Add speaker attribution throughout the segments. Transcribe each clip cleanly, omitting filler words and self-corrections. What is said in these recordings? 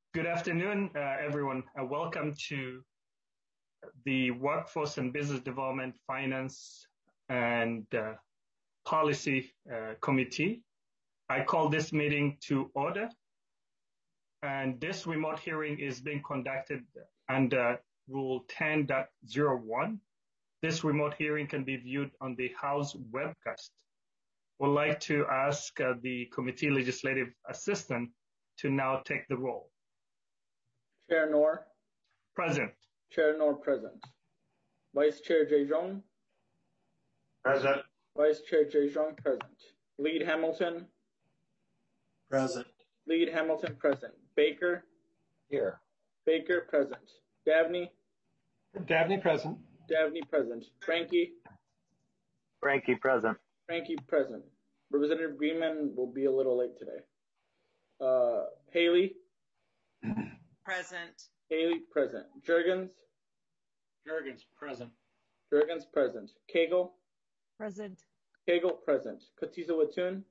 Speaker 1: Good afternoon, everyone. Welcome to the Workforce and Business Development Finance and Policy Committee. I call this meeting to order, and this remote hearing is being conducted under Rule 10.01. This remote hearing can be viewed on the House webcast. Would like to ask the committee legislative assistant to now take the roll.
Speaker 2: Chair Noor.
Speaker 1: Present.
Speaker 2: Chair Noor present. Vice Chair Jejong.
Speaker 3: Present.
Speaker 2: Vice Chair Jejong present. Lead Hamilton.
Speaker 3: Present.
Speaker 2: Lead Hamilton present. Baker.
Speaker 3: Here.
Speaker 2: Baker present. Dabney.
Speaker 3: Dabney present.
Speaker 2: Dabney present. Frankie.
Speaker 3: Frankie present.
Speaker 2: Frankie present. Representative Greenman will be a little late today. Haley.
Speaker 4: Present.
Speaker 2: Haley present. Jurgens.
Speaker 3: Jurgens present.
Speaker 2: Jurgens present. Cagle.
Speaker 4: Present.
Speaker 2: Cagle present. Katiza Watun.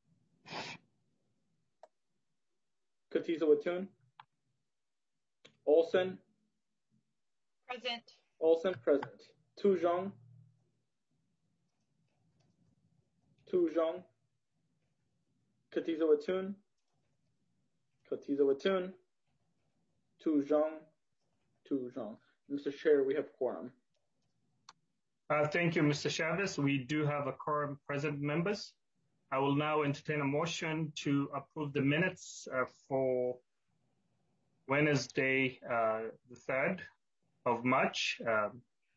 Speaker 2: Katiza Watun. Olson.
Speaker 4: Present.
Speaker 2: Olson present. Tujong. Tujong. Katiza Watun. Katiza Watun. Tujong. Tujong. Mr. Chair, we have quorum.
Speaker 1: Thank you, Mr. Chavez. We do have a quorum present, members. I will now entertain a motion to approve the minutes for Wednesday, the 3rd of March.
Speaker 4: So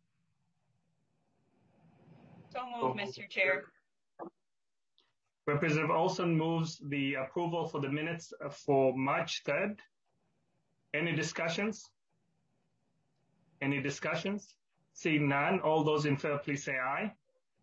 Speaker 4: moved, Mr. Chair.
Speaker 1: Representative Olson moves the approval for the minutes for March 3rd. Any discussions? Any discussions? Seeing none, all those in favor, please say aye.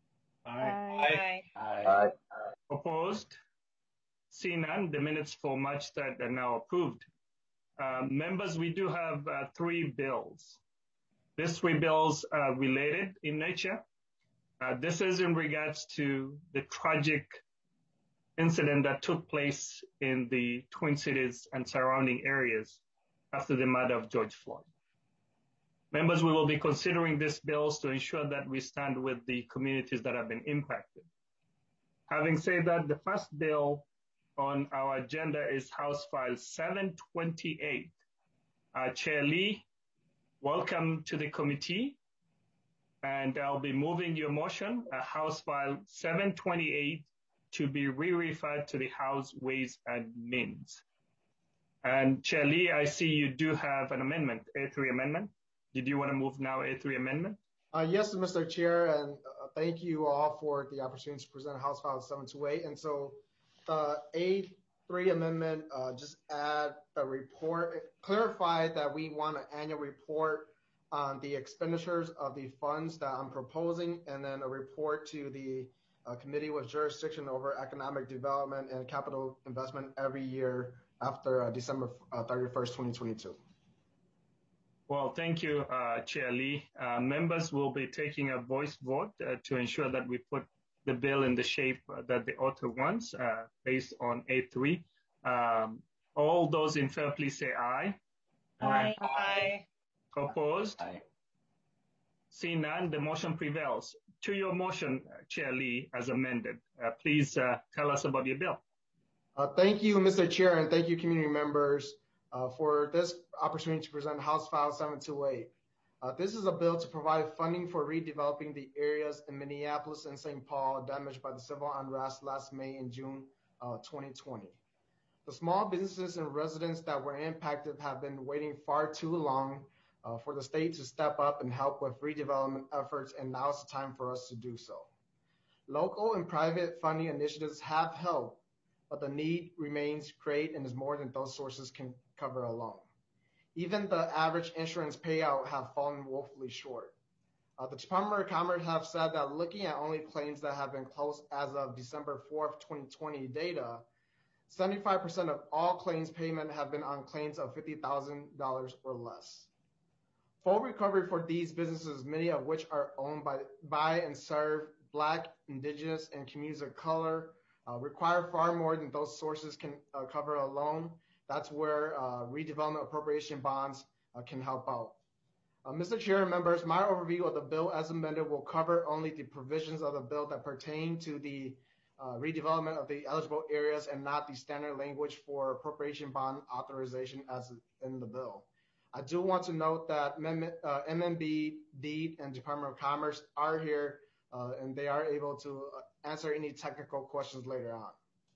Speaker 4: Aye.
Speaker 3: Aye.
Speaker 1: Opposed? Seeing none, the minutes for March 3rd are now approved. Members, we do have 3 bills. These 3 bills are related in nature. This is in regards to the tragic incident that took place in the Twin Cities and surrounding areas after the murder of George Floyd. Members, we will be considering these bills to ensure that we stand with the communities that have been impacted. Having said that, the first bill on our agenda is House File 728. Chair Lee, welcome to the committee. And I'll be moving your motion, House File 728, to be re-referred to the House Ways and Means. And Chair Lee, I see you do have an amendment, A3 amendment. Did you want to move now A3 amendment?
Speaker 5: Yes, Mr. Chair, and thank you all for the opportunity to present House File 728. And so the A3 amendment just add a report, clarify that we want an annual report on the expenditures of the funds that I'm proposing, and then a report to the committee with jurisdiction over economic development and capital investment every year after December 31st, 2022.
Speaker 1: Well, thank you, Chair Lee. Members will be taking a voice vote to ensure that we put the bill in the shape that the author wants, based on A3. All those in favor, please say aye.
Speaker 4: Aye. Aye.
Speaker 1: Opposed?
Speaker 3: Aye.
Speaker 1: Seeing none, the motion prevails. To your motion, Chair Lee, as amended, please tell us about your bill.
Speaker 5: Thank you, Mr. Chair, and thank you, community members, for this opportunity to present House File 728. This is a bill to provide funding for redeveloping the areas in Minneapolis and St. Paul damaged by the civil unrest last May and June 2020. The small businesses and residents that were impacted have been waiting far too long for the state to step up and help with redevelopment efforts, and now is the time for us to do so. Local and private funding initiatives have helped, but the need remains great and is more than those sources can cover alone. Even the average insurance payout have fallen woefully short. The Department of Commerce have said that looking at only claims that have been closed as of December 4th, 2020 data, 75% of all claims payment have been on claims of $50,000 or less. Full recovery for these businesses, many of which are owned by and serve Black, Indigenous, and communities of color, require far more than those sources can cover alone, That's where redevelopment appropriation bonds can help out. Mr. Chair and members, my overview of the bill as amended will cover only the provisions of the bill that pertain to the redevelopment of the eligible areas and not the standard language for appropriation bond authorization as in the bill. I do want to note that MMB, DEED, and Department of Commerce are here and they are able to answer any technical questions later on.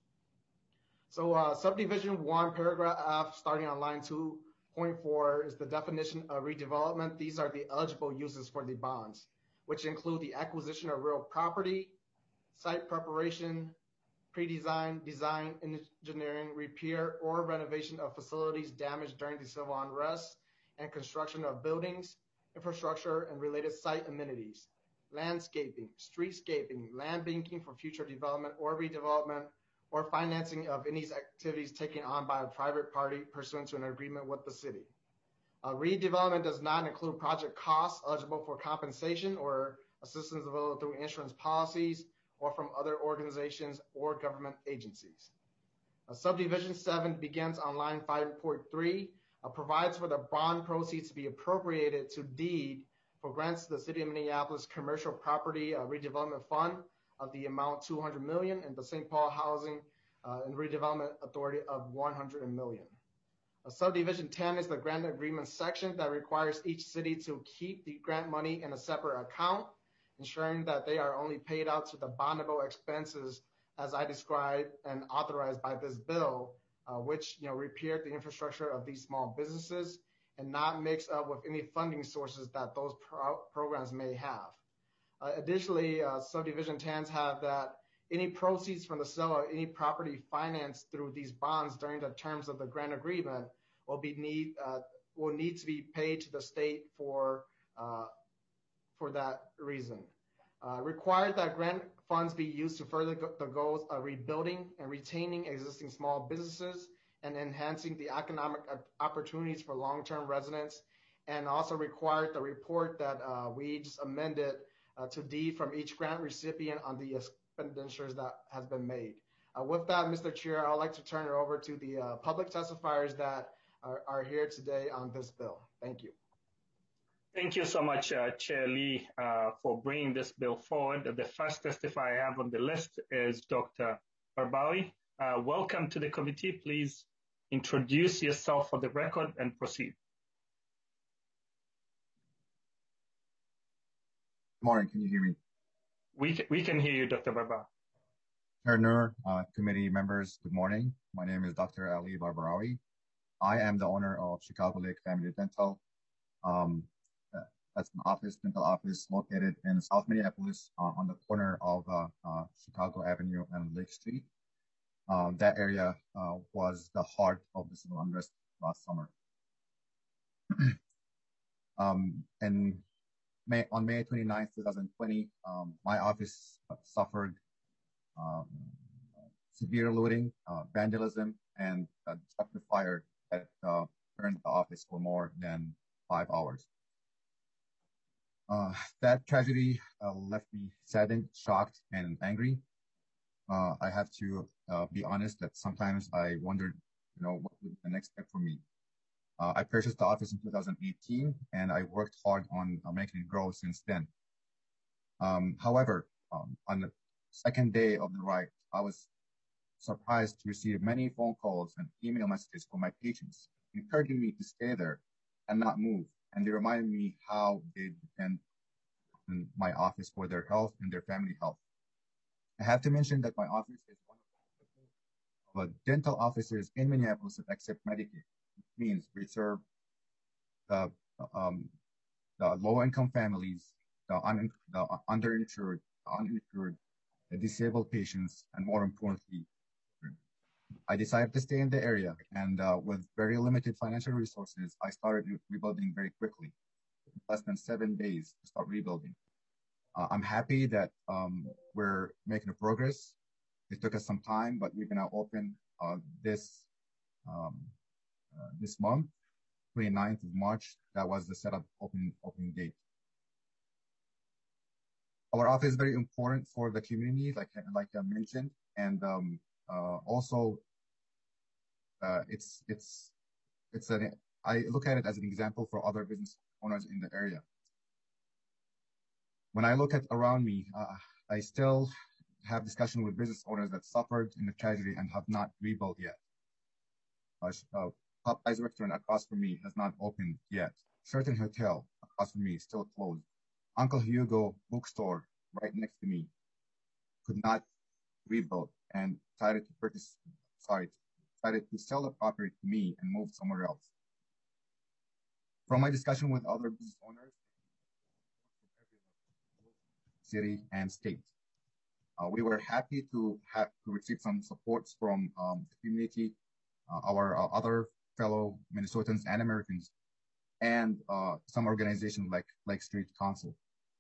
Speaker 5: So subdivision 1, paragraph F, starting on line 2.4 is the definition of redevelopment. These are the eligible uses for the bonds, which include the acquisition of real property, site preparation, pre-design, design, engineering, repair, or renovation of facilities damaged during the civil unrest, and construction of buildings, infrastructure, and related site amenities, landscaping, streetscaping, land banking for future development or redevelopment, or financing of any activities taken on by a private party pursuant to an agreement with the city. Redevelopment does not include project costs eligible for compensation or assistance available through insurance policies or from other organizations or government agencies. Subdivision 7 begins on line 5.3, provides for the bond proceeds to be appropriated to deed for grants to the City of Minneapolis Commercial Property Redevelopment Fund of the amount $200 million and the St. Paul Housing and Redevelopment Authority of $100 million. Subdivision 10 is the grant agreement section that requires each city to keep the grant money in a separate account, ensuring that they are only paid out to the bondable expenses as I described and authorized by this bill, which repaired the infrastructure of these small businesses and not mixed up with any funding sources that those programs may have. Additionally, subdivision 10s have that any proceeds from the sale of any property financed through these bonds during the terms of the grant agreement will need to be paid to the state for that reason. Required that grant funds be used to further the goals of rebuilding and retaining existing small businesses and enhancing the economic opportunities for long-term residents, and also required the report that we just amended to deed from each grant recipient on the expenditures that has been made. With that, Mr. Chair, I'd like to turn it over to the public testifiers that are here today on this bill. Thank you.
Speaker 1: Thank you so much, Chair Lee, for bringing this bill forward. The first testifier I have on the list is Dr. Barbawi. Welcome to the committee. Please introduce yourself for the record and proceed.
Speaker 6: Good morning. Can you hear me?
Speaker 1: We can hear you, Dr. Barbawi.
Speaker 6: Chair Noor, committee members, good morning. My name is Dr. Ali Barbarawi. I am the owner of Chicago Lake Family Dental. That's an dental office located in South Minneapolis on the corner of Chicago Avenue and Lake Street. That area was the heart of the civil unrest last summer. On May 29, 2020, my office suffered severe looting, vandalism, and destructive fire that burned the office for more than 5 hours. That tragedy left me saddened, shocked, and angry. I have to be honest that sometimes I wondered, what would be the next step for me. I purchased the office in 2018, and I worked hard on making it grow since then. However, on the second day of the riot, I was surprised to receive many phone calls and email messages from my patients, encouraging me to stay there and not move. And they reminded me how they depend on my office for their health and their family health. I have to mention that my office is one of the dental offices in Minneapolis that accept Medicaid, which means we serve the low-income families, the underinsured, uninsured, the disabled patients, and more importantly, children. I decided to stay in the area, and with very limited financial resources, I started rebuilding very quickly, less than 7 days to start rebuilding. I'm happy that we're making progress. It took us some time, but we're gonna open this month, 29th of March. That was the setup opening date. Our office is very important for the community, like I mentioned, and also I look at it as an example for other business owners in the area. When I look at around me, I still have discussion with business owners that suffered in the tragedy and have not rebuilt yet. Popeye's restaurant across from me has not opened yet. Sheraton Hotel across from me is still closed. Uncle Hugo bookstore right next to me could not rebuild and decided to sell the property to me and move somewhere else. From my discussion with other business owners, city and state, we were happy to receive some supports from the community, our other fellow Minnesotans and Americans, and some organizations like Lake Street Council.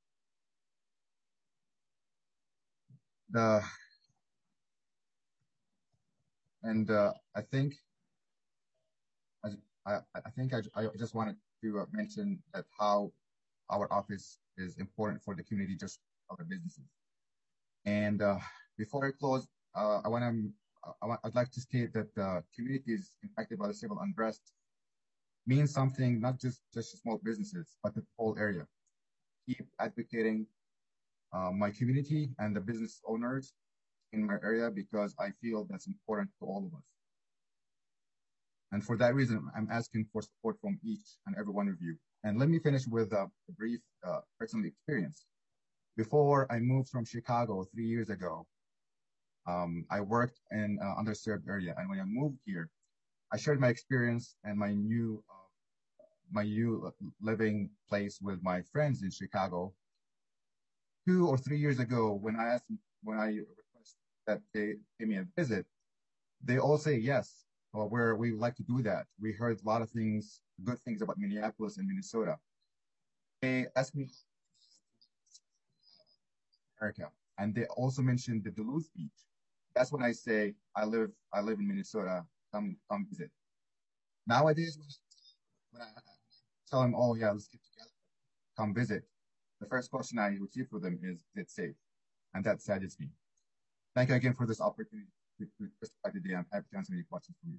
Speaker 6: I just wanted to mention that how our office is important for the community, just other businesses. And before I close, I'd like to state that the communities impacted by the civil unrest means something, not just small businesses, but the whole area. Keep advocating my community and the business owners in my area, because I feel that's important to all of us. And for that reason, I'm asking for support from each and every one of you. And let me finish with a brief personal experience. Before I moved from Chicago 3 years ago, I worked in underserved area. And when I moved here, I shared my experience and my new living place with my friends in Chicago. 2 or 3 years ago, when I requested that they give me a visit, they all say yes. Well, we would like to do that. We heard a lot of things, good things about Minneapolis and Minnesota. They asked me America, and they also mentioned the Duluth Beach. That's when I say I live in Minnesota. Come visit. Nowadays, when I tell them, oh yeah, let's get together, come visit, the first question I receive from them is it safe? And that saddens me. Thank you again for this opportunity to testify today. I'm happy to answer any questions from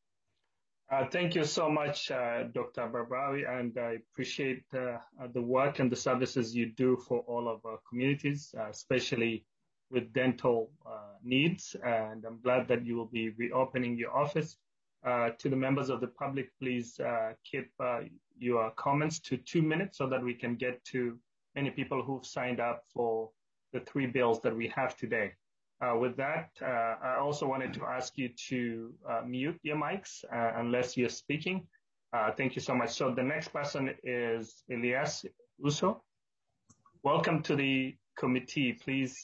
Speaker 6: you.
Speaker 1: Thank you so much, Dr. Barbrawi, and I appreciate the work and the services you do for all of our communities, especially with dental needs. And I'm glad that you will be reopening your office. To the members of the public, please keep your comments to 2 minutes so that we can get to many people who've signed up for the 3 bills that we have today. With that, I also wanted to ask you to mute your mics unless you're speaking. Thank you so much. So the next person is Elias Uso. Welcome to the committee. Please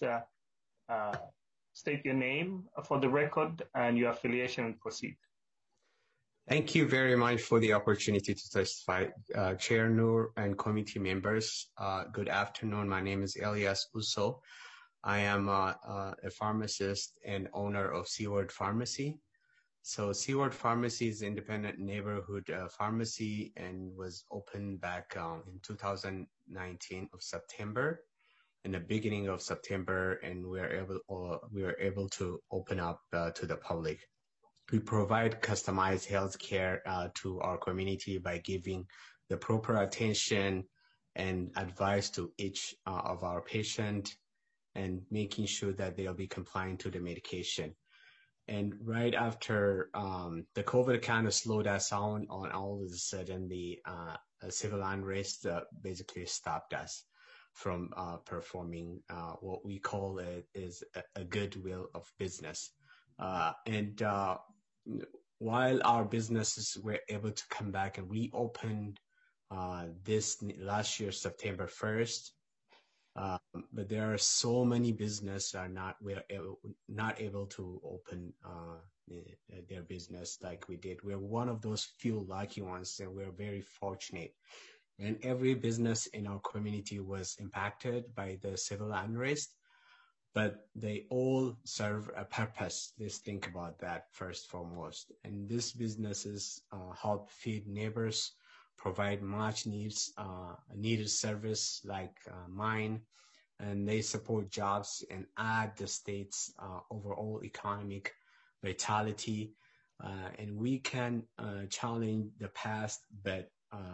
Speaker 1: state your name for the record and your affiliation and proceed.
Speaker 7: Thank you very much for the opportunity to testify. Chair Noor and committee members, good afternoon. My name is Elias Uso. I am a pharmacist and owner of Seaward Pharmacy. So Seaward Pharmacy is an independent neighborhood pharmacy and was opened back in 2019 of September, in the beginning of September, and we were able to open up to the public. We provide customized health care to our community by giving the proper attention and advice to each of our patients, and making sure that they'll be compliant to the medication. And right after the COVID kind of slowed us down, on all of a sudden the civil unrest basically stopped us from performing what we call it is a goodwill of business. While our businesses were able to come back and reopen this last year, September 1st, but there are so many businesses are not able to open their business like we did. We're one of those few lucky ones, and we're very fortunate. And every business in our community was impacted by the civil unrest, but they all serve a purpose. Let's think about that first foremost. And these businesses help feed neighbors, provide much needed service like mine, and they support jobs and add the state's overall economic vitality. And we can challenge the past, but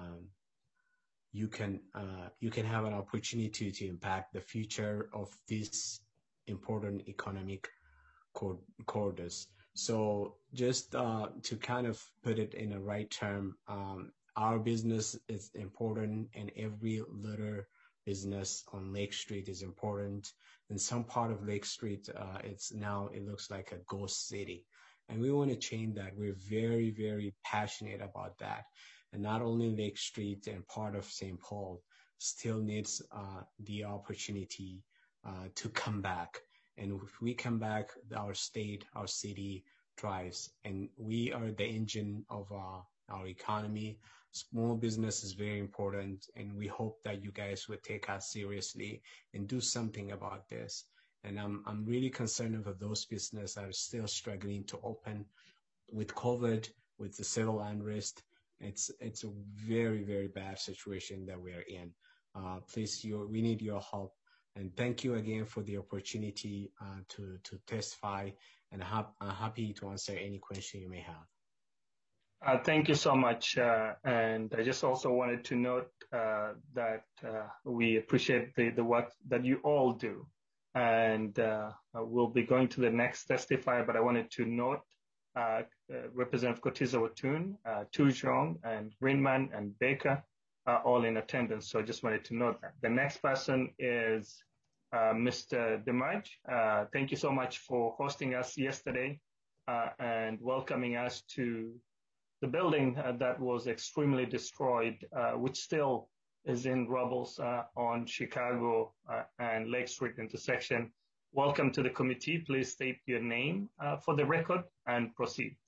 Speaker 7: you can have an opportunity to impact the future of this important economic corridors. So just to kind of put it in the right term, our business is important, and every little business on Lake Street is important. In some part of Lake Street, it looks like a ghost city. And we want to change that. We're very, very passionate about that. And not only Lake Street and part of St. Paul still needs the opportunity to come back. And if we come back, our state, our city thrives. And we are the engine of our economy. Small business is very important. And we hope that you guys would take us seriously and do something about this. And I'm really concerned about those businesses that are still struggling to open with COVID, with the civil unrest. It's a very, very bad situation that we are in. Please, we need your help. And thank you again for the opportunity to testify. And I'm happy to answer any question you may have.
Speaker 1: Thank you so much. And I just also wanted to note that we appreciate the work that you all do. And we'll be going to the next testifier, but I wanted to note Representative Kotiza Watun, Tujong, and Greenman, and Baker are all in attendance. So I just wanted to note that. The next person is Mr. Demaj. Thank you so much for hosting us yesterday and welcoming us to the building that was extremely destroyed, which still is in rubbles on Chicago and Lake Street intersection. Welcome to the committee. Please state your name for the record and proceed.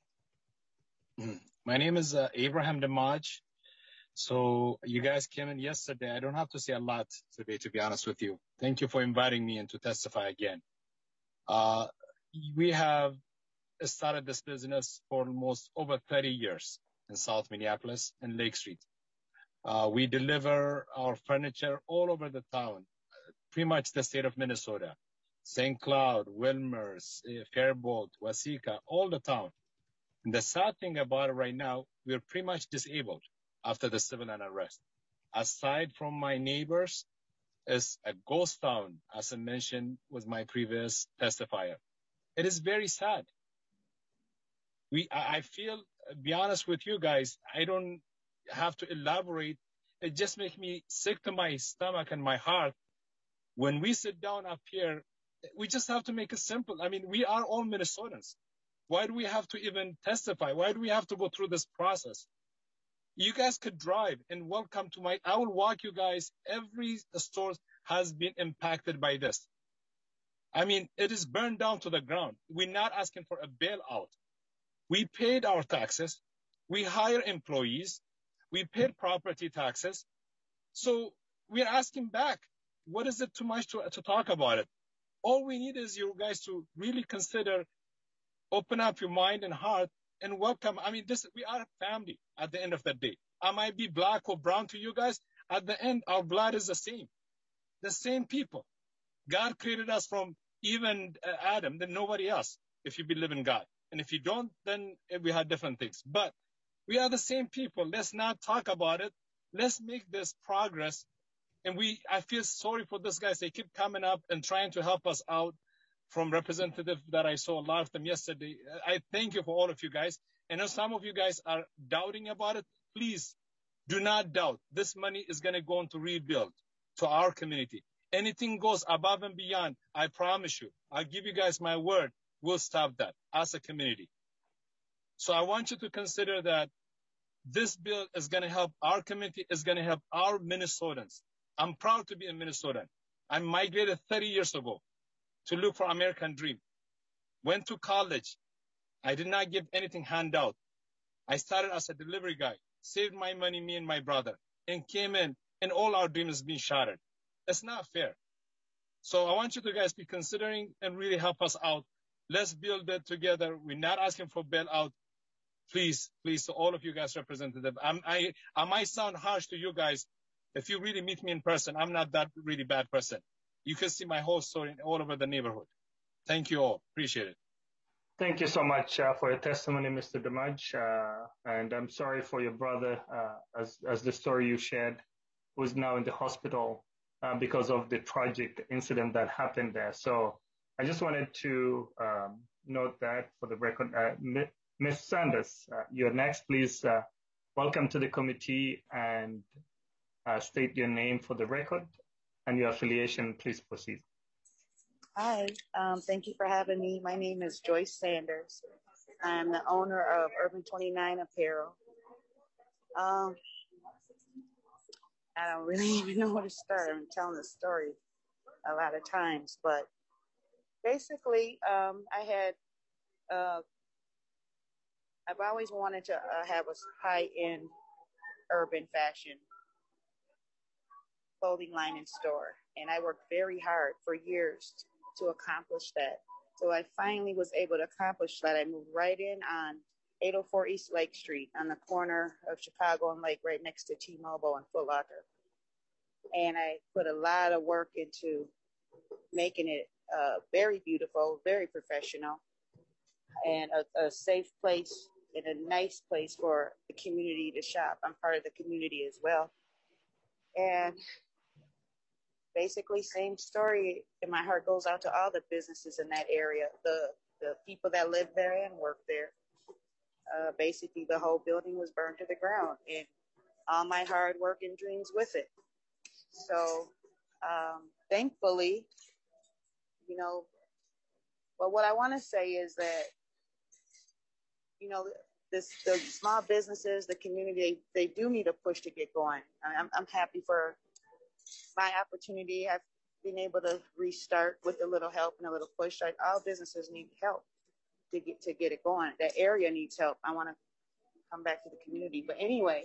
Speaker 8: My name is Abraham Demaj. So you guys came in yesterday. I don't have to say a lot today, to be honest with you. Thank you for inviting me in to testify again. We have started this business for almost over 30 years in South Minneapolis and Lake Street. We deliver our furniture all over the town, pretty much the state of Minnesota, St. Cloud, Wilmers, Faribault, Waseca, all the town. And the sad thing about it right now, we're pretty much disabled after the civil unrest. Aside from my neighbors, it's a ghost town, as I mentioned with my previous testifier. It is very sad. I feel, be honest with you guys, I don't have to elaborate. It just makes me sick to my stomach and my heart. When we sit down up here, we just have to make it simple. I mean, we are all Minnesotans. Why do we have to even testify? Why do we have to go through this process? You guys could drive and welcome to I will walk you guys. Every store has been impacted by this. I mean, it is burned down to the ground. We're not asking for a bailout. We paid our taxes. We hire employees. We paid property taxes. So we're asking back. What is it too much to talk about it? All we need is you guys to really consider, open up your mind and heart and welcome. I mean, we are a family at the end of the day. I might be black or brown to you guys. At the end, our blood is the same people. God created us from even Adam, then nobody else, if you believe in God. And if you don't, then we have different things. But we are the same people. Let's not talk about it. Let's make this progress. And I feel sorry for these guys. They keep coming up and trying to help us out. From representative that I saw a lot of them yesterday. I thank you for all of you guys. I know some of you guys are doubting about it. Please do not doubt. This money is going to go into rebuild to our community. Anything goes above and beyond, I promise you. I'll give you guys my word. We'll stop that as a community. So I want you to consider that this bill is going to help our community, is going to help our Minnesotans. I'm proud to be a Minnesotan. I migrated 30 years ago to look for American dream. Went to college. I did not give anything handout. I started as a delivery guy, saved my money, me and my brother, and came in, and all our dreams has been shattered. That's not fair. So I want you to guys be considering and really help us out. Let's build it together. We're not asking for bailout. Please, to all of you guys representative. I might sound harsh to you guys. If you really meet me in person, I'm not that really bad person. You can see my whole story all over the neighborhood. Thank you all. Appreciate it.
Speaker 1: Thank you so much for your testimony, Mr. Damaj. And I'm sorry for your brother, as the story you shared, who is now in the hospital because of the tragic incident that happened there. So I just wanted to note that for the record. Ms. Sanders, you're next. Please welcome to the committee and state your name for the record and your affiliation. Please proceed.
Speaker 9: Hi, thank you for having me. My name is Joyce Sanders. I'm the owner of Urban 29 Apparel. I don't really even know where to start. I'm telling the story a lot of times, but basically, I've always wanted to have a high-end urban fashion clothing line and store, and I worked very hard for years to accomplish that. So I finally was able to accomplish that. I moved right in on 804 East Lake Street on the corner of Chicago and Lake, right next to T-Mobile and Foot Locker. And I put a lot of work into making it very beautiful, very professional, and a safe place and a nice place for the community to shop. I'm part of the community as well. And basically, same story, and my heart goes out to all the businesses in that area, the people that live there and work there. Basically, the whole building was burned to the ground, and all my hard work and dreams with it. So, thankfully, but what I want to say is that, the small businesses, the community, they do need a push to get going. I'm happy for my opportunity. I've been able to restart with a little help and a little push. All businesses need help to get it going. That area needs help. I want to come back to the community. But anyway,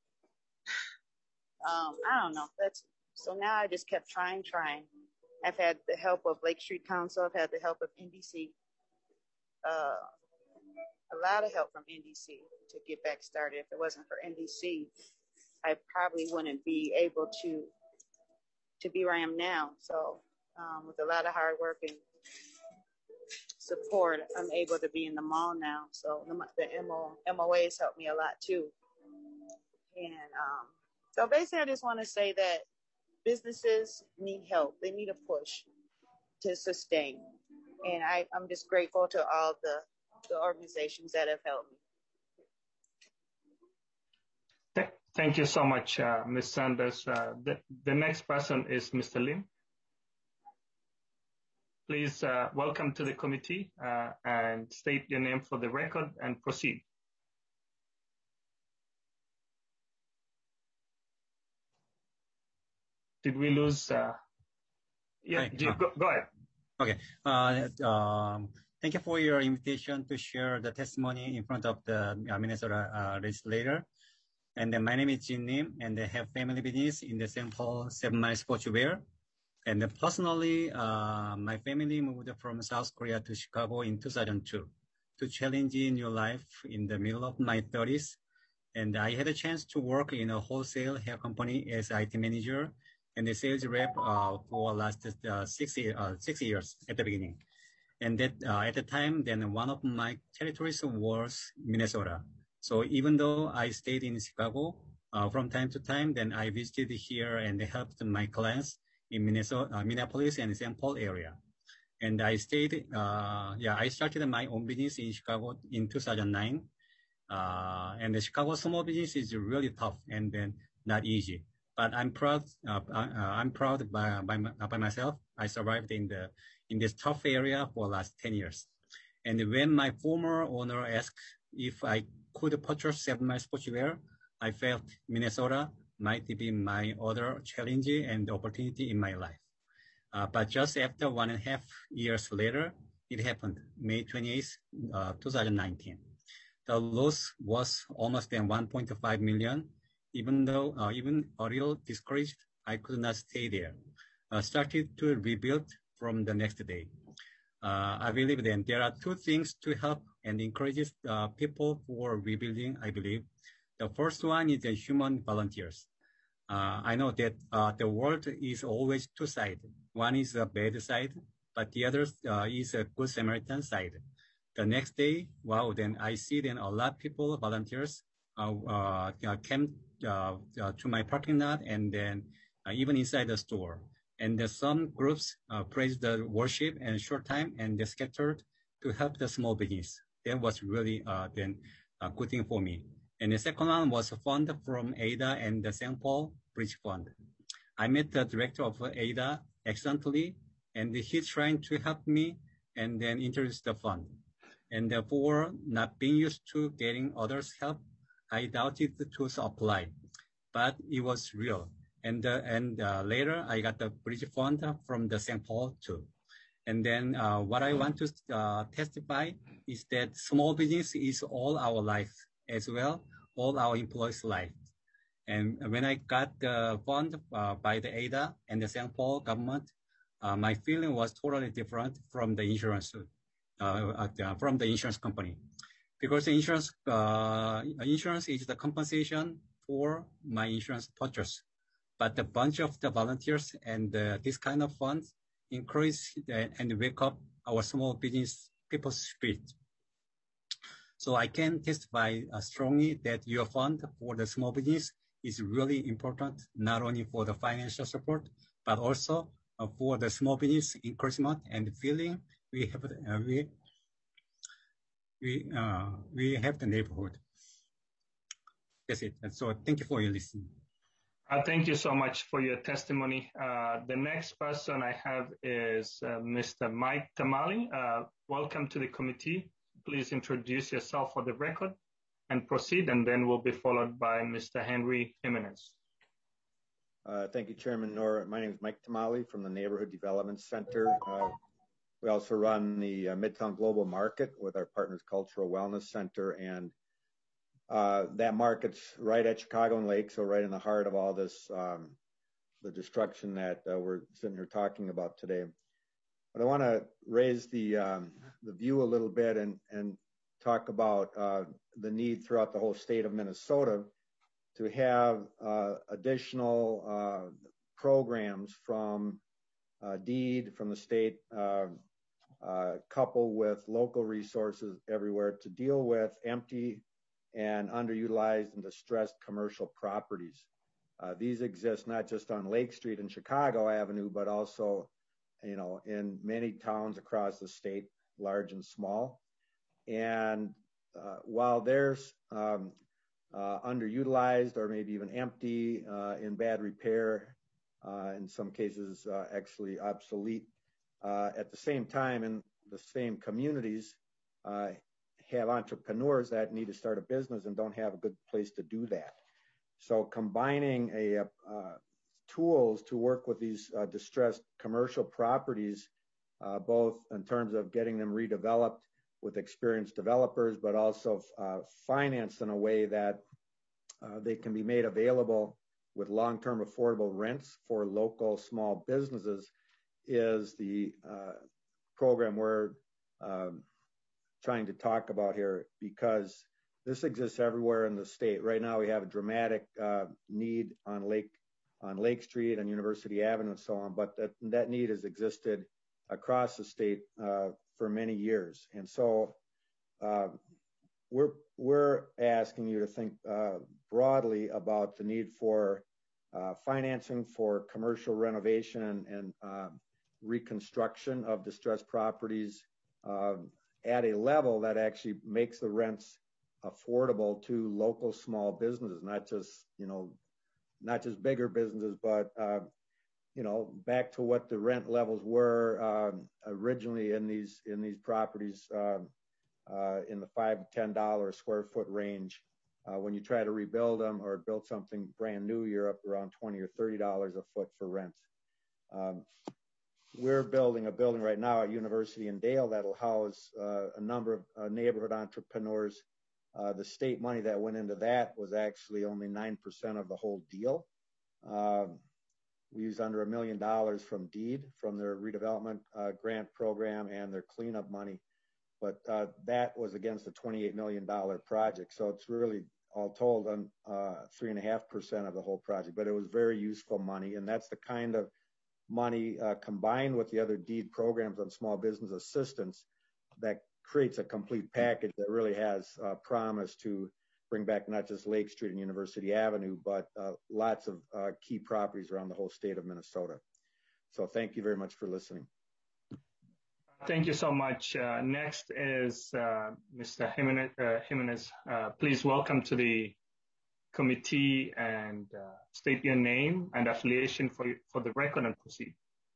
Speaker 9: I don't know. So now I just kept trying. I've had the help of Lake Street Council. I've had the help of NDC. A lot of help from NDC to get back started. If it wasn't for NDC, I probably wouldn't be able to be where I am now. So with a lot of hard work and support, I'm able to be in the mall now. So the MOA has helped me a lot too. And so basically, I just want to say that businesses need help. They need a push to sustain. And I'm just grateful to all the organizations that have helped me.
Speaker 1: Thank you so much, Ms. Sanders. The next person is Mr. Lim. Please welcome to the committee and state your name for the record and proceed. Did we lose? Yeah, go ahead.
Speaker 10: Okay. Thank you for your invitation to share the testimony in front of the Minnesota legislator. And then my name is Jin Lim, and I have family business in the St. Paul 7 Mile Sportswear. And personally, my family moved from South Korea to Chicago in 2002 to challenge new life in the middle of my 30s. And I had a chance to work in a wholesale hair company as IT manager and the sales rep for last 6 years at the beginning. And that at the time, then one of my territories was Minnesota. So even though I stayed in Chicago, from time to time, then I visited here and helped my clients in Minneapolis and St. Paul area. And I stayed, I started my own business in Chicago in 2009. And the Chicago small business is really tough and then not easy. But I'm proud by myself. I survived in this tough area for the last 10 years. And when my former owner asked if I could purchase 7 Mile Sportswear, I felt Minnesota might be my other challenge and opportunity in my life. But just after 1.5 years later, it happened, May 28th, 2019. The loss was almost than 1.5 million. Even though, even a little discouraged, I could not stay there. Started to rebuild from the next day. I believe that there are two things to help and encourage people for rebuilding, I believe. The first one is the human volunteers. I know that the world is always two sides. One is the bad side, but the other is a good Samaritan side. the next day, wow, then I see then a lot of people, volunteers, came to my parking lot and then even inside the store. And some groups praised the worship and short time and they scattered to help the small business. That was really then a good thing for me. And the second one was a fund from AIDA and the St. Paul Bridge Fund. I met the director of AIDA accidentally, and he's trying to help me and then introduce the fund. And therefore, not being used to getting others' help, I doubted to apply, but it was real. And later, I got the bridge fund from the St. Paul too. And then what I want to testify is that small business is all our life as well, all our employees' life. And when I got the fund by the AIDA and the St. Paul government, my feeling was totally different from the insurance company, because the insurance is the compensation for my insurance purchase. But the bunch of the volunteers and this kind of funds encourage and wake up our small business people's spirit. So I can testify strongly that your fund for the small business is really important, not only for the financial support, but also for the small business encouragement and feeling we have the neighborhood. That's it. And so thank you for your listening.
Speaker 1: Thank you so much for your testimony. The next person I have is Mr. Mike Tamale. Welcome to the committee. Please introduce yourself for the record and proceed, and then we'll be followed by Mr. Henry Jimenez.
Speaker 11: Thank you, Chairman Noor. My name is Mike Tamale from the Neighborhood Development Center. We also run the Midtown Global Market with our partners Cultural Wellness Center, and that market's right at Chicago and Lake, so right in the heart of all this, the destruction that we're sitting here talking about today. But I want to raise the view a little bit and talk about the need throughout the whole state of Minnesota to have additional programs from DEED, from the state, coupled with local resources everywhere to deal with empty and underutilized and distressed commercial properties. These exist not just on Lake Street and Chicago Avenue, but also, in many towns across the state, large and small. And while there's underutilized or maybe even empty, in bad repair, in some cases actually obsolete, at the same time in the same communities, have entrepreneurs that need to start a business and don't have a good place to do that. So combining tools to work with these distressed commercial properties, both in terms of getting them redeveloped with experienced developers, but also financed in a way that they can be made available with long-term affordable rents for local small businesses, is the program we're trying to talk about here, because this exists everywhere in the state. Right now, we have a dramatic need on Lake Street and University Avenue and so on, but that need has existed across the state for many years. And so we're asking you to think broadly about the need for financing for commercial renovation and reconstruction of distressed properties at a level that actually makes the rents affordable to local small businesses, not just bigger businesses, but back to what the rent levels were originally in these properties, in the $5 to $10 a square foot range. When you try to rebuild them or build something brand new, you're up around $20 or $30 a foot for rent. We're building a building right now at University in Dale that'll house a number of neighborhood entrepreneurs. The state money that went into that was actually only 9% of the whole deal. We used under $1 million from DEED, from their redevelopment grant program and their cleanup money. But that was against a $28 million project. So it's really all told on 3.5% of the whole project, but it was very useful money. And that's the kind of money combined with the other DEED programs on small business assistance that creates a complete package that really has promise to bring back not just Lake Street and University Avenue, but lots of key properties around the whole state of Minnesota. So thank you very much for listening.
Speaker 1: Thank you so much. Next is Mr. Jimenez. Please welcome to the committee and state your name and affiliation for the record and proceed.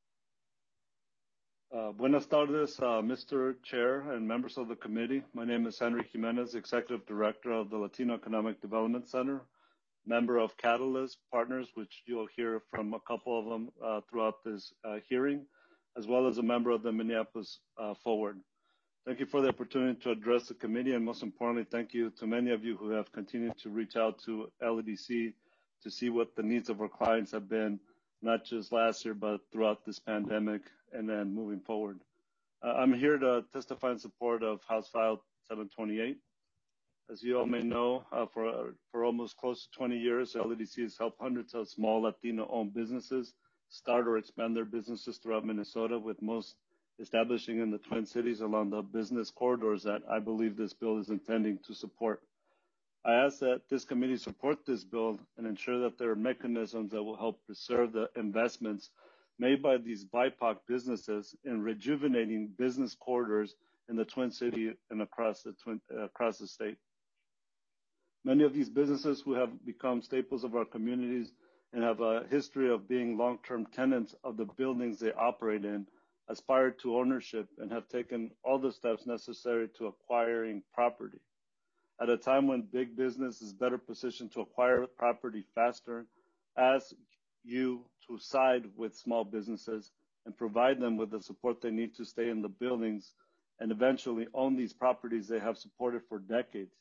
Speaker 12: Buenas tardes, Mr. Chair and members of the committee. My name is Henry Jimenez, Executive Director of the Latino Economic Development Center, member of Catalyst Partners, which you'll hear from a couple of them throughout this hearing, as well as a member of the Minneapolis Forward. Thank you for the opportunity to address the committee, and most importantly, thank you to many of you who have continued to reach out to LEDC to see what the needs of our clients have been, not just last year, but throughout this pandemic and then moving forward. I'm here to testify in support of House File 728. As you all may know, for almost close to 20 years, LEDC has helped hundreds of small Latino-owned businesses start or expand their businesses throughout Minnesota, with most establishing in the Twin Cities along the business corridors that I believe this bill is intending to support. I ask that this committee support this bill and ensure that there are mechanisms that will help preserve the investments made by these BIPOC businesses in rejuvenating business corridors in the Twin City and across the state. Many of these businesses who have become staples of our communities and have a history of being long-term tenants of the buildings they operate in aspire to ownership and have taken all the steps necessary to acquiring property. At a time when big business is better positioned to acquire property faster, ask you to side with small businesses and provide them with the support they need to stay in the buildings and eventually own these properties they have supported for decades.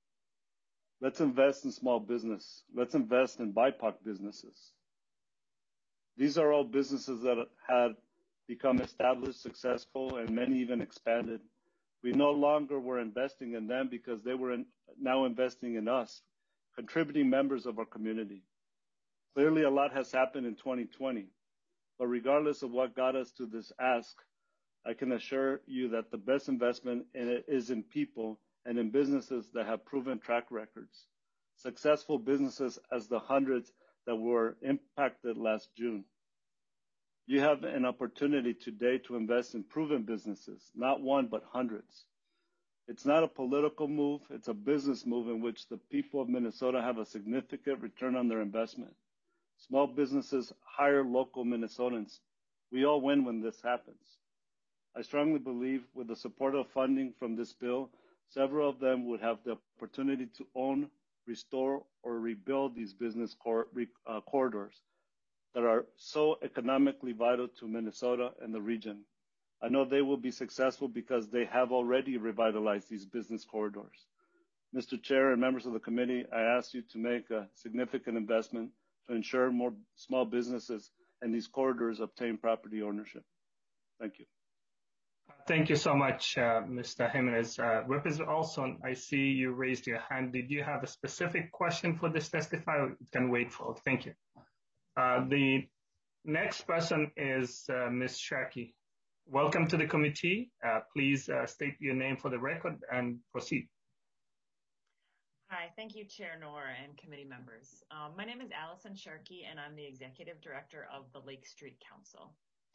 Speaker 12: Let's invest in small business. Let's invest in BIPOC businesses. These are all businesses that had become established, successful, and many even expanded. We no longer were investing in them because they were now investing in us, contributing members of our community. Clearly, a lot has happened in 2020, but regardless of what got us to this ask, I can assure you that the best investment is in people and in businesses that have proven track records, successful businesses as the hundreds that were impacted last June. You have an opportunity today to invest in proven businesses, not one, but hundreds. It's not a political move, it's a business move in which the people of Minnesota have a significant return on their investment. Small businesses hire local Minnesotans. We all win when this happens. I strongly believe with the support of funding from this bill, several of them would have the opportunity to own, restore, or rebuild these business corridors that are so economically vital to Minnesota and the region. I know they will be successful because they have already revitalized these business corridors. Mr. Chair and members of the committee, I ask you to make a significant investment to ensure more small businesses and these corridors obtain property ownership. Thank you.
Speaker 1: Thank you so much, Mr. Jimenez. Representative Olson, I see you raised your hand. Did you have a specific question for this testifier? You can wait for it. Thank you. The next person is Ms. Sharkey. Welcome to the committee. Please state your name for the record and proceed.
Speaker 13: Hi, thank you, Chair Noor and committee members. My name is Allison Sharkey, and I'm the Executive Director of the Lake Street Council.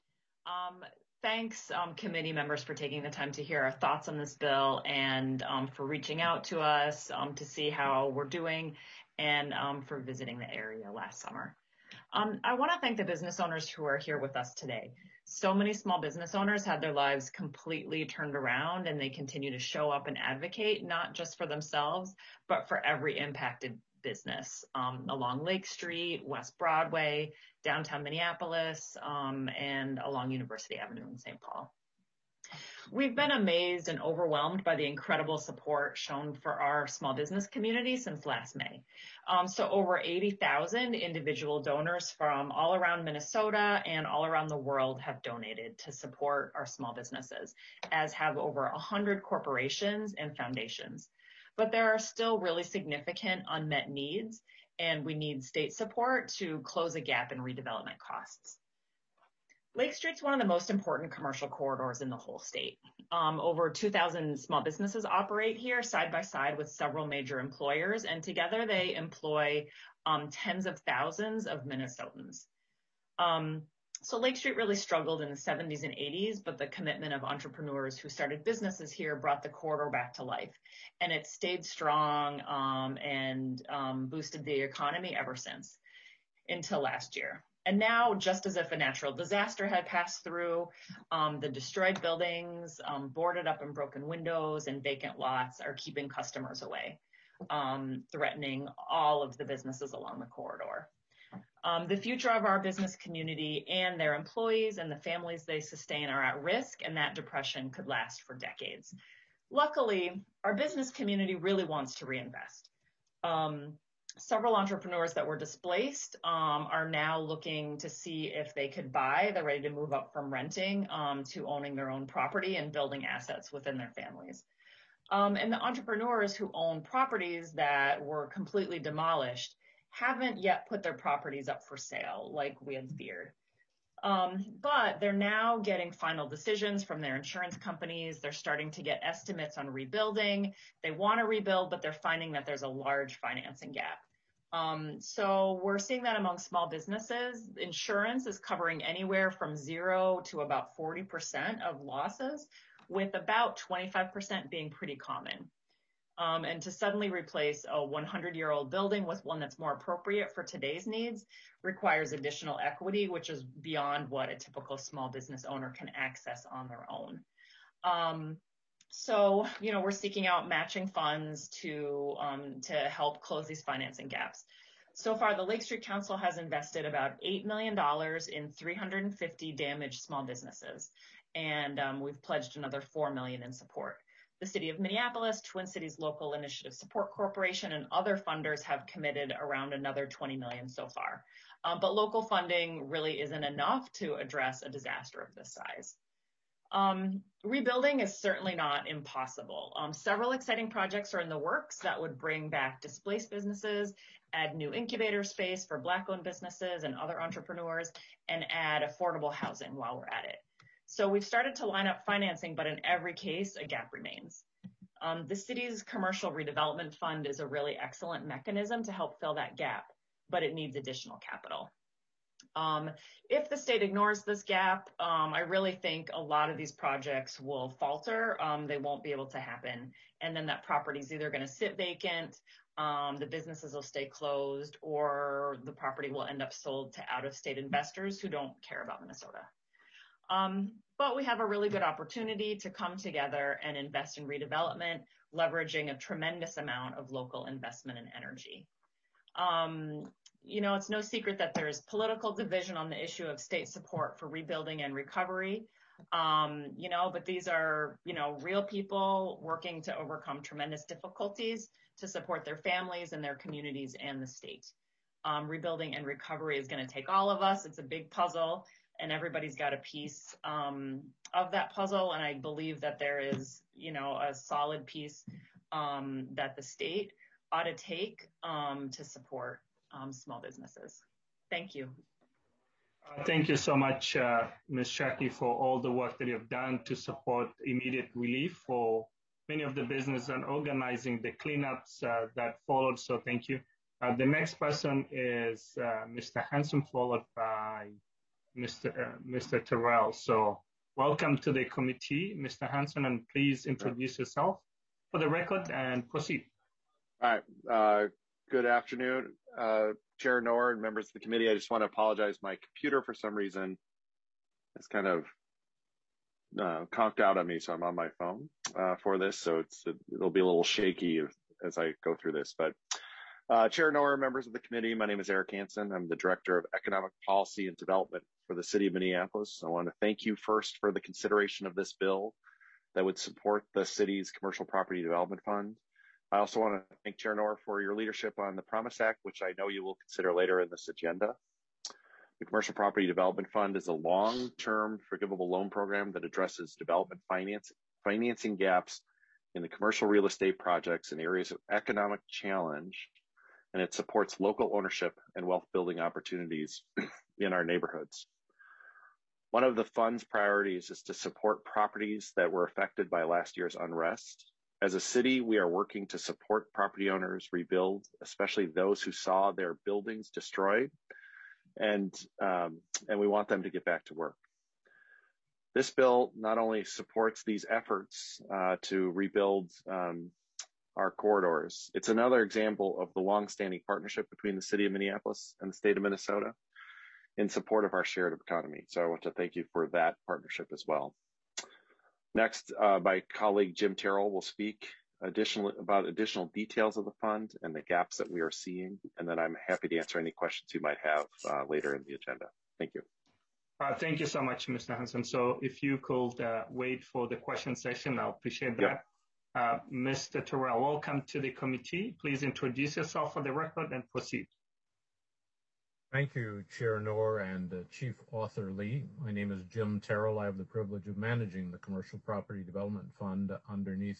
Speaker 13: Thanks, committee members, for taking the time to hear our thoughts on this bill and for reaching out to us to see how we're doing and for visiting the area last summer. I want to thank the business owners who are here with us today. So many small business owners had their lives completely turned around, and they continue to show up and advocate, not just for themselves, but for every impacted business along Lake Street, West Broadway, downtown Minneapolis, and along University Avenue in St. Paul. We've been amazed and overwhelmed by the incredible support shown for our small business community since last May. So over 80,000 individual donors from all around Minnesota and all around the world have donated to support our small businesses, as have over 100 corporations and foundations. But there are still really significant unmet needs, and we need state support to close a gap in redevelopment costs. Lake Street's one of the most important commercial corridors in the whole state. Over 2,000 small businesses operate here side by side with several major employers, and together they employ tens of thousands of Minnesotans. So Lake Street really struggled in the 70s and 80s, but the commitment of entrepreneurs who started businesses here brought the corridor back to life. And it stayed strong and boosted the economy ever since, until last year. And now, just as if a natural disaster had passed through, the destroyed buildings, boarded up and broken windows, and vacant lots are keeping customers away, threatening all of the businesses along the corridor. The future of our business community and their employees and the families they sustain are at risk, and that depression could last for decades. Luckily, our business community really wants to reinvest. Several entrepreneurs that were displaced are now looking to see if they could buy. They're ready to move up from renting to owning their own property and building assets within their families. And the entrepreneurs who own properties that were completely demolished haven't yet put their properties up for sale like we had feared. But they're now getting final decisions from their insurance companies. They're starting to get estimates on rebuilding. They want to rebuild, but they're finding that there's a large financing gap. So we're seeing that among small businesses. Insurance is covering anywhere from 0 to about 40% of losses, with about 25% being pretty common. And to suddenly replace a 100-year-old building with one that's more appropriate for today's needs requires additional equity, which is beyond what a typical small business owner can access on their own. So, we're seeking out matching funds to help close these financing gaps. So far, the Lake Street Council has invested about $8 million in 350 damaged small businesses, and we've pledged another $4 million in support. The City of Minneapolis, Twin Cities Local Initiative Support Corporation, and other funders have committed around another $20 million so far. But local funding really isn't enough to address a disaster of this size. Rebuilding is certainly not impossible. Several exciting projects are in the works that would bring back displaced businesses, add new incubator space for Black-owned businesses and other entrepreneurs, and add affordable housing while we're at it. So we've started to line up financing, but in every case, a gap remains. The city's commercial redevelopment fund is a really excellent mechanism to help fill that gap, but it needs additional capital. If the state ignores this gap, I really think a lot of these projects will falter. They won't be able to happen. And then that property is either going to sit vacant, the businesses will stay closed, or the property will end up sold to out-of-state investors who don't care about Minnesota. But we have a really good opportunity to come together and invest in redevelopment, leveraging a tremendous amount of local investment and energy. It's no secret that there's political division on the issue of state support for rebuilding and recovery. But these are, real people working to overcome tremendous difficulties to support their families and their communities and the state. Rebuilding and recovery is going to take all of us. It's a big puzzle, and everybody's got a piece of that puzzle. And I believe that there is, a solid piece that the state ought to take to support small businesses. Thank you.
Speaker 1: Thank you so much, Ms. Schaake, for all the work that you've done to support immediate relief for many of the business and organizing the cleanups that followed. So thank you. The next person is Mr. Hanson, followed by Mr. Terrell. So welcome to the committee, Mr. Hanson, and please introduce yourself for the record and proceed.
Speaker 14: All right. Good afternoon, Chair Noor and members of the committee. I just want to apologize. My computer, for some reason, is kind of conked out on me, so I'm on my phone for this. So it'll be a little shaky as I go through this. But Chair Noor, members of the committee, my name is Eric Hanson. I'm the Director of Economic Policy and Development for the City of Minneapolis. I want to thank you first for the consideration of this bill that would support the city's Commercial Property Development Fund. I also want to thank Chair Noor for your leadership on the Promise Act, which I know you will consider later in this agenda. The Commercial Property Development Fund is a long-term forgivable loan program that addresses development financing gaps in the commercial real estate projects in areas of economic challenge, and it supports local ownership and wealth building opportunities in our neighborhoods. One of the fund's priorities is to support properties that were affected by last year's unrest. As a city, we are working to support property owners rebuild, especially those who saw their buildings destroyed, and we want them to get back to work. This bill not only supports these efforts to rebuild our corridors, it's another example of the longstanding partnership between the city of Minneapolis and the state of Minnesota in support of our shared economy. So I want to thank you for that partnership as well. Next, my colleague Jim Terrell will speak about additional details of the fund and the gaps that we are seeing, and then I'm happy to answer any questions you might have later in the agenda. Thank you.
Speaker 1: Thank you so much, Mr. Hanson. So if you could wait for the question session, I'll appreciate that. Yep. Mr. Terrell, welcome to the committee. Please introduce yourself for the record and proceed.
Speaker 15: Thank you, Chair Noor and Chief Author Lee. My name is Jim Terrell. I have the privilege of managing the Commercial Property Development Fund underneath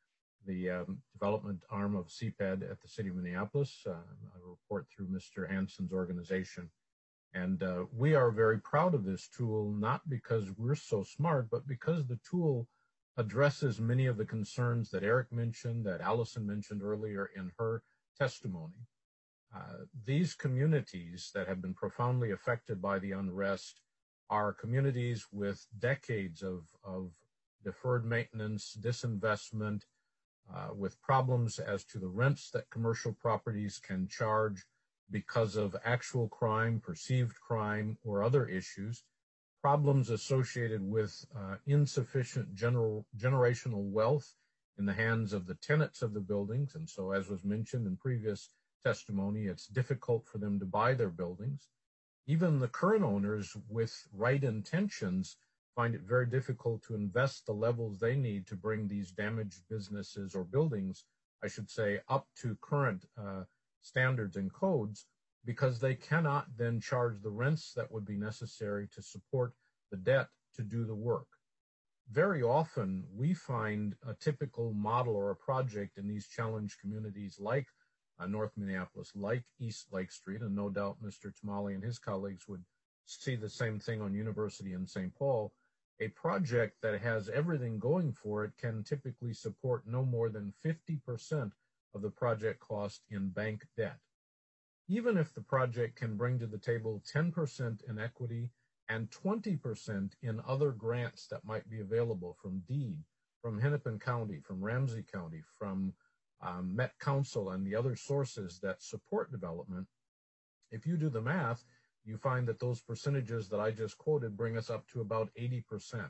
Speaker 15: the development arm of CPED at the City of Minneapolis. I report through Mr. Hanson's organization. And we are very proud of this tool, not because we're so smart, but because the tool addresses many of the concerns that Eric mentioned, that Allison mentioned earlier in her testimony. These communities that have been profoundly affected by the unrest are communities with decades of deferred maintenance, disinvestment, with problems as to the rents that commercial properties can charge because of actual crime, perceived crime, or other issues, problems associated with insufficient generational wealth in the hands of the tenants of the buildings. And so, as was mentioned in previous testimony, it's difficult for them to buy their buildings. Even the current owners with right intentions find it very difficult to invest the levels they need to bring these damaged businesses or buildings, I should say, up to current standards and codes, because they cannot then charge the rents that would be necessary to support the debt to do the work. Very often, we find a typical model or a project in these challenged communities like North Minneapolis, like East Lake Street, and no doubt Mr. Tamale and his colleagues would see the same thing on University in St. Paul. A project that has everything going for it can typically support no more than 50% of the project cost in bank debt. Even if the project can bring to the table 10% in equity and 20% in other grants that might be available from DEED, from Hennepin County, from Ramsey County, from Met Council and the other sources that support development, if you do the math, you find that those percentages that I just quoted bring us up to about 80%.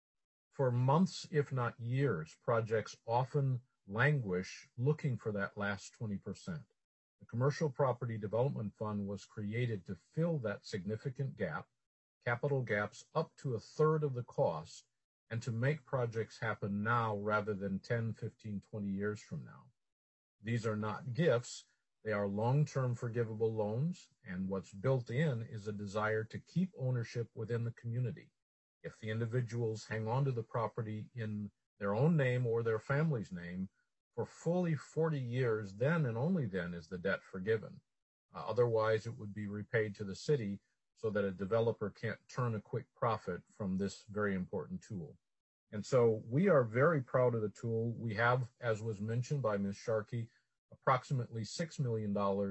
Speaker 15: For months, if not years, projects often languish looking for that last 20%. The Commercial Property Development Fund was created to fill that significant gap, capital gaps up to a third of the cost, and to make projects happen now rather than 10, 15, 20 years from now. These are not gifts, they are long-term forgivable loans, and what's built in is a desire to keep ownership within the community. If the individuals hang on to the property in their own name or their family's name for fully 40 years, then and only then is the debt forgiven. Otherwise, it would be repaid to the city so that a developer can't turn a quick profit from this very important tool. And so we are very proud of the tool. We have, as was mentioned by Ms. Sharkey, approximately $6 million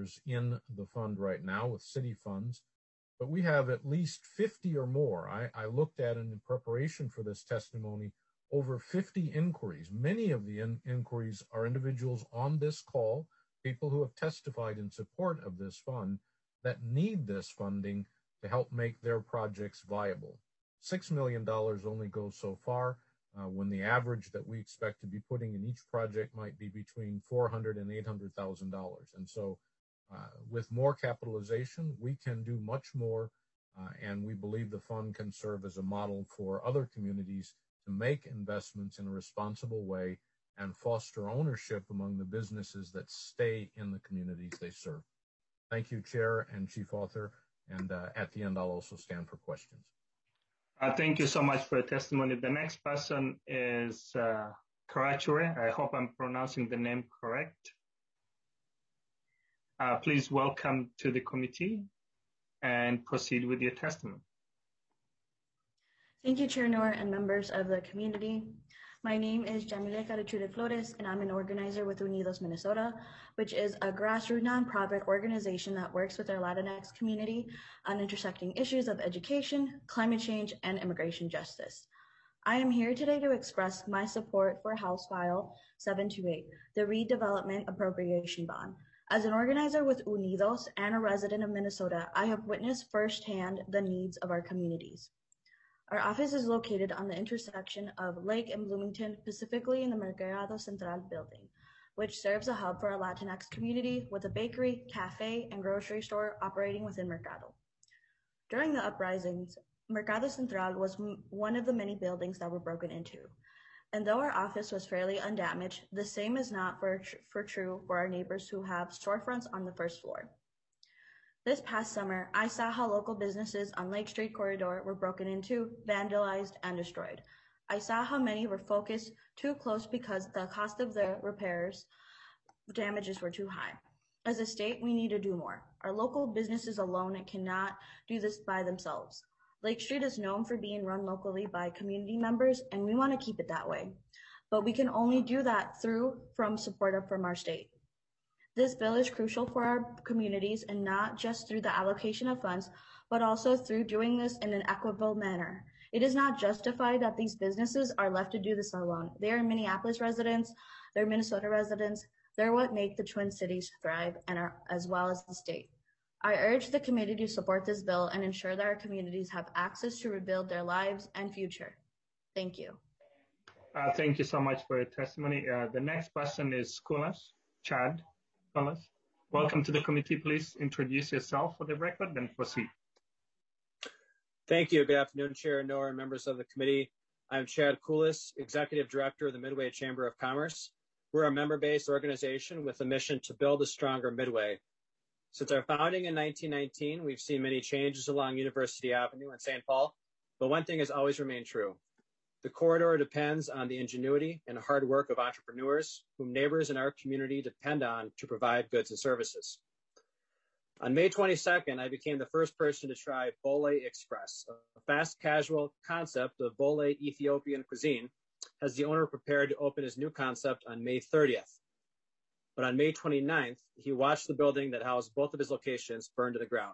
Speaker 15: in the fund right now with city funds, but we have at least 50 or more. I looked at in preparation for this testimony, over 50 inquiries. Many of the inquiries are individuals on this call, people who have testified in support of this fund that need this funding to help make their projects viable. $6 million only goes so far. When the average that we expect to be putting in each project might be between $400,000 and $800,000. And so with more capitalization, we can do much more, and we believe the fund can serve as a model for other communities to make investments in a responsible way and foster ownership among the businesses that stay in the communities they serve. Thank you, Chair and Chief Author, and at the end, I'll also stand for questions.
Speaker 1: Thank you so much for your testimony. The next person is Karachure. I hope I'm pronouncing the name correct. Please welcome to the committee and proceed with your testimony.
Speaker 16: Thank you, Chair Noor and members of the community. My name is Jamila Carachude Flores, and I'm an organizer with Unidos Minnesota, which is a grassroots nonprofit organization that works with our Latinx community on intersecting issues of education, climate change, and immigration justice. I am here today to express my support for House File 728, the Redevelopment Appropriation Bond. As an organizer with Unidos and a resident of Minnesota, I have witnessed firsthand the needs of our communities. Our office is located on the intersection of Lake and Bloomington, specifically in the Mercado Central building, which serves a hub for our Latinx community with a bakery, cafe, and grocery store operating within Mercado. During the uprisings, Mercado Central was one of the many buildings that were broken into. And though our office was fairly undamaged, the same is not true for our neighbors who have storefronts on the first floor. This past summer, I saw how local businesses on Lake Street Corridor were broken into, vandalized, and destroyed. I saw how many were focused too close because the cost of the repairs damages were too high. As a state, we need to do more. Our local businesses alone cannot do this by themselves. Lake Street is known for being run locally by community members, and we want to keep it that way. But we can only do that from support from our state. This bill is crucial for our communities, and not just through the allocation of funds, but also through doing this in an equitable manner. It is not justified that these businesses are left to do this alone. They are Minneapolis residents, they're Minnesota residents, they're what make the Twin Cities thrive, and as well as the state. I urge the committee to support this bill and ensure that our communities have access to rebuild their lives and future. Thank you.
Speaker 1: Thank you so much for your testimony. The next question is Chad Kulas. Welcome to the committee. Please introduce yourself for the record and proceed.
Speaker 17: Thank you. Good afternoon, Chair Noor and members of the committee. I'm Chad Kulas, Executive Director of the Midway Chamber of Commerce. We're a member-based organization with a mission to build a stronger Midway. Since our founding in 1919, we've seen many changes along University Avenue in St. Paul, but one thing has always remained true. The corridor depends on the ingenuity and hard work of entrepreneurs whom neighbors in our community depend on to provide goods and services. On May 22nd, I became the first person to try Bole Express, a fast casual concept of Bole Ethiopian cuisine, as the owner prepared to open his new concept on May 30th. But on May 29th, he watched the building that housed both of his locations burn to the ground.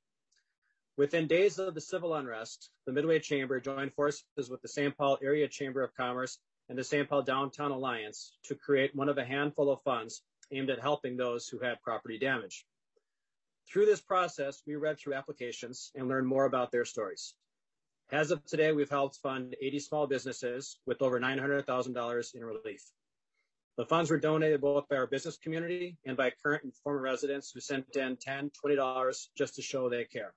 Speaker 17: Within days of the civil unrest, the Midway Chamber joined forces with the St. Paul Area Chamber of Commerce and the St. Paul Downtown Alliance to create one of a handful of funds aimed at helping those who had property damage. Through this process, we read through applications and learned more about their stories. As of today, we've helped fund 80 small businesses with over $900,000 in relief. The funds were donated both by our business community and by current and former residents who sent in $10, $20 just to show they care.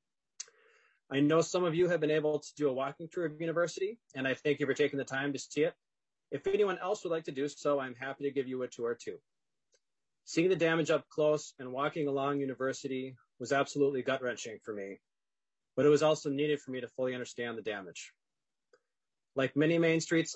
Speaker 17: I know some of you have been able to do a walking tour of University, and I thank you for taking the time to see it. If anyone else would like to do so, I'm happy to give you a tour too. Seeing the damage up close and walking along University was absolutely gut-wrenching for me, but it was also needed for me to fully understand the damage. Like many main streets,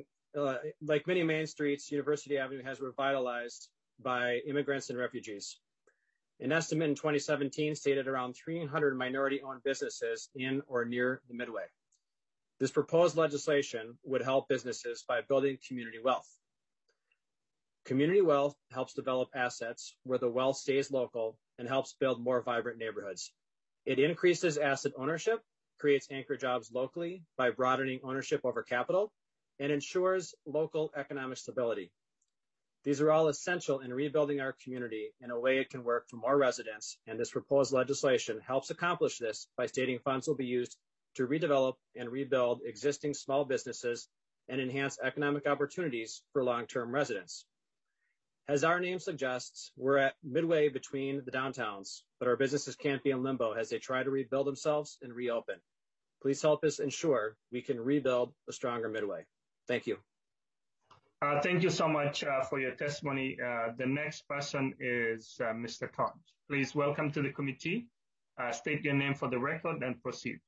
Speaker 17: University Avenue has revitalized by immigrants and refugees. An estimate in 2017 stated around 300 minority-owned businesses in or near the Midway. This proposed legislation would help businesses by building community wealth. Community wealth helps develop assets where the wealth stays local and helps build more vibrant neighborhoods. It increases asset ownership, creates anchor jobs locally by broadening ownership over capital, and ensures local economic stability. These are all essential in rebuilding our community in a way it can work for more residents, and this proposed legislation helps accomplish this by stating funds will be used to redevelop and rebuild existing small businesses and enhance economic opportunities for long-term residents. As our name suggests, we're at midway between the downtowns, but our businesses can't be in limbo as they try to rebuild themselves and reopen. Please help us ensure we can rebuild a stronger Midway. Thank you.
Speaker 1: Thank you so much for your testimony. The next person is Mr. Todd. Please welcome to the committee. State your name for the record and proceed.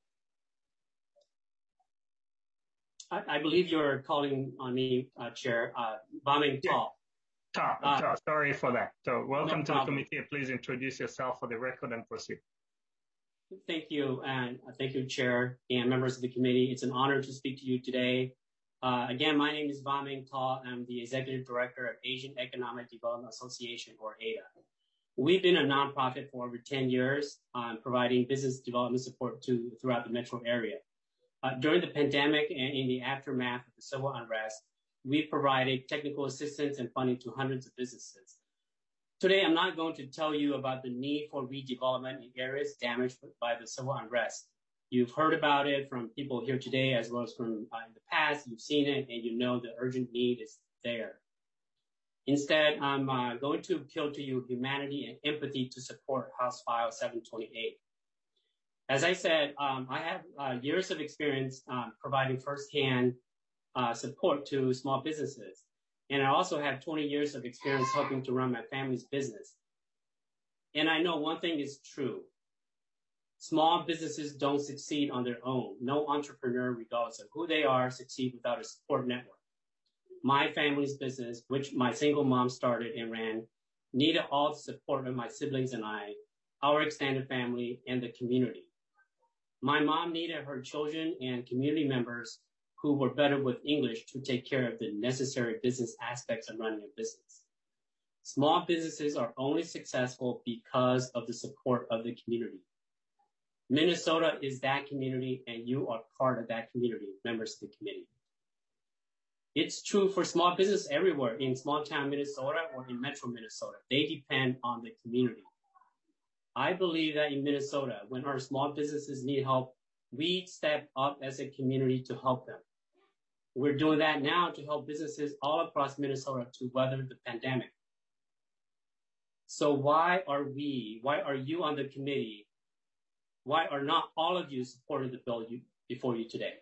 Speaker 18: I believe you're calling on me, Chair. Baming Tall.
Speaker 1: Sorry for that. So welcome to the committee. Please introduce yourself for the record and proceed.
Speaker 18: Thank you, and thank you, Chair and members of the committee. It's an honor to speak to you today. Again, my name is Baming Ta. I'm the Executive Director of Asian Economic Development Association, or ADA. We've been a nonprofit for over 10 years, providing business development support throughout the metro area. During the pandemic and in the aftermath of the civil unrest, we provided technical assistance and funding to hundreds of businesses. Today, I'm not going to tell you about the need for redevelopment in areas damaged by the civil unrest. You've heard about it from people here today, as well as from in the past. You've seen it, and you know the urgent need is there. Instead, I'm going to appeal to you humanity and empathy to support House File 728. As I said, I have years of experience providing firsthand support to small businesses. And I also have 20 years of experience helping to run my family's business. And I know one thing is true. Small businesses don't succeed on their own. No entrepreneur, regardless of who they are, succeed without a support network. My family's business, which my single mom started and ran, needed all the support of my siblings and I, our extended family, and the community. My mom needed her children and community members who were better with English to take care of the necessary business aspects of running a business. Small businesses are only successful because of the support of the community. Minnesota is that community, and you are part of that community, members of the committee. It's true for small business everywhere in small town Minnesota or in metro Minnesota. They depend on the community. I believe that in Minnesota, when our small businesses need help, we step up as a community to help them. We're doing that now to help businesses all across Minnesota to weather the pandemic. So why are you on the committee? Why are not all of you supporting the bill before you today?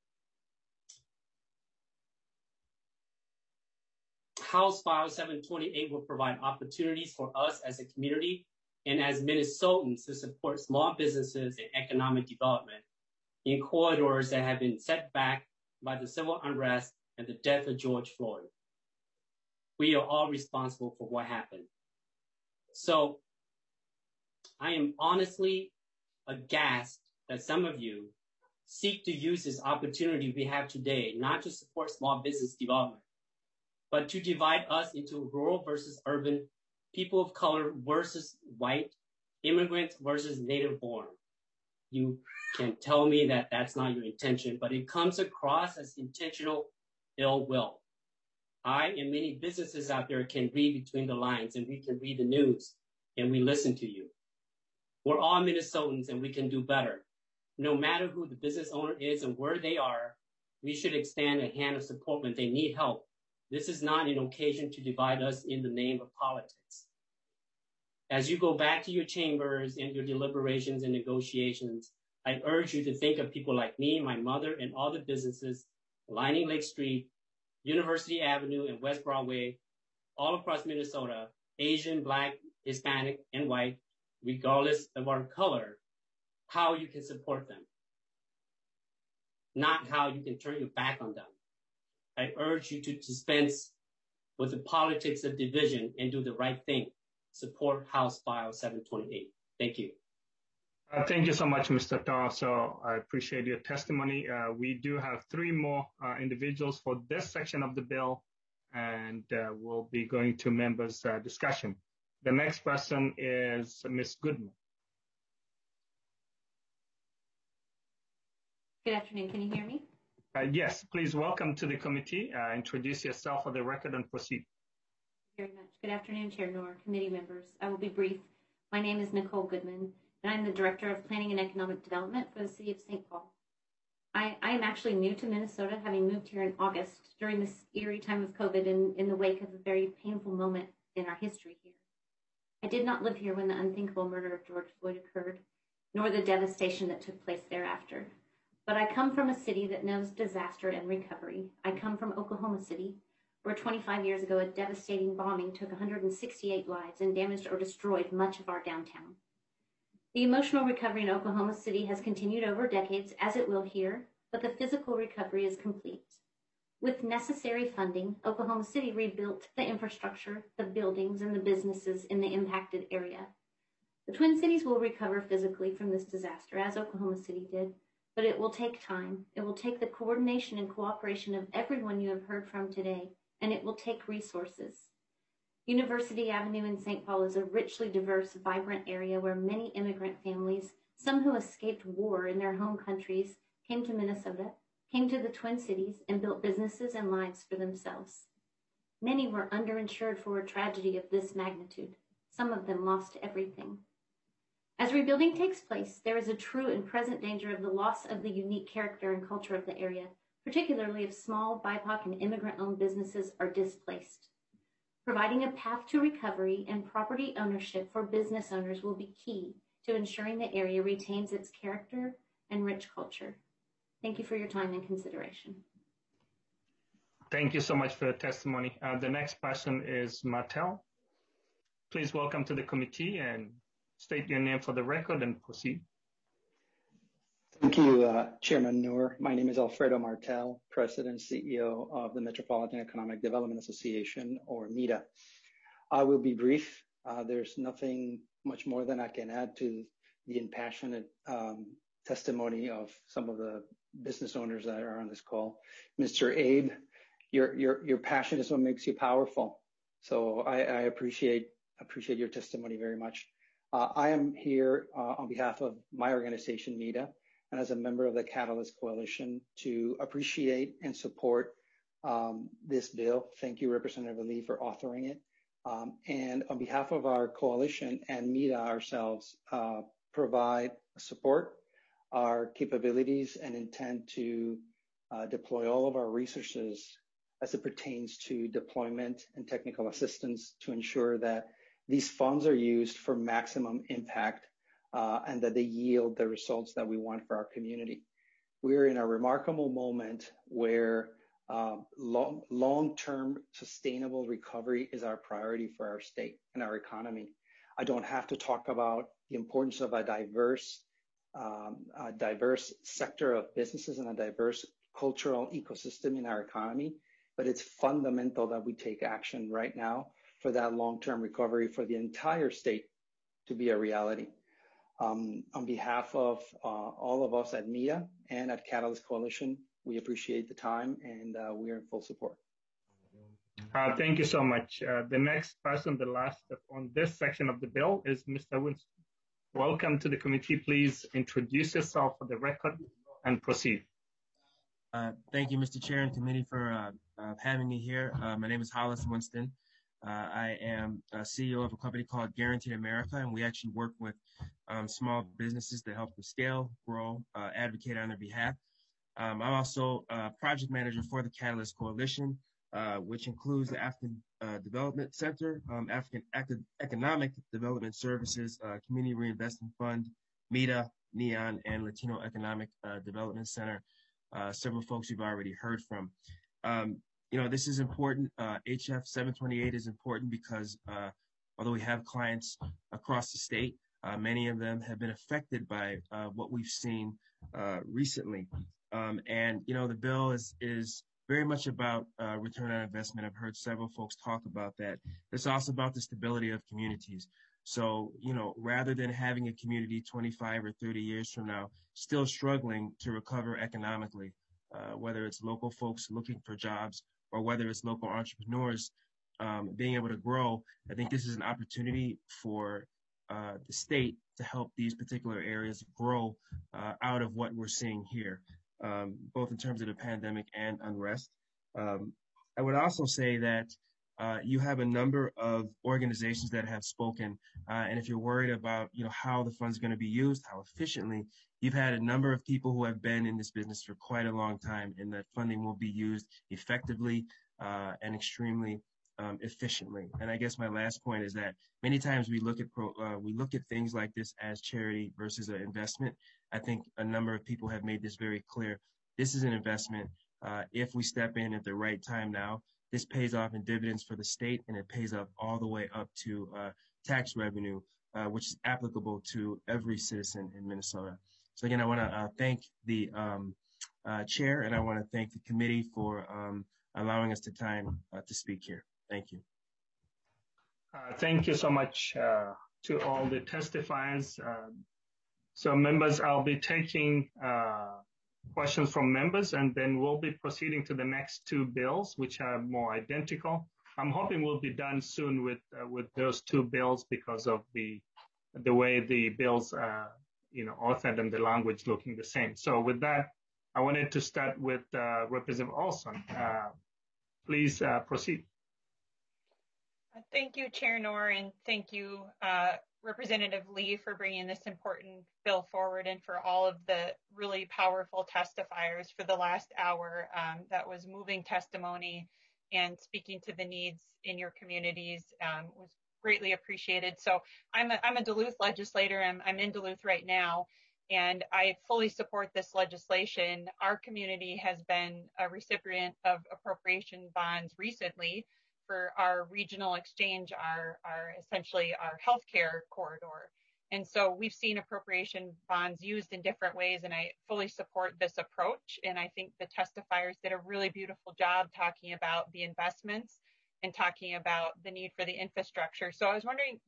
Speaker 18: House File 728 will provide opportunities for us as a community and as Minnesotans to support small businesses and economic development in corridors that have been set back by the civil unrest and the death of George Floyd. We are all responsible for what happened. So I am honestly aghast that some of you seek to use this opportunity we have today, not to support small business development, but to divide us into rural versus urban, people of color versus white, immigrants versus native born. You can tell me that that's not your intention, but it comes across as intentional ill will. I and many businesses out there can read between the lines, and we can read the news, and we listen to you. We're all Minnesotans, and we can do better. No matter who the business owner is and where they are, we should extend a hand of support when they need help. This is not an occasion to divide us in the name of politics. As you go back to your chambers and your deliberations and negotiations, I urge you to think of people like me, my mother, and all the businesses lining Lake Street, University Avenue, and West Broadway, all across Minnesota, Asian, Black, Hispanic, and white, regardless of our color, how you can support them, not how you can turn your back on them. I urge you to dispense with the politics of division and do the right thing. Support House File 728. Thank you.
Speaker 1: Thank you so much, Mr. Taw. So I appreciate your testimony. We do have three more individuals for this section of the bill, and we'll be going to members' discussion. The next person is Ms. Goodman.
Speaker 19: Good afternoon. Can you hear me?
Speaker 1: Yes, please welcome to the committee. Introduce yourself for the record and proceed.
Speaker 19: Very much. Good afternoon, Chair Noor, committee members. I will be brief. My name is Nicole Goodman, and I'm the Director of Planning and Economic Development for the City of St. Paul. I am actually new to Minnesota, having moved here in August during this eerie time of COVID in the wake of a very painful moment in our history here. I did not live here when the unthinkable murder of George Floyd occurred, nor the devastation that took place thereafter. But I come from a city that knows disaster and recovery. I come from Oklahoma City, where 25 years ago a devastating bombing took 168 lives and damaged or destroyed much of our downtown. The emotional recovery in Oklahoma City has continued over decades, as it will here, but the physical recovery is complete. With necessary funding, Oklahoma City rebuilt the infrastructure, the buildings, and the businesses in the impacted area. The Twin Cities will recover physically from this disaster, as Oklahoma City did, but it will take time. It will take the coordination and cooperation of everyone you have heard from today, and it will take resources. University Avenue in St. Paul is a richly diverse, vibrant area where many immigrant families, some who escaped war in their home countries, came to Minnesota, came to the Twin Cities, and built businesses and lives for themselves. Many were underinsured for a tragedy of this magnitude. Some of them lost everything. As rebuilding takes place, there is a true and present danger of the loss of the unique character and culture of the area, particularly if small BIPOC and immigrant-owned businesses are displaced. Providing a path to recovery and property ownership for business owners will be key to ensuring the area retains its character and rich culture. Thank you for your time and consideration.
Speaker 1: Thank you so much for your testimony. The next person is Martel. Please welcome to the committee and state your name for the record and proceed.
Speaker 20: Thank you, Chairman Noor. My name is Alfredo Martel, President and CEO of the Metropolitan Economic Development Association, or MEDA. I will be brief. There's nothing much more than I can add to the impassioned testimony of some of the business owners that are on this call. Mr. Abe, your passion is what makes you powerful. So I appreciate your testimony very much. I am here on behalf of my organization, MEDA, and as a member of the Catalyst Coalition to appreciate and support this bill. Thank you, Representative Ali, for authoring it. And on behalf of our coalition and MEDA ourselves, provide support, our capabilities, and intend to deploy all of our resources as it pertains to deployment and technical assistance to ensure that these funds are used for maximum impact and that they yield the results that we want for our community. We're in a remarkable moment where long-term sustainable recovery is our priority for our state and our economy. I don't have to talk about the importance of a diverse sector of businesses and a diverse cultural ecosystem in our economy, but it's fundamental that we take action right now for that long-term recovery for the entire state to be a reality. On behalf of all of us at MEDA and at Catalyst Coalition, we appreciate the time and we are in full support.
Speaker 1: Thank you so much. The next person, the last on this section of the bill is Mr. Winston. Welcome to the committee. Please introduce yourself for the record and proceed.
Speaker 21: Thank you, Mr. Chair and committee, for having me here. My name is Hollis Winston. I am a CEO of a company called Guaranteed America, and we actually work with small businesses to help them scale, grow, advocate on their behalf. I'm also a project manager for the Catalyst Coalition, which includes the African Development Center, African Economic Development Services, Community Reinvestment Fund, MEDA, NEON, and Latino Economic Development Center. Several folks you've already heard from. This is important. HF 728 is important because although we have clients across the state, many of them have been affected by what we've seen recently. The bill is very much about return on investment. I've heard several folks talk about that. It's also about the stability of communities. So, rather than having a community 25 or 30 years from now still struggling to recover economically, whether it's local folks looking for jobs or whether it's local entrepreneurs being able to grow, I think this is an opportunity for the state to help these particular areas grow out of what we're seeing here, both in terms of the pandemic and unrest. I would also say that you have a number of organizations that have spoken, and if you're worried about how the funds are going to be used, how efficiently, you've had a number of people who have been in this business for quite a long time, and that funding will be used effectively and extremely efficiently. And I guess my last point is that many times we look at things like this as charity versus an investment. I think a number of people have made this very clear. This is an investment. If we step in at the right time now, this pays off in dividends for the state, and it pays off all the way up to tax revenue, which is applicable to every citizen in Minnesota. So again, I want to thank the chair, and I want to thank the committee for allowing us the time to speak here. Thank you.
Speaker 1: Thank you so much, to all the testifiers. So members, I'll be taking questions from members, and then we'll be proceeding to the next two bills, which are more identical. I'm hoping we'll be done soon with those two bills because of the way the bills are, authored and the language looking the same. So with that, I wanted to start with Representative Olson. Please proceed.
Speaker 4: Thank you, Chair Noor, and thank you, Representative Lee, for bringing this important bill forward, and for all of the really powerful testifiers for the last hour. That was moving testimony and speaking to the needs in your communities was greatly appreciated. So I'm a Duluth legislator. I'm in Duluth right now, and I fully support this legislation. Our community has been a recipient of appropriation bonds recently for our regional exchange, our essentially our healthcare corridor. And so we've seen appropriation bonds used in different ways, and I fully support this approach. And I think the testifiers did a really beautiful job talking about the investments and talking about the need for the infrastructure. So I was wondering,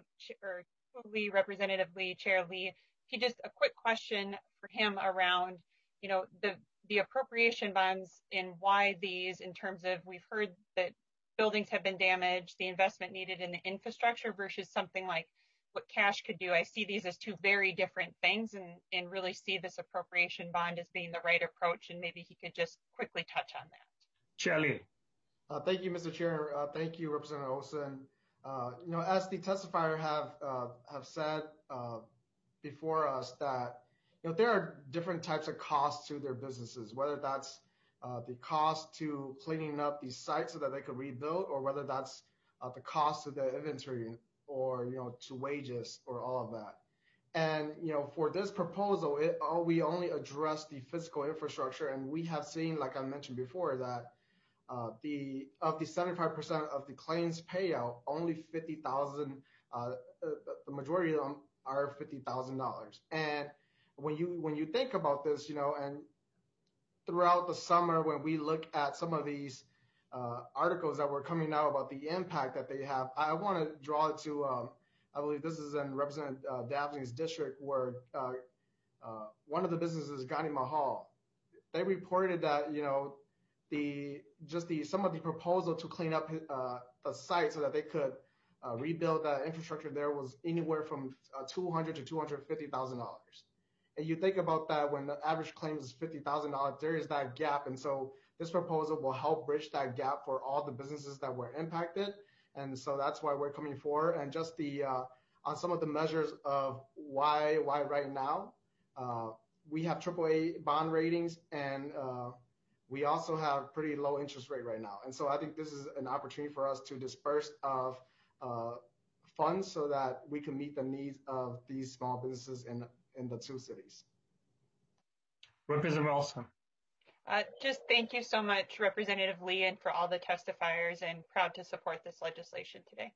Speaker 4: Lee, Representative Lee, Chair Lee, just a quick question for him around, the appropriation bonds and why these, in terms of, we've heard that buildings have been damaged, the investment needed in the infrastructure versus something like what cash could do. I see these as two very different things, and really see this appropriation bond as being the right approach, and maybe he could just quickly touch on that.
Speaker 1: Shelley.
Speaker 5: Thank you, Mr. Chair. Thank you, Representative Olson. As the testifier have said before us, that there are different types of costs to their businesses, whether that's the cost to cleaning up these sites so that they could rebuild, or whether that's the cost of the inventory, or to wages, or all of that. And for this proposal, we only address the physical infrastructure, and we have seen, like I mentioned before, that of the 75% of the claims payout, only $50,000, the majority of them are $50,000. And when you think about this, and throughout the summer, when we look at some of these articles that were coming out about the impact that they have, I want to draw it to, I believe this is in Representative Dabney's district, where one of the businesses, Ghani Mahal, they reported that, some of the proposal to clean up the site so that they could rebuild that infrastructure there was anywhere from $200,000 to $250,000. And you think about that, when the average claim is $50,000, there is that gap. And so this proposal will help bridge that gap for all the businesses that were impacted. And so that's why we're coming forward. And just on some of the measures of why right now, we have AAA bond ratings, and we also have pretty low interest rate right now. And so I think this is an opportunity for us to disperse of funds so that we can meet the needs of these small businesses in the two cities.
Speaker 1: Representative Olson.
Speaker 4: Just thank you so much, Representative Lee, and for all the testifiers, and proud to support this legislation today.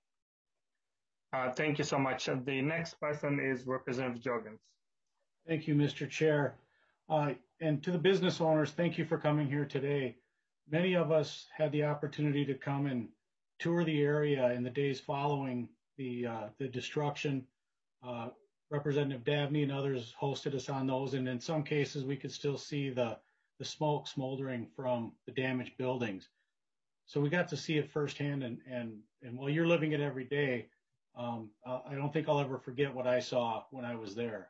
Speaker 1: Thank you so much. The next person is Representative Jorgens.
Speaker 2: Thank you, Mr. Chair. And to the business owners, thank you for coming here today. Many of us had the opportunity to come and tour the area in the days following the destruction. Representative Dabney and others hosted us on those, and in some cases we could still see the smoke smoldering from the damaged buildings. So we got to see it firsthand, and while you're living it every day, I don't think I'll ever forget what I saw when I was there.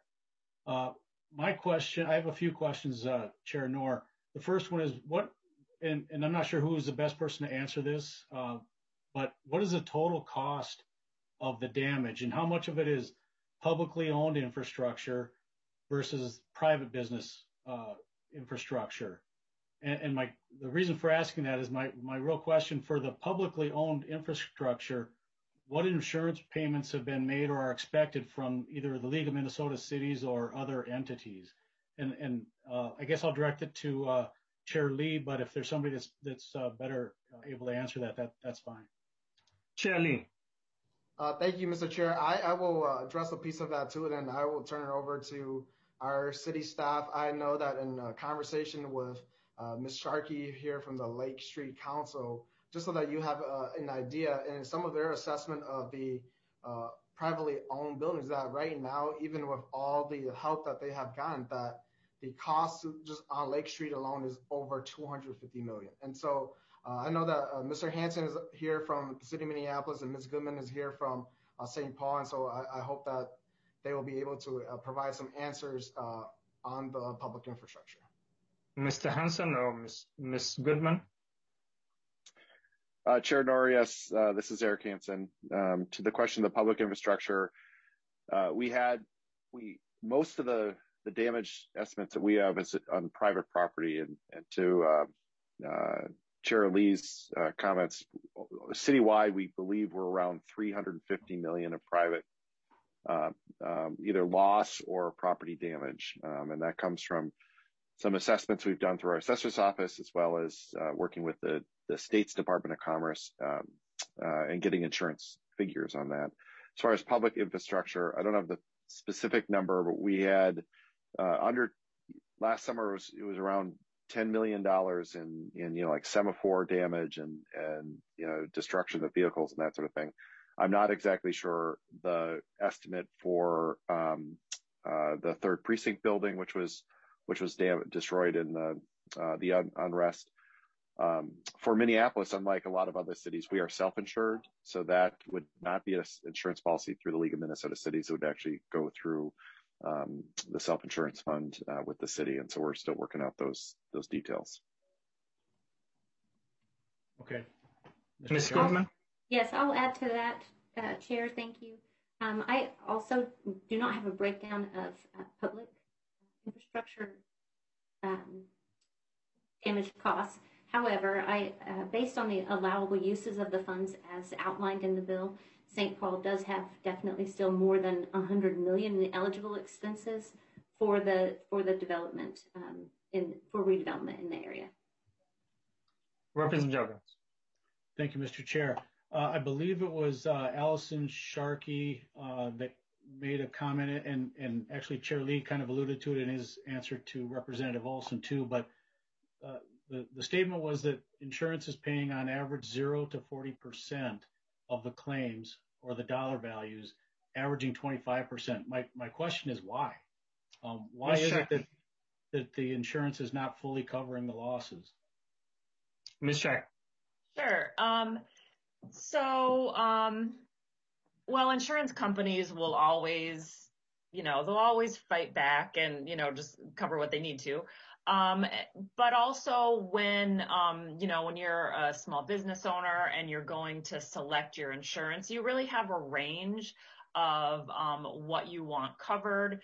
Speaker 2: My question, I have a few questions, Chair Noor. The first one is and I'm not sure who is the best person to answer this, but what is the total cost of the damage, and how much of it is publicly owned infrastructure versus private business infrastructure? And the reason for asking that is my real question: for the publicly owned infrastructure, what insurance payments have been made or are expected from either the League of Minnesota Cities or other entities? And I guess I'll direct it to Chair Lee, but if there's somebody that's better able to answer that's fine.
Speaker 1: Chair Lee.
Speaker 5: Thank you, Mr. Chair. I will address a piece of that too, and then I will turn it over to our city staff. I know that in a conversation with Ms. Sharkey here from the Lake Street Council, just so that you have an idea, and some of their assessment of the privately owned buildings that right now, even with all the help that they have gotten, that the cost just on Lake Street alone is over $250 million. And so I know that Mr. Hansen is here from the city of Minneapolis and Ms. Goodman is here from St. Paul. And so I hope that they will be able to provide some answers on the public infrastructure.
Speaker 1: Mr. Hansen or Ms. Goodman?
Speaker 14: Chair Noor, yes, this is Eric Hansen. To the question of the public infrastructure, most of the damage estimates that we have is on private property, and to Chair Lee's comments, citywide, we believe we're around $350 million of private either loss or property damage. And that comes from some assessments we've done through our assessor's office, as well as working with the state's Department of Commerce and getting insurance figures on that. As far as public infrastructure, I don't have the specific number, but we had last summer it was around $10 million in like semaphore damage and destruction of vehicles and that sort of thing. I'm not exactly sure the estimate for the 3rd Precinct building, which was destroyed in the unrest. For Minneapolis, unlike a lot of other cities, we are self-insured, so that would not be an insurance policy through the League of Minnesota Cities. It would actually go through the self-insurance fund with the city, and so we're still working out those details.
Speaker 2: Okay.
Speaker 1: Ms. Goodman?
Speaker 19: Yes, I'll add to that, Chair. Thank you. I also do not have a breakdown of public infrastructure damage costs. However, based on the allowable uses of the funds as outlined in the bill, St. Paul does have definitely still more than $100 million in eligible expenses for the development for redevelopment in the area.
Speaker 1: Representative Jones.
Speaker 2: Thank you, Mr. Chair. I believe it was Allison Sharkey that made a comment, and actually Chair Lee kind of alluded to it in his answer to Representative Olson too, but the statement was that insurance is paying on average 0 to 40% of the claims or the dollar values, averaging 25%. My question is why? Why is it that the insurance is not fully covering the losses?
Speaker 1: Ms. Shack.
Speaker 13: Sure. Well, insurance companies will always, they'll always fight back and, just cover what they need to. But also when you're a small business owner and you're going to select your insurance, you really have a range of what you want covered.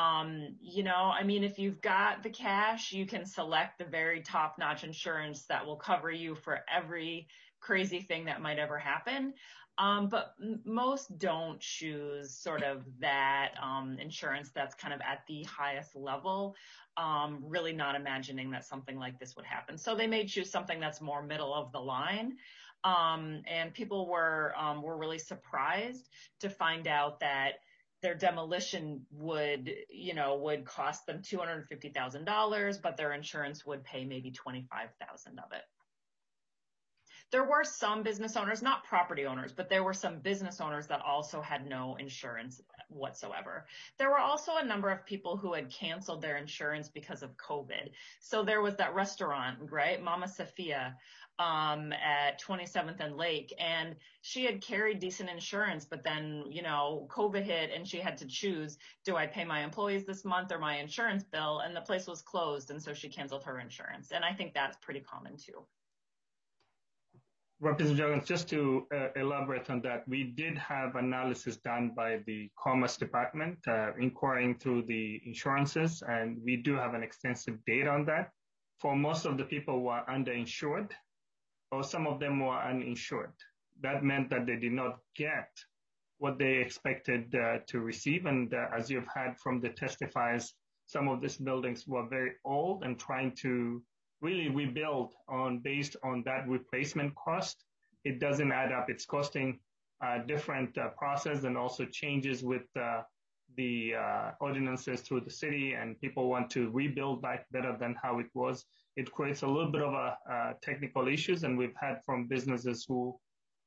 Speaker 13: If you've got the cash, you can select the very top-notch insurance that will cover you for every crazy thing that might ever happen. But most don't choose sort of that insurance that's kind of at the highest level, really not imagining that something like this would happen. So they may choose something that's more middle of the line. And people were really surprised to find out that their demolition would cost them $250,000, but their insurance would pay maybe $25,000 of it. There were some business owners, not property owners, but there were some business owners that also had no insurance whatsoever. There were also a number of people who had canceled their insurance because of COVID. So there was that restaurant, right, Mama Sophia, at 27th and Lake, and she had carried decent insurance, but then, COVID hit and she had to choose, do I pay my employees this month or my insurance bill? And the place was closed, and so she canceled her insurance. And I think that's pretty common too.
Speaker 1: Representative Jones, just to elaborate on that, we did have analysis done by the Commerce Department, inquiring through the insurances, and we do have an extensive data on that. For most of the people who are underinsured, or some of them were uninsured. That meant that they did not get what they expected to receive. And as you've heard from the testifiers, some of these buildings were very old and trying to really rebuild based on that replacement cost. It doesn't add up. It's costing a different process and also changes with the ordinances through the city, and people want to rebuild back better than how it was. It creates a little bit of technical issues, and we've had from businesses who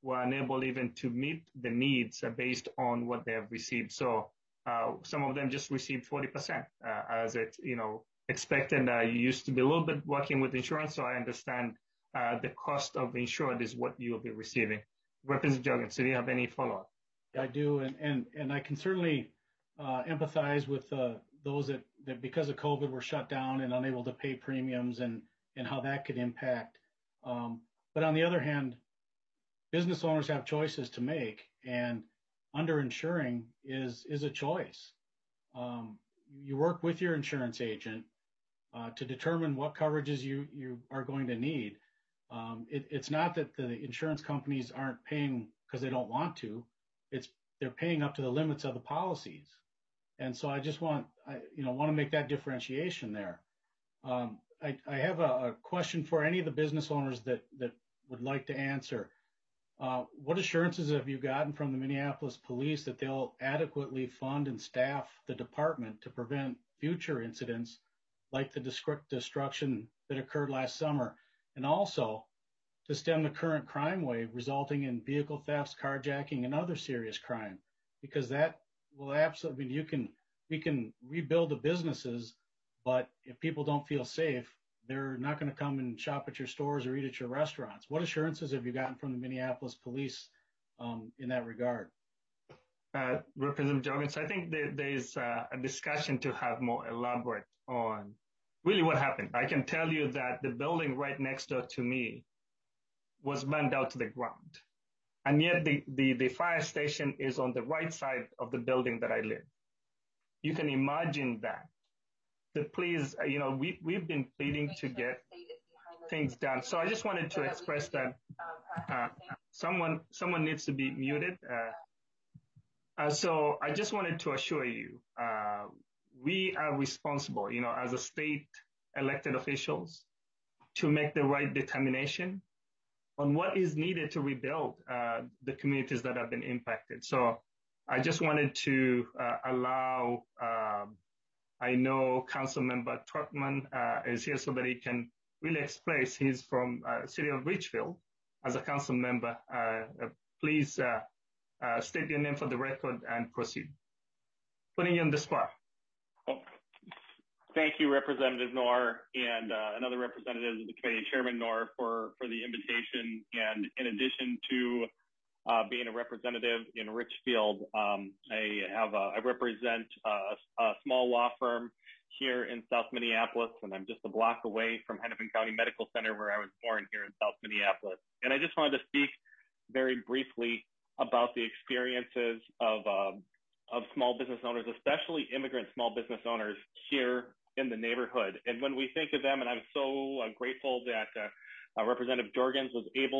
Speaker 1: were unable even to meet the needs based on what they have received. So some of them just received 40% as it, expected. You used to be a little bit working with insurance, so I understand the cost of insured is what you'll be receiving. Representative Juggins, do you have any follow-up?
Speaker 2: I do, and I can certainly empathize with those that because of COVID were shut down and unable to pay premiums and how that could impact. But on the other hand, business owners have choices to make, and underinsuring is a choice. You work with your insurance agent to determine what coverages you are going to need. It's not that the insurance companies aren't paying because they don't want to. They're paying up to the limits of the policies. And so I just want to make that differentiation there. I have a question for any of the business owners that would like to answer. What assurances have you gotten from the Minneapolis police that they'll adequately fund and staff the department to prevent future incidents like the destruction that occurred last summer, and also to stem the current crime wave resulting in vehicle thefts, carjacking, and other serious crime? Because that will absolutely, we can rebuild the businesses, but if people don't feel safe, they're not going to come and shop at your stores or eat at your restaurants. What assurances have you gotten from the Minneapolis police in that regard?
Speaker 1: Representative Juggins, I think there's a discussion to have more elaborate on really what happened. I can tell you that the building right next door to me was burned out to the ground. And yet the fire station is on the right side of the building that I live. You can imagine that. The police, we've been pleading to get things done. So I just wanted to express that someone needs to be muted. So I just wanted to assure you, we are responsible, as a state elected officials, to make the right determination on what is needed to rebuild the communities that have been impacted. So I just wanted to allow, I know Councilmember Trotman is here so that he can really explain. He's from City of Richfield as a council member. Please state your name for the record and proceed. Putting you on the spot.
Speaker 3: Thank you, Representative Noor, and another representative of the committee, Chairman Noor, for the invitation. And in addition to being a representative in Richfield, I represent a small law firm here in South Minneapolis, and I'm just a block away from Hennepin County Medical Center, where I was born here in South Minneapolis. And I just wanted to speak very briefly about the experiences of small business owners, especially immigrant small business owners here in the neighborhood. And when we think of them, and I'm so grateful that Representative Jorgens was able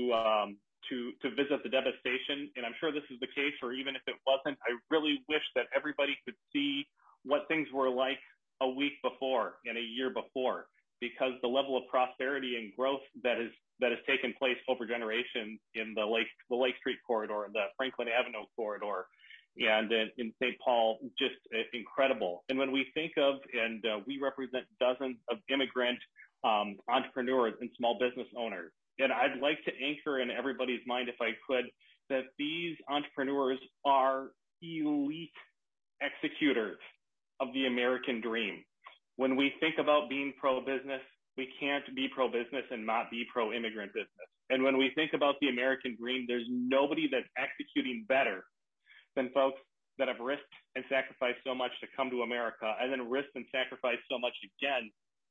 Speaker 3: to visit the devastation, and I'm sure this is the case, or even if it wasn't, I really wish that everybody could see what things were like a week before and a year before, because the level of prosperity and growth that has taken place over generations in the Lake Street corridor, the Franklin Avenue corridor, and in St. Paul, just incredible. And when we think of, and we represent dozens of immigrant entrepreneurs and small business owners, and I'd like to anchor in everybody's mind, if I could, that these entrepreneurs are elite executors of the American dream. When we think about being pro-business, we can't be pro-business and not be pro-immigrant business. And when we think about the American dream, there's nobody that's executing better than folks that have risked and sacrificed so much to come to America, and then risked and sacrificed so much again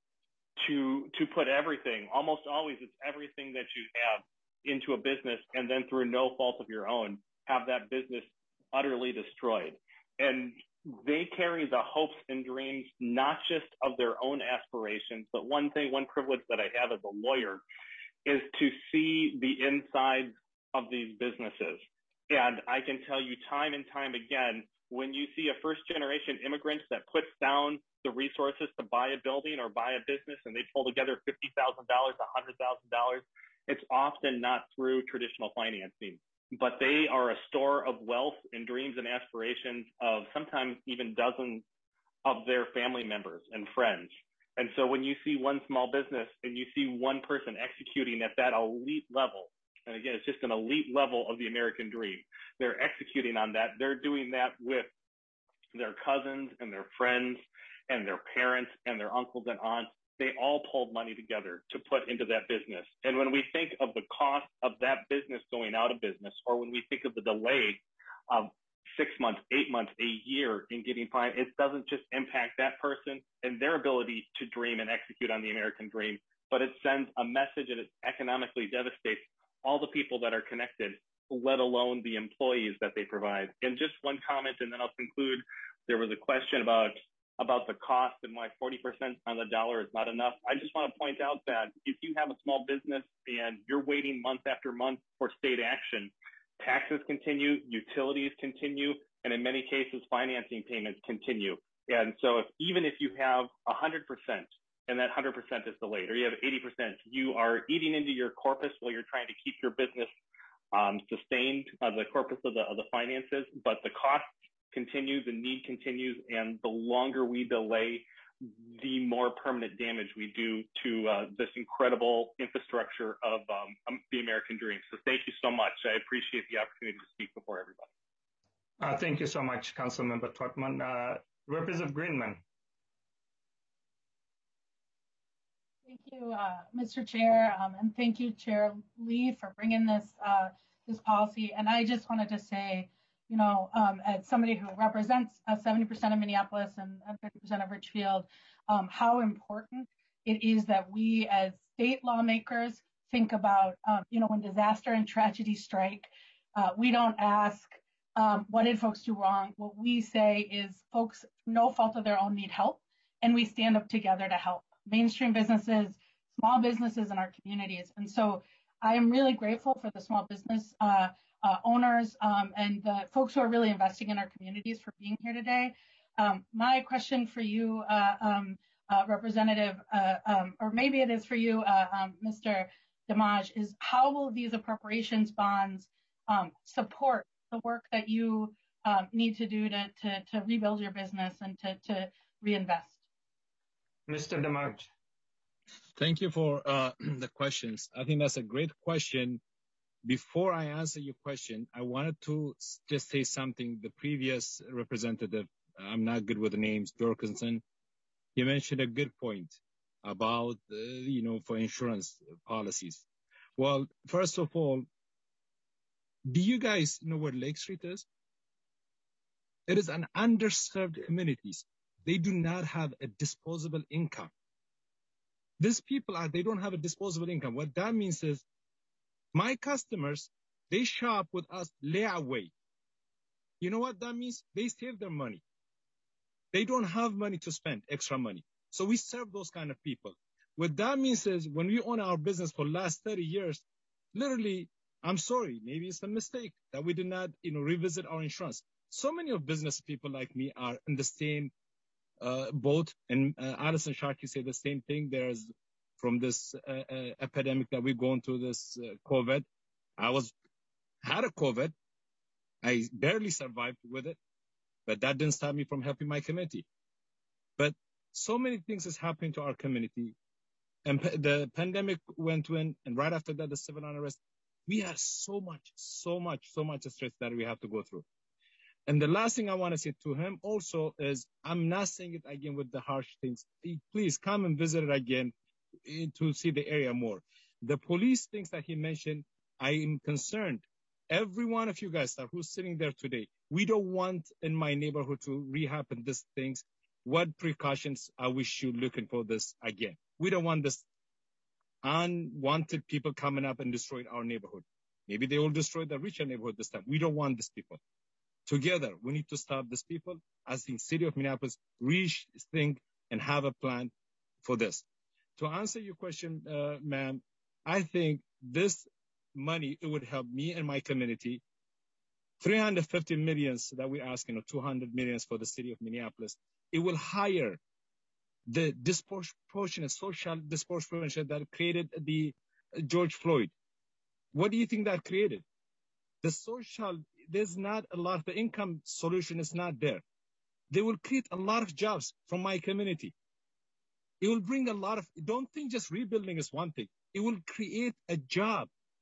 Speaker 3: to put everything, almost always it's everything that you have, into a business, and then through no fault of your own, have that business utterly destroyed. And they carry the hopes and dreams, not just of their own aspirations, but one privilege that I have as a lawyer is to see the insides of these businesses. And I can tell you time and time again, when you see a first-generation immigrant that puts down the resources to buy a building or buy a business, and they pull together $50,000, $100,000, it's often not through traditional financing, but they are a store of wealth and dreams and aspirations of sometimes even dozens of their family members and friends. And so when you see one small business and you see one person executing at that elite level, And again, it's just an elite level of the American dream. They're executing on that. They're doing that with their cousins and their friends and their parents and their uncles and aunts. They all pulled money together to put into that business. And when we think of the cost of that business going out of business, or when we think of the delay of 6 months, 8 months, a year in getting fined, it doesn't just impact that person and their ability to dream and execute on the American dream, but it sends a message and it economically devastates all the people that are connected, let alone the employees that they provide. And just one comment, and then I'll conclude. There was a question about the cost and why 40% on the dollar is not enough. I just want to point out that if you have a small business and you're waiting month after month for state action, taxes continue, utilities continue, and in many cases, financing payments continue. And so even if you have 100% and that 100% is delayed, or you have 80%, you are eating into your corpus while you're trying to keep your business sustained, the corpus of the finances, but the costs continue, the need continues, and the longer we delay, the more permanent damage we do to this incredible infrastructure of the American dream. So thank you so much. I appreciate the opportunity to speak before everybody.
Speaker 1: Thank you so much, Councilmember Trotman. Representative Greenman.
Speaker 6: Thank you, Mr. Chair, and thank you, Chair Lee, for bringing this policy. And I just wanted to say, you know, as somebody who represents 70% of Minneapolis and 50% of Richfield, how important it is that we as state lawmakers think about, you know, when disaster and tragedy strike, we don't ask, what did folks do wrong? What we say is folks, no fault of their own, need help, and we stand up together to help mainstream businesses, small businesses in our communities. And so I am really grateful for the small business owners and the folks who are really investing in our communities for being here today. My question for you, Representative, or maybe it is for you, Mr. Dimaj, is how will these appropriations bonds support the work that you need to do to rebuild your business and to reinvest?
Speaker 1: Mr. Dimaj.
Speaker 8: Thank you for the questions. I think that's a great question. Before I answer your question, I wanted to just say something. The previous representative, I'm not good with the names, Jorgensen, he mentioned a good point about, you know, for insurance policies. Well, first of all, do you guys know where Lake Street is? It is an underserved communities. They do not have a disposable income. These people they don't have a disposable income. What that means is my customers, they shop with us layaway. You know what that means? They save their money. They don't have money to spend, extra money. So we serve those kind of people. What that means is when we own our business for the last 30 years, literally, I'm sorry, maybe it's a mistake that we did not, you know, revisit our insurance. So many of business people like me are in the same boat, and Alison Sharkey said the same thing. There's from this epidemic that we're going through, this COVID. I had a COVID. I barely survived with it, but that didn't stop me from helping my community. But so many things is happening to our community. And the pandemic went in, and right after that, the civil unrest. We have so much stress that we have to go through. And the last thing I want to say to him also is, I'm not saying it again with the harsh things. Please come and visit it again to see the area more. The police things that he mentioned, I am concerned. Every one of you guys who's sitting there today, we don't want in my neighborhood to rehappen these things. What precautions are we looking for this again? We don't want this unwanted people coming up and destroying our neighborhood. Maybe they will destroy the richer neighborhood this time. We don't want these people. Together, we need to stop these people. As the city of Minneapolis, rethink and have a plan for this. To answer your question, ma'am, I think this money, it would help me and my community. 350 millions that we're asking, or 200 millions for the city of Minneapolis, it will hire the disproportionate social disproportion that created the George Floyd. What do you think that created? The social, there's not a lot, the income solution is not there. They will create a lot of jobs from my community. It will bring a lot of, don't think just rebuilding is one thing. It will create a job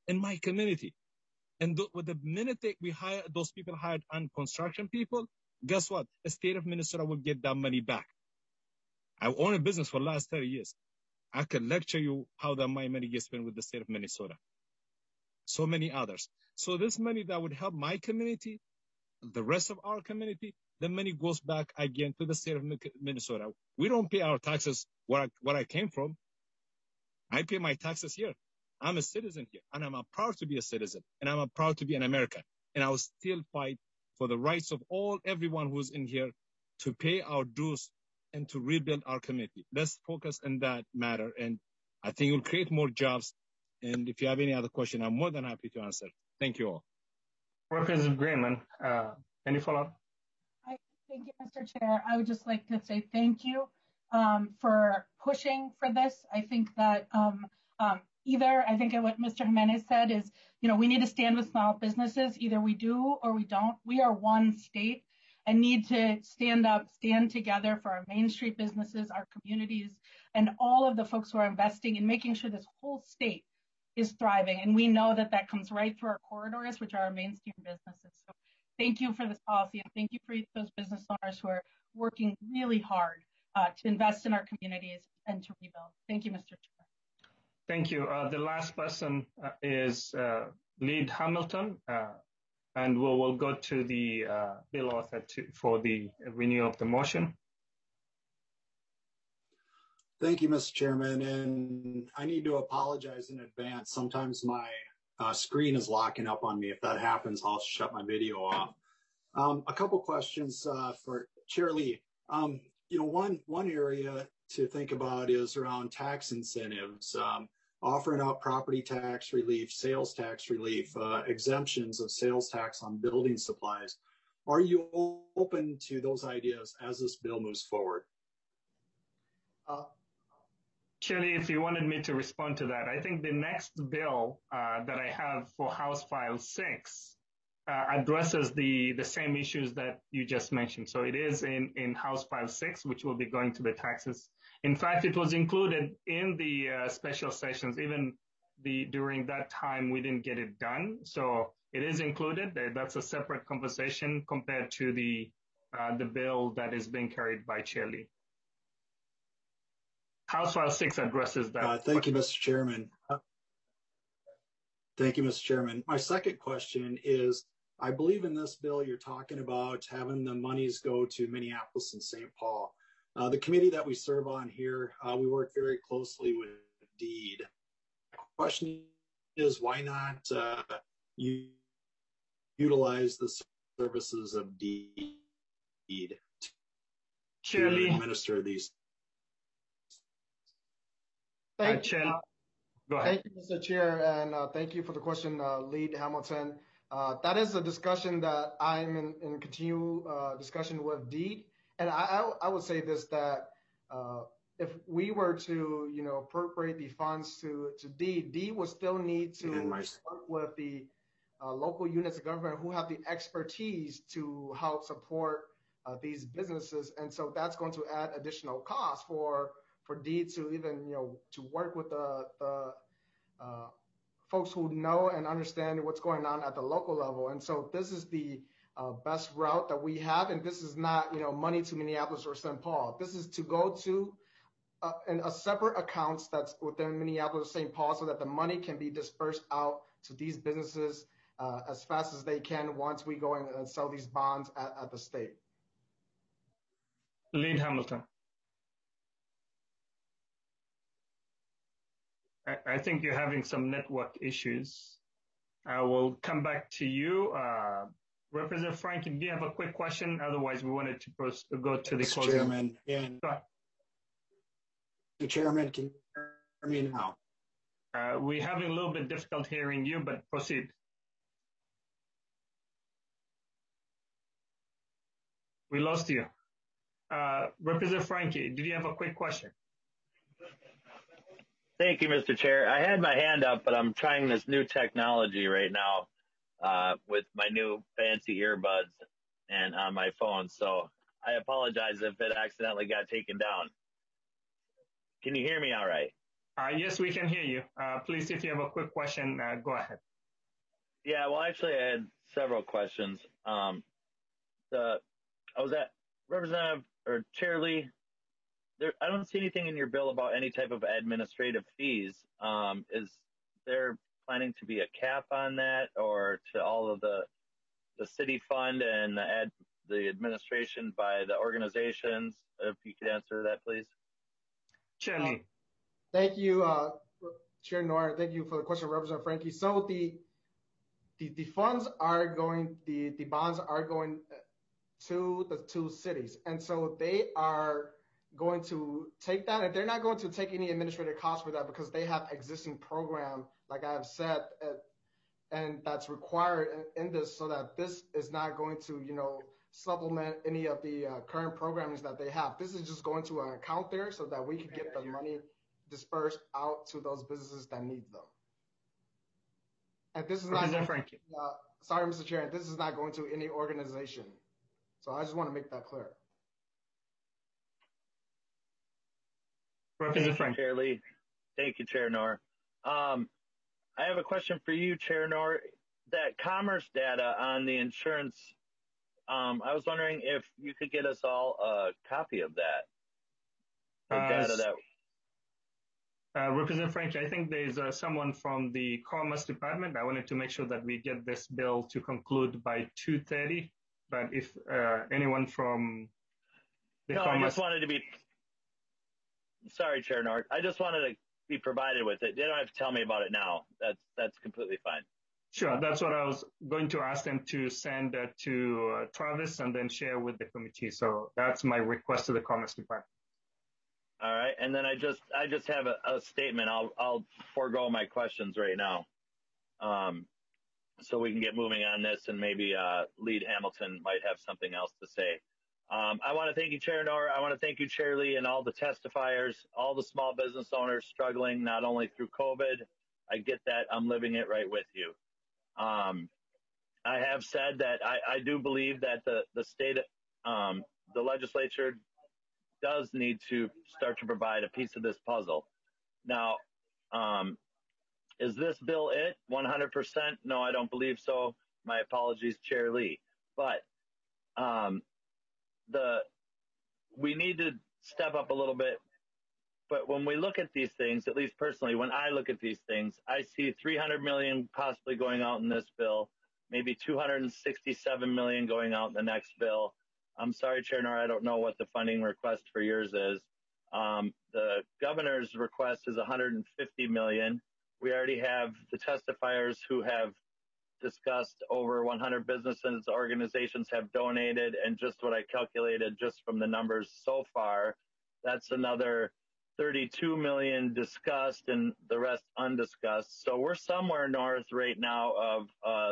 Speaker 8: in my community. And with the minute that we hire those people hired on construction people, guess what? The state of Minnesota will get that money back. I own a business for the last 30 years. I can lecture you how that my money gets spent with the state of Minnesota. So many others. So this money that would help my community, the rest of our community, the money goes back again to the state of Minnesota. We don't pay our taxes where I came from. I pay my taxes here. I'm a citizen here, and I'm proud to be a citizen, and I'm proud to be an American. And I will still fight for the rights of everyone who's in here to pay our dues and to rebuild our community. Let's focus on that matter, and I think it will create more jobs. And if you have any other question, I'm more than happy to answer. Thank you all.
Speaker 1: Representative Greenman, any follow-up?
Speaker 6: Thank you, Mr. Chair. I would just like to say thank you for pushing for this. I think that I think what Mr. Jimenez said is, we need to stand with small businesses. Either we do or we don't. We are one state and need to stand together for our Main Street businesses, our communities, and all of the folks who are investing in making sure this whole state is thriving. And we know that that comes right through our corridors, which are our mainstream businesses. So thank you for this policy, and thank you for those business owners who are working really hard to invest in our communities and to rebuild. Thank you, Mr. Chair.
Speaker 1: Thank you. The last person is Lead Hamilton, and we'll go to the bill author for the renewal of the motion.
Speaker 7: Thank you, Mr. Chairman, and I need to apologize in advance. Sometimes my screen is locking up on me. If that happens, I'll shut my video off. A couple questions for Chair Lee. One area to think about is around tax incentives, offering out property tax relief, sales tax relief, exemptions of sales tax on building supplies. Are you open to those ideas as this bill moves forward?
Speaker 1: Shirley, if you wanted me to respond to that, I think the next bill that I have for House File 6 addresses the same issues that you just mentioned. So it is in House File 6, which will be going to the taxes. In fact, it was included in the special sessions. Even during that time, we didn't get it done. So it is included. That's a separate conversation compared to the bill that is being carried by Chair Lee. House File 6 addresses that.
Speaker 7: Thank you, Mr. Chairman. Thank you, Mr. Chairman. My second question is, I believe in this bill you're talking about having the monies go to Minneapolis and St. Paul. The committee that we serve on here, we work very closely with DEED. The question is, why not utilize the services of DEED to administer these?
Speaker 5: Thank you, Mr. Chair, and thank you for the question, Lead Hamilton. That is a discussion that I'm in continual discussion with DEED. And I would say this, that if we were to, appropriate the funds to DEED, DEED would still need to work with the local units of government who have the expertise to help support these businesses. And so that's going to add additional costs for DEED to even, to work with the folks who know and understand what's going on at the local level. And so this is the best route that we have. And this is not, money to Minneapolis or St. Paul. This is to go to a separate accounts that's within Minneapolis, St. Paul, so that the money can be dispersed out to these businesses as fast as they can once we go and sell these bonds at the state.
Speaker 1: Lead Hamilton. I think you're having some network issues. I will come back to you. Representative Frank, do you have a quick question? Otherwise, we wanted to go to the closing.
Speaker 7: Chairman, the Chairman, can you hear me now?
Speaker 1: We're having a little bit difficult hearing you, but proceed. We lost you. Representative Frankie, did you have a quick question?
Speaker 22: Thank you, Mr. Chair. I had my hand up, but I'm trying this new technology right now with my new fancy earbuds and on my phone. So I apologize if it accidentally got taken down. Can you hear me all right?
Speaker 1: Yes, we can hear you. Please, if you have a quick question, go ahead.
Speaker 22: Yeah, well, actually, I had several questions. I was at Representative or Chair Lee. I don't see anything in your bill about any type of administrative fees. Is there planning to be a cap on that, or to all of the city fund and the administration by the organizations? If you could answer that, please.
Speaker 1: Chair Lee.
Speaker 5: Thank you, Chair Noor. Thank you for the question, Representative Frankie. So the funds are going, the bonds are going to the two cities, and so they are going to take that, and they're not going to take any administrative costs for that because they have existing program, like I have said, and that's required in this, so that this is not going to, supplement any of the current programmings that they have. This is just going to an account there so that we can get the money dispersed out to those businesses that need them. And this is not going to, sorry, Mr. Chair, this is not going to any organization. So I just want to make that clear.
Speaker 22: Thank you, Chair Lee. Thank you, Chair Noor. I have a question for you, Chair Noor. That commerce data on the insurance, I was wondering if you could get us all a copy of that. The data that.
Speaker 1: Representative Frankie, I think there's someone from the Commerce Department. I wanted to make sure that we get this bill to conclude by 2:30. But if anyone from the Commerce...
Speaker 22: I just wanted to be... Sorry, Chair Noor. I just wanted to be provided with it. They don't have to tell me about it now. That's completely fine.
Speaker 1: Sure. That's what I was going to ask them to send to Travis and then share with the committee. So that's my request to the Commerce Department.
Speaker 22: All right, and then I just have a statement. I'll forego my questions right now, so we can get moving on this, and maybe Lead Hamilton might have something else to say. I want to thank you, Chair Noor. I want to thank you, Chair Lee, and all the testifiers, all the small business owners struggling not only through COVID. I get that. I'm living it right with you. I have said that I do believe that the state, the legislature, does need to start to provide a piece of this puzzle. Now, is this bill it? 100%? No, I don't believe so. My apologies, Chair Lee. But we need to step up a little bit. But when we look at these things, at least personally, when I look at these things, I see $300 million possibly going out in this bill, maybe $267 million going out in the next bill. I'm sorry, Chair Noor, I don't know what the funding request for yours is. The governor's request is $150 million. We already have the testifiers who have discussed over 100 businesses, organizations have donated, and just what I calculated just from the numbers so far, that's another 32 million discussed and the rest undiscussed. So we're somewhere north right now of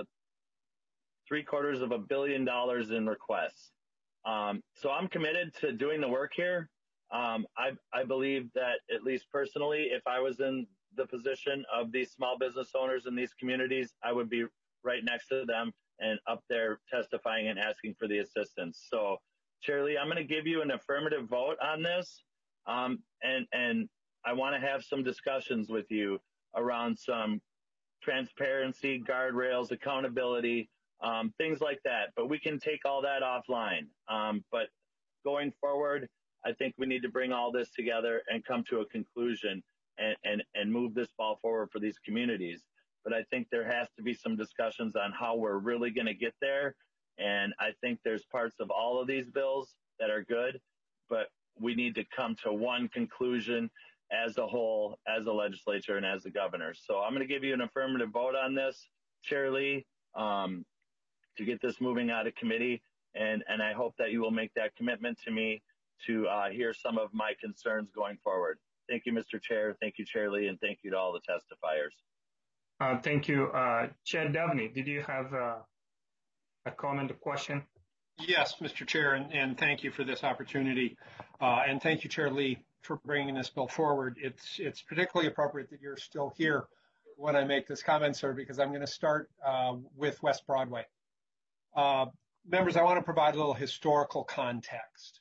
Speaker 22: $750 million in requests. So I'm committed to doing the work here. I believe that, at least personally, if I was in the position of these small business owners in these communities, I would be right next to them and up there testifying and asking for the assistance. So, Chair Lee, I'm going to give you an affirmative vote on this. And I want to have some discussions with you around some transparency, guardrails, accountability, things like that. But we can take all that offline. But going forward, I think we need to bring all this together and come to a conclusion and move this ball forward for these communities. But I think there has to be some discussions on how we're really going to get there. And I think there's parts of all of these bills that are good, but we need to come to one conclusion as a whole, as a legislature and as the governor. So I'm going to give you an affirmative vote on this, Chair Lee, to get this moving out of committee. And I hope that you will make that commitment to me to hear some of my concerns going forward. Thank you, Mr. Chair. Thank you, Chair Lee, and thank you to all the testifiers.
Speaker 1: Thank you. Chair Devney, did you have a comment or question?
Speaker 9: Yes, Mr. Chair, and thank you for this opportunity. And thank you, Chair Lee, for bringing this bill forward. It's particularly appropriate that you're still here when I make this comment, sir, because I'm going to start with West Broadway. Members, I want to provide a little historical context.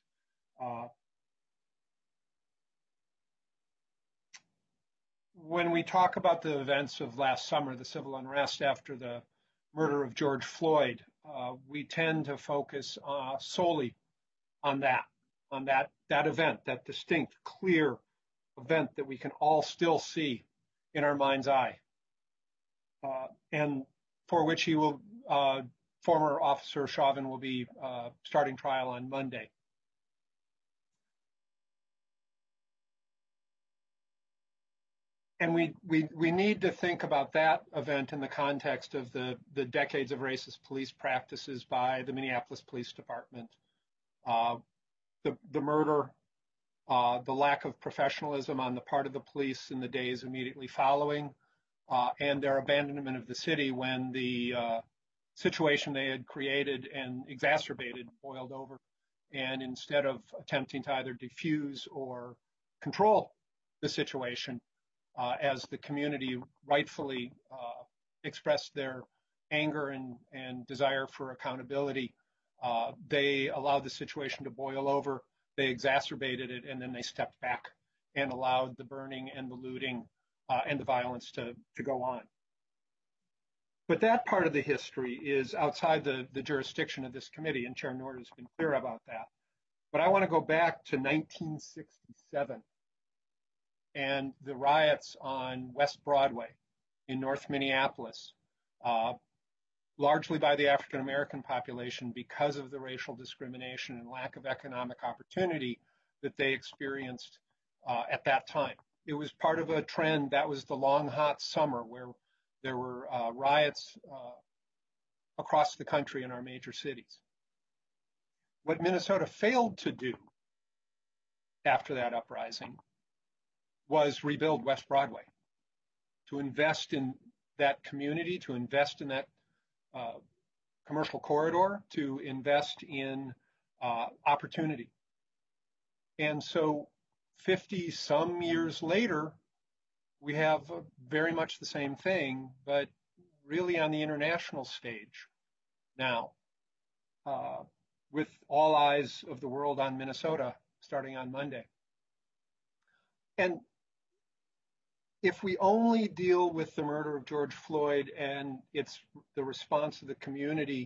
Speaker 9: when we talk about the events of last summer, the civil unrest after the murder of George Floyd, we tend to focus solely on that event, that distinct, clear event that we can all still see in our mind's eye, and for which he will, former Officer Chauvin will be starting trial on Monday. And we need to think about that event in the context of the decades of racist police practices by the Minneapolis Police Department, the murder, the lack of professionalism on the part of the police in the days immediately following, and their abandonment of the city when the situation they had created and exacerbated boiled over. And instead of attempting to either defuse or control the situation, as the community rightfully expressed their anger and desire for accountability, they allowed the situation to boil over, they exacerbated it, and then they stepped back and allowed the burning and the looting and the violence to go on. But that part of the history is outside the jurisdiction of this committee, and Chair Noor has been clear about that. But I want to go back to 1967 and the riots on West Broadway in North Minneapolis, largely by the African American population because of the racial discrimination and lack of economic opportunity that they experienced at that time. It was part of a trend that was the long, hot summer where there were riots across the country in our major cities. What Minnesota failed to do after that uprising was rebuild West Broadway, to invest in that community, to invest in that commercial corridor, to invest in opportunity. And so 50 some years later, we have very much the same thing, but really on the international stage now, with all eyes of the world on Minnesota starting on Monday. And if we only deal with the murder of George Floyd and it's the response of the community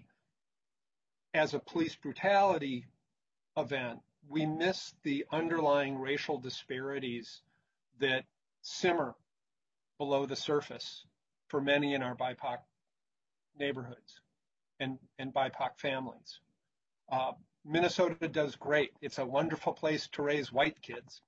Speaker 9: as a police brutality event, we miss the underlying racial disparities that simmer below the surface for many in our BIPOC neighborhoods and BIPOC families. Minnesota does great. It's a wonderful place to raise white kids.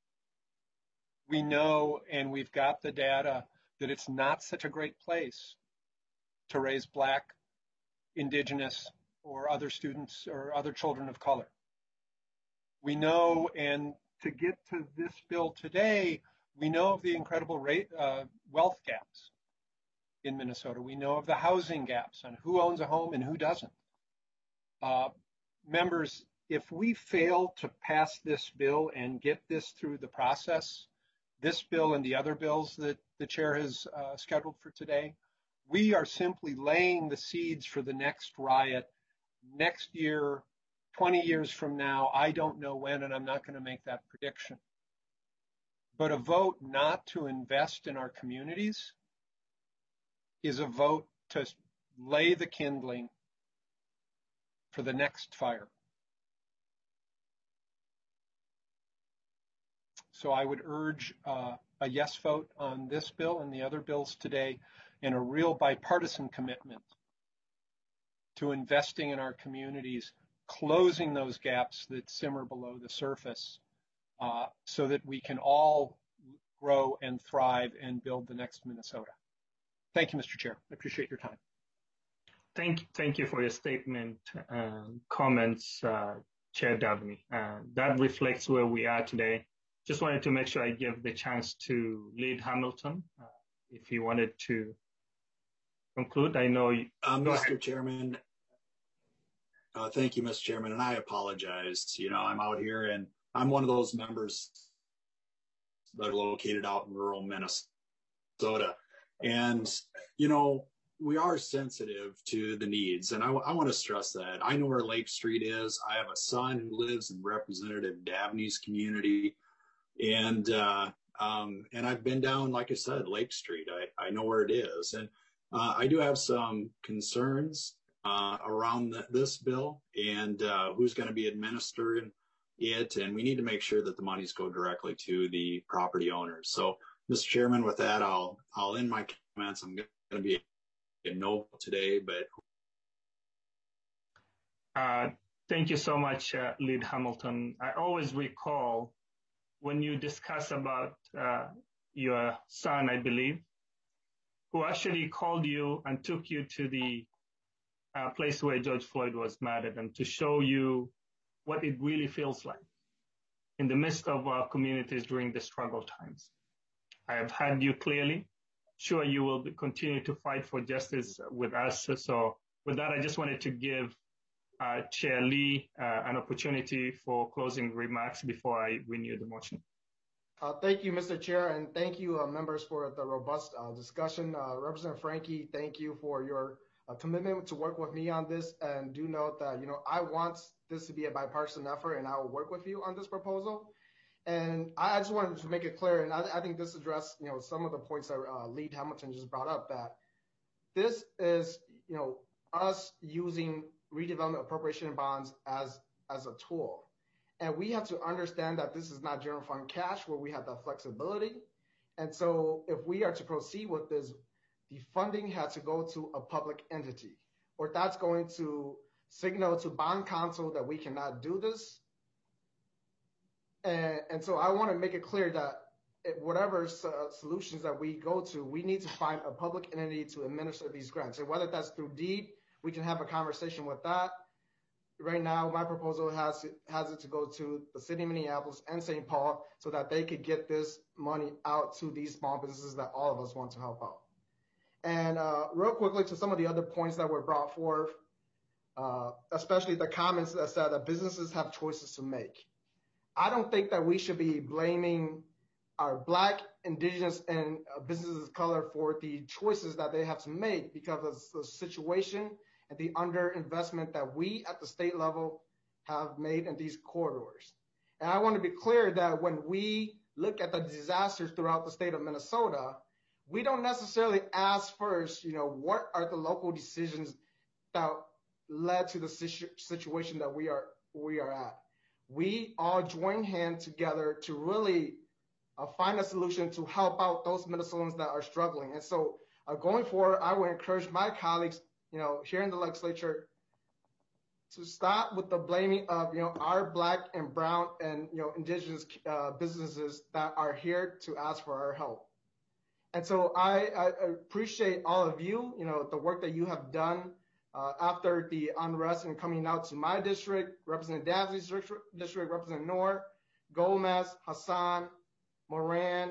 Speaker 9: We know, and we've got the data, that it's not such a great place to raise Black, Indigenous, or other students or other children of color. We know, and to get to this bill today, we know of the incredible wealth gaps in Minnesota. We know of the housing gaps on who owns a home and who doesn't. Members, if we fail to pass this bill and get this through the process, this bill and the other bills that the chair has scheduled for today, we are simply laying the seeds for the next riot next year, 20 years from now. I don't know when, and I'm not going to make that prediction. But a vote not to invest in our communities is a vote to lay the kindling for the next fire. So I would urge a yes vote on this bill and the other bills today, and a real bipartisan commitment to investing in our communities, closing those gaps that simmer below the surface, so that we can all grow and thrive and build the next Minnesota. Thank you, Mr. Chair. I appreciate your time.
Speaker 1: Thank you for your statement, comments, Chair Davnie. That reflects where we are today. Just wanted to make sure I give the chance to Lead Hamilton, if he wanted to conclude. I know you.
Speaker 7: Mr. Chairman, thank you, Mr. Chairman, and I apologize. You know, I'm out here and I'm one of those members that are located out in rural Minnesota. And, you know, we are sensitive to the needs. And I want to stress that. I know where Lake Street is. I have a son who lives in Representative Davnie's community. And And I've been down, like I said, Lake Street. I know where it is. And I do have some concerns around this bill and who's going to be administering it. And we need to make sure that the monies go directly to the property owners. So, Mr. Chairman, with that, I'll end my comments. I'm going to be a no today, but.
Speaker 1: Thank you so much, Lead Hamilton. I always recall when you discuss about your son, I believe, who actually called you and took you to the place where George Floyd was murdered and to show you what it really feels like in the midst of our communities during the struggle times. I have heard you clearly. Sure, you will continue to fight for justice with us. So with that, I just wanted to give Chair Lee an opportunity for closing remarks before I renew the motion.
Speaker 5: Thank you, Mr. Chair, and thank you, members, for the robust discussion. Representative Franke, thank you for your commitment to work with me on this. And do note that, I want this to be a bipartisan effort, and I will work with you on this proposal. And I just wanted to make it clear, and I think this addressed, some of the points that Lead Hamilton just brought up, that this is, us using redevelopment appropriation bonds as a tool. And we have to understand that this is not general fund cash where we have that flexibility. And so if we are to proceed with this, the funding has to go to a public entity, or that's going to signal to bond counsel that we cannot do this. And so I want to make it clear that whatever solutions that we go to, we need to find a public entity to administer these grants. And whether that's through deed, we can have a conversation with that. Right now, my proposal has it to go to the city of Minneapolis and St. Paul so that they could get this money out to these small businesses that all of us want to help out. And real quickly to some of the other points that were brought forth, especially the comments that said that businesses have choices to make. I don't think that we should be blaming our Black, Indigenous, and businesses of color for the choices that they have to make because of the situation and the underinvestment that we at the state level have made in these corridors. And I want to be clear that when we look at the disasters throughout the state of Minnesota, we don't necessarily ask first, what are the local decisions that led to the situation that we are at. We all join hands together to really find a solution to help out those Minnesotans that are struggling. And so going forward, I would encourage my colleagues, here in the legislature to stop with the blaming of, our Black and brown and, Indigenous businesses that are here to ask for our help. And so I appreciate all of you, the work that you have done after the unrest and coming out to my district, Representative Dasley's district, Representative Noor, Gomez, Hassan, Moran,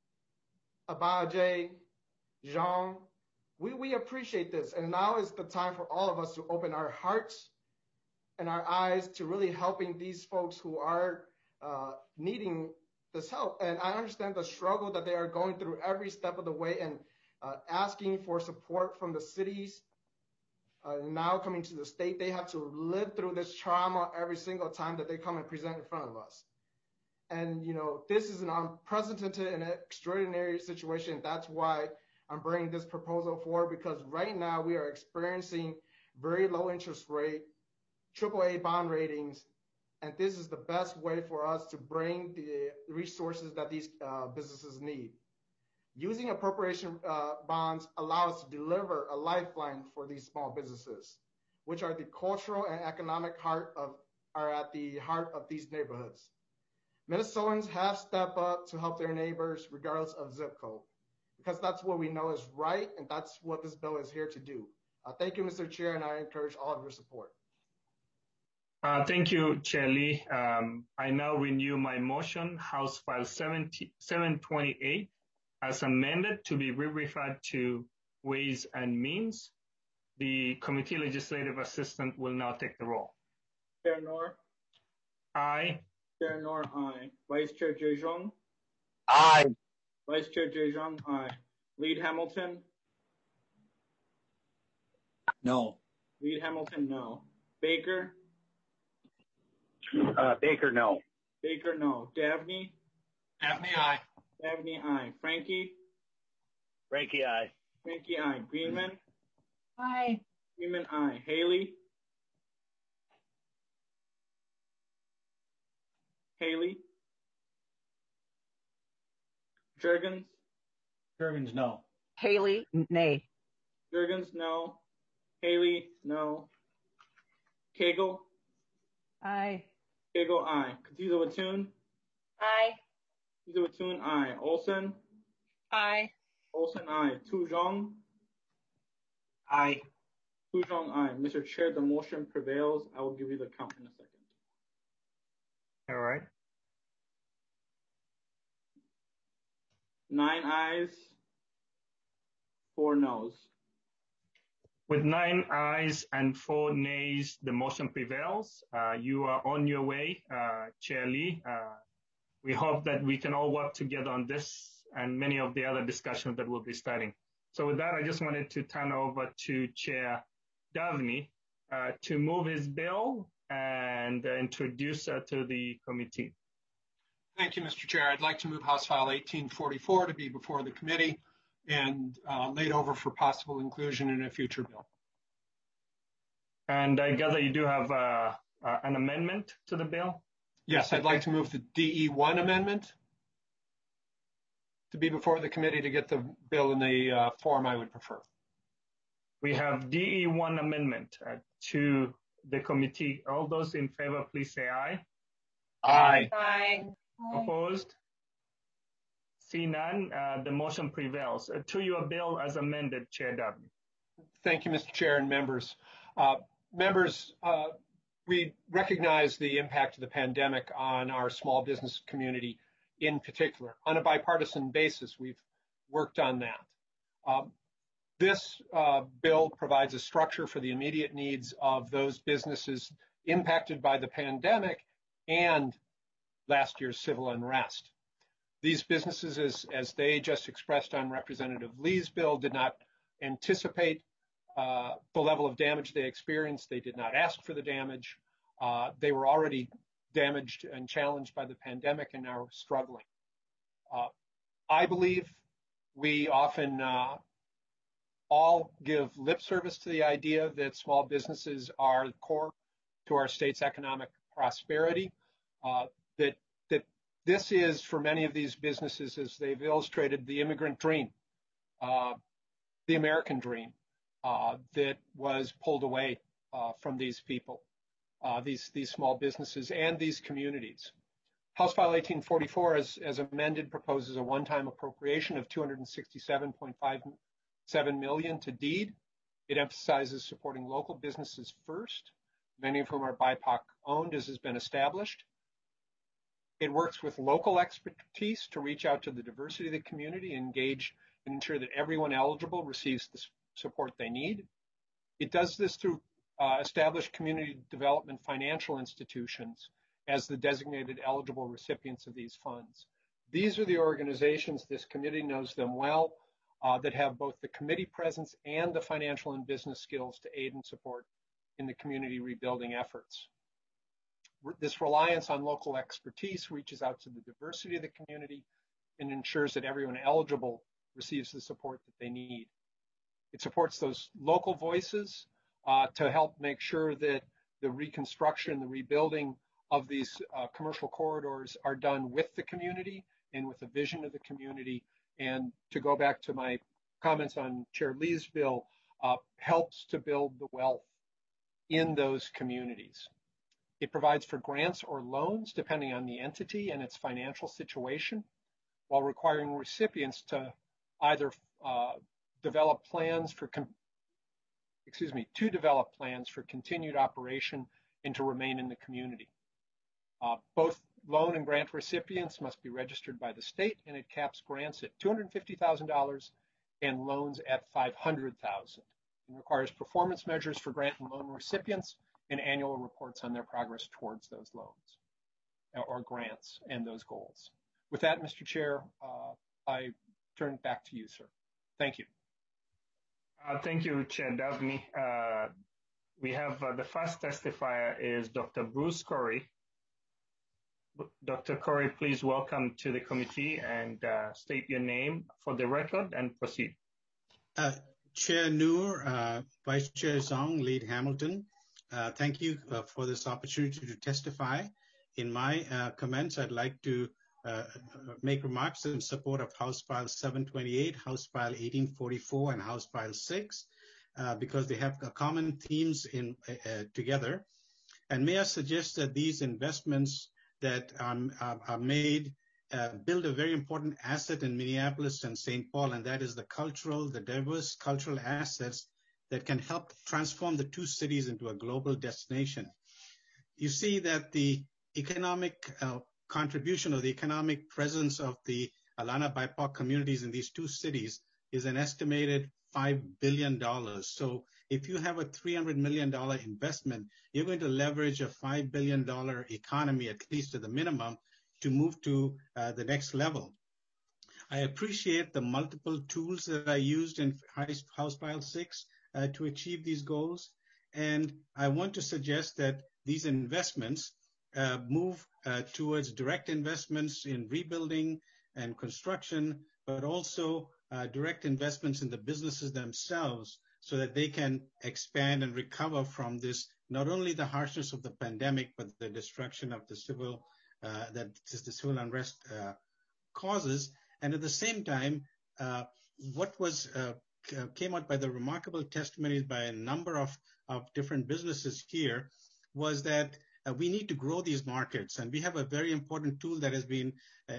Speaker 5: Abaje, Jean. We appreciate this. And now is the time for all of us to open our hearts and our eyes to really helping these folks who are needing this help. And I understand the struggle that they are going through every step of the way and asking for support from the cities. Now coming to the state, they have to live through this trauma every single time that they come and present in front of us. And, this is an unprecedented and extraordinary situation. That's why I'm bringing this proposal forward, because right now we are experiencing very low interest rate, AAA bond ratings, and this is the best way for us to bring the resources that these businesses need. Using appropriation bonds allow us to deliver a lifeline for these small businesses, which are the cultural and economic are at the heart of these neighborhoods. Minnesotans have stepped up to help their neighbors regardless of zip code, because that's what we know is right, and that's what this bill is here to do. Thank you, Mr. Chair, and I encourage all of your support.
Speaker 1: Thank you, Chair Lee. I now renew my motion, House File 728, as amended to be referred to Ways and Means. The Committee Legislative Assistant will now take the roll.
Speaker 10: Chair Noor?
Speaker 1: Aye.
Speaker 10: Chair Noor, aye. Vice Chair Jejong?
Speaker 22: Aye.
Speaker 10: Vice Chair Jejong, aye. Lead Hamilton?
Speaker 7: No.
Speaker 10: Lead Hamilton, no. Baker?
Speaker 22: Baker, no.
Speaker 10: Baker, no. Davnie?
Speaker 9: Davnie, aye.
Speaker 10: Dabney, aye. Frankie?
Speaker 22: Frankie, aye.
Speaker 10: Frankie, aye. Greenman?
Speaker 6: Aye.
Speaker 10: Greenman, aye. Haley? Haley? Jurgens?
Speaker 2: Jurgens, no.
Speaker 11: Haley, nay.
Speaker 10: Jurgens, no. Haley, no. Cagle?
Speaker 6: Aye.
Speaker 10: Cagle, aye. Katiza Watun?
Speaker 4: Aye.
Speaker 10: Katiza Watun, aye. Olson?
Speaker 4: Aye.
Speaker 10: Olson, aye. Tu Zhong? Aye. Tu Zhong, aye. Mr. Chair, the motion prevails. I will give you the count in a second.
Speaker 1: All right.
Speaker 10: 9 ayes, 4 noes.
Speaker 1: With 9 ayes and 4 nays, the motion prevails. You are on your way, Chair Lee. We hope that we can all work together on this and many of the other discussions that we'll be starting. So with that, I just wanted to turn over to Chair Dabney to move his bill and introduce to the committee.
Speaker 9: Thank you, Mr. Chair. I'd like to move House File 1844 to be before the committee and laid over for possible inclusion in a future bill.
Speaker 1: And I gather you do have an amendment to the bill?
Speaker 9: Yes, I'd like to move the DE1 amendment to be before the committee to get the bill in the form I would prefer.
Speaker 1: We have DE1 amendment to the committee. All those in favor, please say aye.
Speaker 22: Aye.
Speaker 4: Aye.
Speaker 1: Opposed? See none, the motion prevails. To your bill as amended, Chair Dabney.
Speaker 9: Thank you, Mr. Chair and members. We recognize the impact of the pandemic on our small business community in particular. On a bipartisan basis, we've worked on that. This bill provides a structure for the immediate needs of those businesses impacted by the pandemic and last year's civil unrest. These businesses, as they just expressed on Representative Lee's bill, did not anticipate the level of damage they experienced. They did not ask for the damage. They were already damaged and challenged by the pandemic and now struggling. I believe we often all give lip service to the idea that small businesses are core to our state's economic prosperity. That this is, for many of these businesses, as they've illustrated, the immigrant dream, the American dream that was pulled away from these people, these small businesses and these communities. House File 1844, as amended, proposes a one-time appropriation of $267.57 million to DEED. It emphasizes supporting local businesses first, many of whom are BIPOC owned, as has been established. It works with local expertise to reach out to the diversity of the community, engage and ensure that everyone eligible receives the support they need. It does this through established community development financial institutions as the designated eligible recipients of these funds. These are the organizations, this committee knows them well, that have both the committee presence and the financial and business skills to aid and support in the community rebuilding efforts. This reliance on local expertise reaches out to the diversity of the community and ensures that everyone eligible receives the support that they need. It supports those local voices to help make sure that the reconstruction, the rebuilding of these commercial corridors are done with the community and with the vision of the community. And to go back to my comments on Chair Lee's bill, helps to build the wealth in those communities. It provides for grants or loans depending on the entity and its financial situation, while requiring recipients to either develop plans for continued operation and to remain in the community. Both loan and grant recipients must be registered by the state, and it caps grants at $250,000 and loans at $500,000. It requires performance measures for grant and loan recipients and annual reports on their progress towards those loans or grants and those goals. With that, Mr. Chair, I turn it back to you, sir. Thank you.
Speaker 1: Thank you, Chair Dabney. We have the first testifier is Dr. Bruce Corey. Dr. Corey, please welcome to the committee and state your name for the record and proceed.
Speaker 11: Chair Noor, Vice Chair Zong, Lead Hamilton, thank you for this opportunity to testify. In my comments, I'd like to make remarks in support of House File 728, House File 1844, and House File 6, because they have common themes together. And may I suggest that these investments that are made build a very important asset in Minneapolis and St. Paul, and that is the diverse cultural assets that can help transform the two cities into a global destination. You see that the economic contribution or the economic presence of the Alana BIPOC communities in these two cities is an estimated $5 billion. So if you have a $300 million investment, you're going to leverage a $5 billion economy, at least at the minimum, to move to the next level. I appreciate the multiple tools that I used in House File 6 to achieve these goals. And I want to suggest that these investments move towards direct investments in rebuilding and construction, but also direct investments in the businesses themselves so that they can expand and recover from this, not only the harshness of the pandemic, but the destruction of the civil unrest causes. And at the same time, what came out by the remarkable testimonies by a number of different businesses here was that we need to grow these markets. And we have a very important tool that has been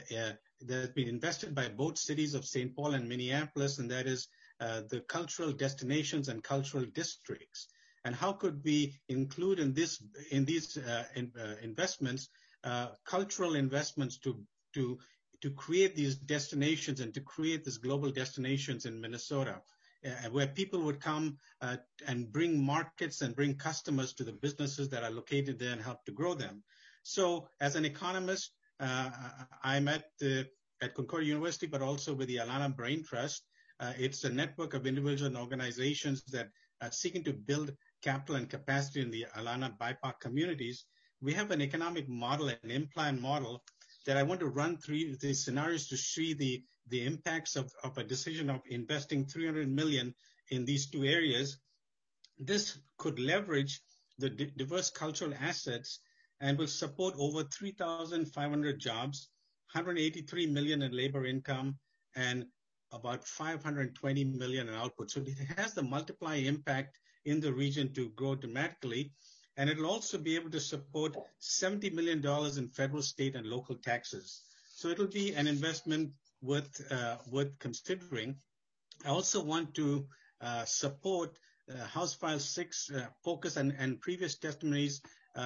Speaker 11: invested by both cities of St. Paul and Minneapolis, and that is the cultural destinations and cultural districts. And how could we include in these investments cultural investments to create these destinations and to create these global destinations in Minnesota, where people would come and bring markets and bring customers to the businesses that are located there and help to grow them. So as an economist, I'm at Concordia University, but also with the Alana Brain Trust. It's a network of individuals and organizations that are seeking to build capital and capacity in the Alana BIPOC communities. We have an economic model, an in-plan model, that I want to run through the scenarios to see the impacts of a decision of investing $300 million in these two areas. This could leverage the diverse cultural assets and will support over 3,500 jobs, 183 million in labor income, and about 520 million in output. So it has the multiplier impact in the region to grow dramatically. And it'll also be able to support $70 million in federal, state, and local taxes. So it'll be an investment worth considering. I also want to support House File 6 focus and previous testimonies,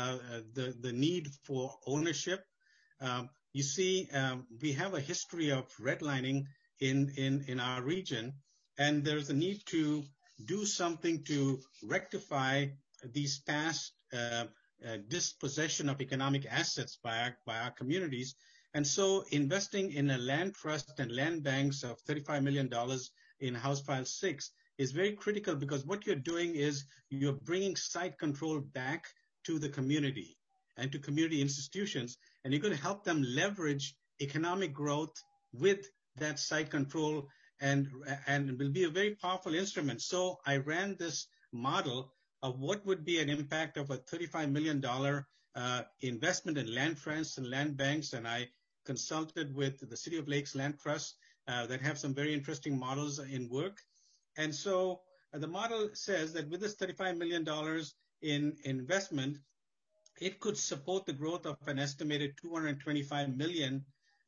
Speaker 11: the need for ownership. You see, we have a history of redlining in our region, and there's a need to do something to rectify these past dispossession of economic assets by our communities. And so investing in a land trust and land banks of $35 million in House File 6 is very critical, because what you're doing is you're bringing site control back to the community and to community institutions, and you're going to help them leverage economic growth with that site control, and will be a very powerful instrument. So I ran this model of what would be an impact of a $35 million investment in land trusts and land banks, and I consulted with the City of Lakes Land Trust that have some very interesting models in work. And so the model says that with this $35 million in investment, it could support the growth of an estimated 225 million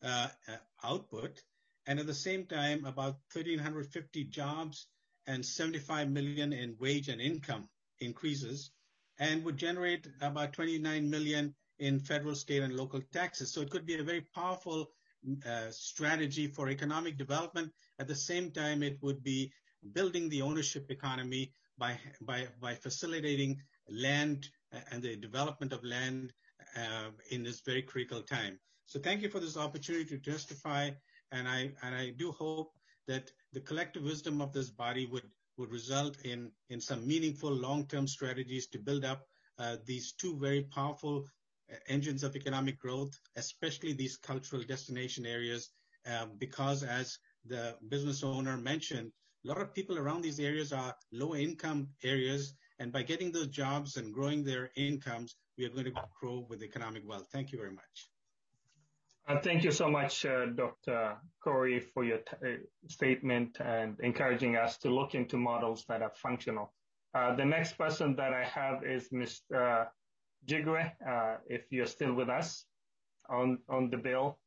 Speaker 11: output, and at the same time about 1,350 jobs and 75 million in wage and income increases, and would generate about 29 million in federal, state, and local taxes. So it could be a very powerful strategy for economic development. At the same time, it would be building the ownership economy by facilitating land and the development of land in this very critical time. So thank you for this opportunity to testify, and I do hope that the collective wisdom of this body would result in some meaningful long-term strategies to build up these two very powerful engines of economic growth, especially these cultural destination areas, because as the business owner mentioned, a lot of people around these areas are low income areas, and by getting those jobs and growing their incomes, we are going to grow with economic wealth. Thank you very much.
Speaker 1: Thank you so much, Dr. Corey, for your statement and encouraging us to look into models that are functional. The next person that I have is Mr. Jigwe, if you're still with us on the bill.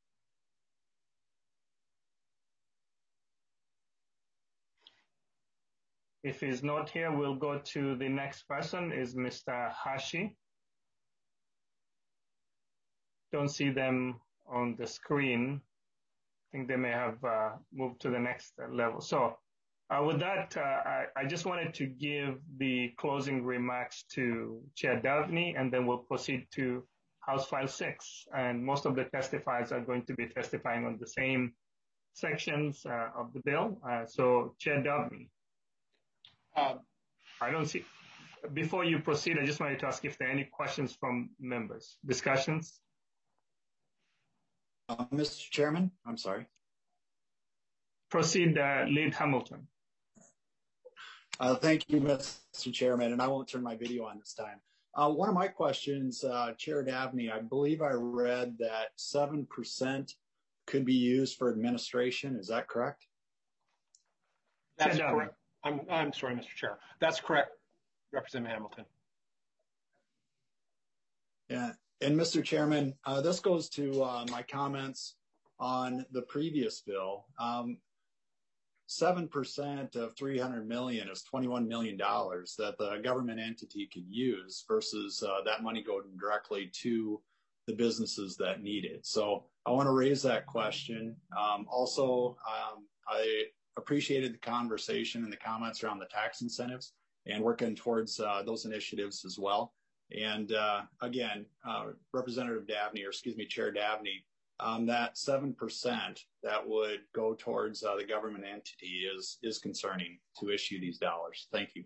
Speaker 1: If he's not here, we'll go to the next person, is Mr. Hashi. Don't see them on the screen. I think they may have moved to the next level. So with that, I just wanted to give the closing remarks to Chair Davni, and then we'll proceed to House File 6. And most of the testifiers are going to be testifying on the same sections of the bill. So Chair Davni. I don't see, before you proceed, I just wanted to ask if there are any questions from members, discussions.
Speaker 7: Mr. Chairman, I'm sorry.
Speaker 1: Proceed, Lead Hamilton.
Speaker 7: Thank you, Mr. Chairman, and I won't turn my video on this time. One of my questions, Chair Davni, I believe I read that 7% could be used for administration. Is that correct?
Speaker 9: That's correct. I'm sorry, Mr. Chair. That's correct, Representative Hamilton.
Speaker 7: Yeah, and Mr. Chairman, this goes to my comments on the previous bill. 7% of $300 million is $21 million that the government entity could use versus that money going directly to the businesses that need it. So I want to raise that question. Also, I appreciated the conversation and the comments around the tax incentives and working towards those initiatives as well. And again, Representative Davni, or excuse me, Chair Davni, that 7% that would go towards the government entity is concerning to issue these dollars. Thank you.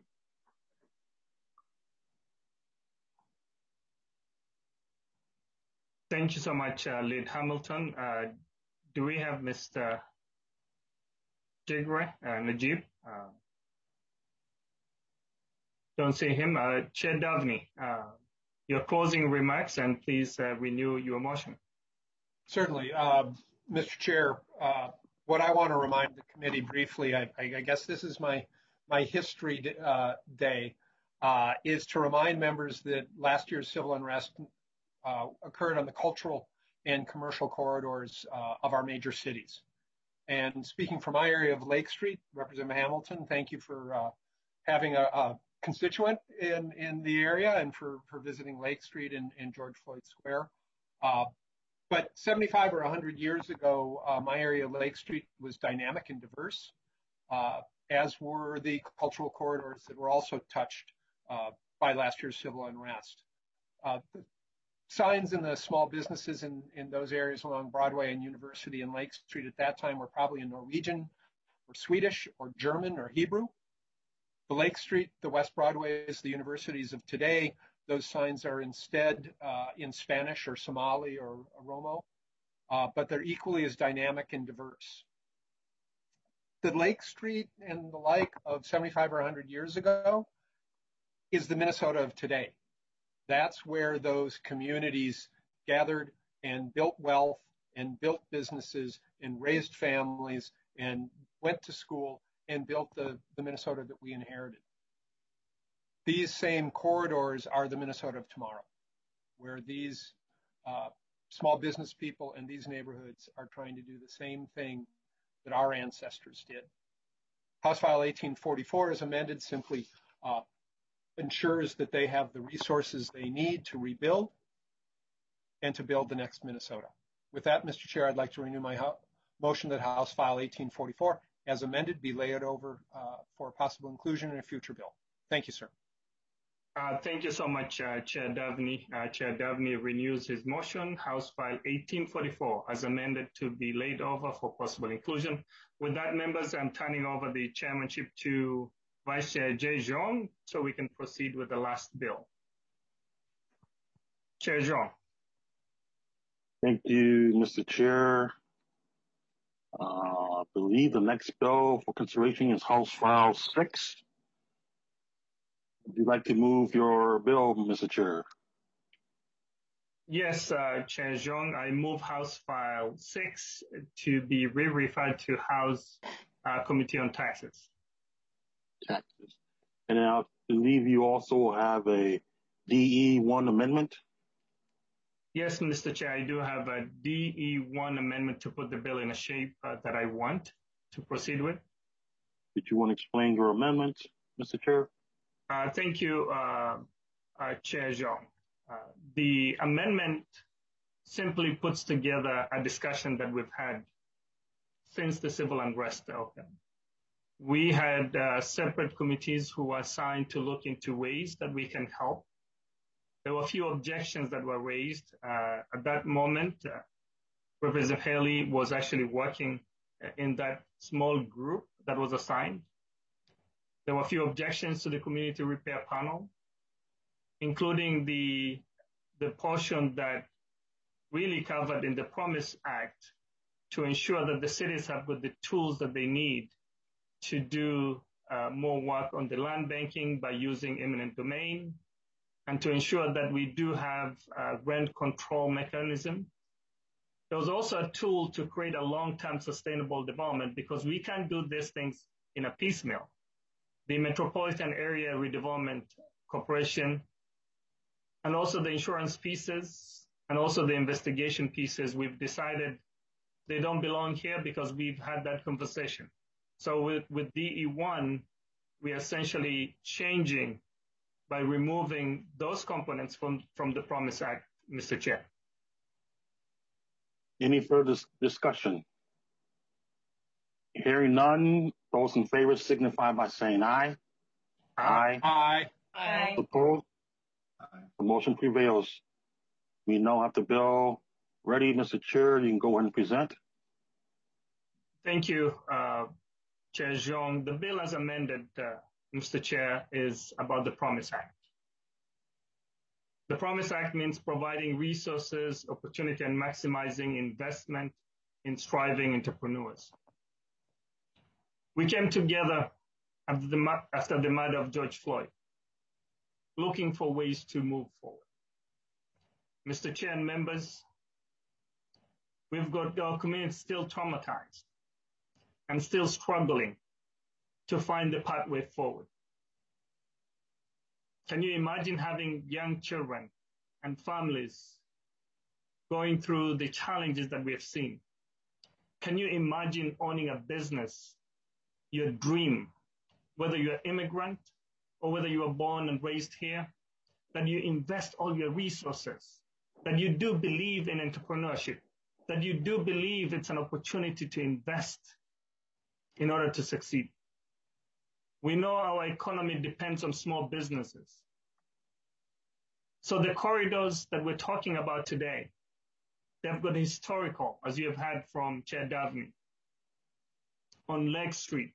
Speaker 1: Thank you so much, Lead Hamilton. Do we have Mr. Jigwe, Najib? Don't see him. Chair Davni, your closing remarks, and please renew your motion.
Speaker 9: Certainly. Mr. Chair, what I want to remind the committee briefly, I guess this is my history day, is to remind members that last year's civil unrest occurred on the cultural and commercial corridors of our major cities. And speaking from my area of Lake Street, Representative Hamilton, thank you for having a constituent in the area and for visiting Lake Street and George Floyd Square. But 75 or 100 years ago, my area of Lake Street was dynamic and diverse, as were the cultural corridors that were also touched by last year's civil unrest. The signs in the small businesses in those areas along Broadway and University and Lake Street at that time were probably in Norwegian or Swedish or German or Hebrew. The Lake Street, the West Broadways, the universities of today, those signs are instead in Spanish or Somali or Oromo, but they're equally as dynamic and diverse. The Lake Street and the like of 75 or 100 years ago is the Minnesota of today. That's where those communities gathered and built wealth and built businesses and raised families and went to school and built the Minnesota that we inherited. These same corridors are the Minnesota of tomorrow, where these small business people and these neighborhoods are trying to do the same thing that our ancestors did. House File 1844 is amended simply ensures that they have the resources they need to rebuild and to build the next Minnesota. With that, Mr. Chair, I'd like to renew my motion that House File 1844, as amended, be laid over for possible inclusion in a future bill. Thank you, sir.
Speaker 1: Thank you so much, Chair Davni. Chair Davni renews his motion, House File 1844, as amended, to be laid over for possible inclusion. With that, members, I'm turning over the chairmanship to Vice Chair Jay Zhong so we can proceed with the last bill. Chair Zhang.
Speaker 12: Thank you, Mr. Chair. I believe the next bill for consideration is House File 6. Would you like to move your bill, Mr. Chair?
Speaker 1: Yes, Chair Zhang, I move House File 6 to be re-referred to House Committee on Taxes.
Speaker 12: Taxes. And I believe you also have a DE1 amendment?
Speaker 1: Yes, Mr. Chair, I do have a DE1 amendment to put the bill in a shape that I want to proceed with.
Speaker 12: Did you want to explain your amendment, Mr. Chair?
Speaker 1: Thank you, Chair Zhang. The amendment simply puts together a discussion that we've had since the civil unrest opened. We had separate committees who were assigned to look into ways that we can help. There were a few objections that were raised. At that moment, Professor Haley was actually working in that small group that was assigned. There were a few objections to the community repair panel, including the portion that really covered in the Promise Act to ensure that the cities have got the tools that they need to do more work on the land banking by using eminent domain, and to ensure that we do have a rent control mechanism. There was also a tool to create a long-term sustainable development, because we can't do these things in a piecemeal. The Metropolitan Area Redevelopment Corporation, and also the insurance pieces, and also the investigation pieces, we've decided they don't belong here because we've had that conversation. So with DE1, we are essentially changing by removing those components from the Promise Act, Mr. Chair.
Speaker 12: Any further discussion? Hearing none, those in favor signify by saying aye. Aye.
Speaker 9: Aye.
Speaker 4: Aye.
Speaker 12: Opposed? The motion prevails. We now have the bill ready. Mr. Chair, you can go ahead and present.
Speaker 1: Thank you, Chair Zhang. The bill as amended, Mr. Chair, is about the Promise Act. The Promise Act means providing resources, opportunity, and maximizing investment in striving entrepreneurs. We came together after the murder of George Floyd, looking for ways to move forward. Mr. Chair and members, we've got our community still traumatized and still struggling to find the pathway forward. Can you imagine having young children and families going through the challenges that we have seen? Can you imagine owning a business, your dream, whether you're an immigrant or whether you were born and raised here, that you invest all your resources, that you do believe in entrepreneurship, that you do believe it's an opportunity to invest in order to succeed? We know our economy depends on small businesses. So the corridors that we're talking about today, they've got historical, as you have had from Chair Davni, on Lake Street,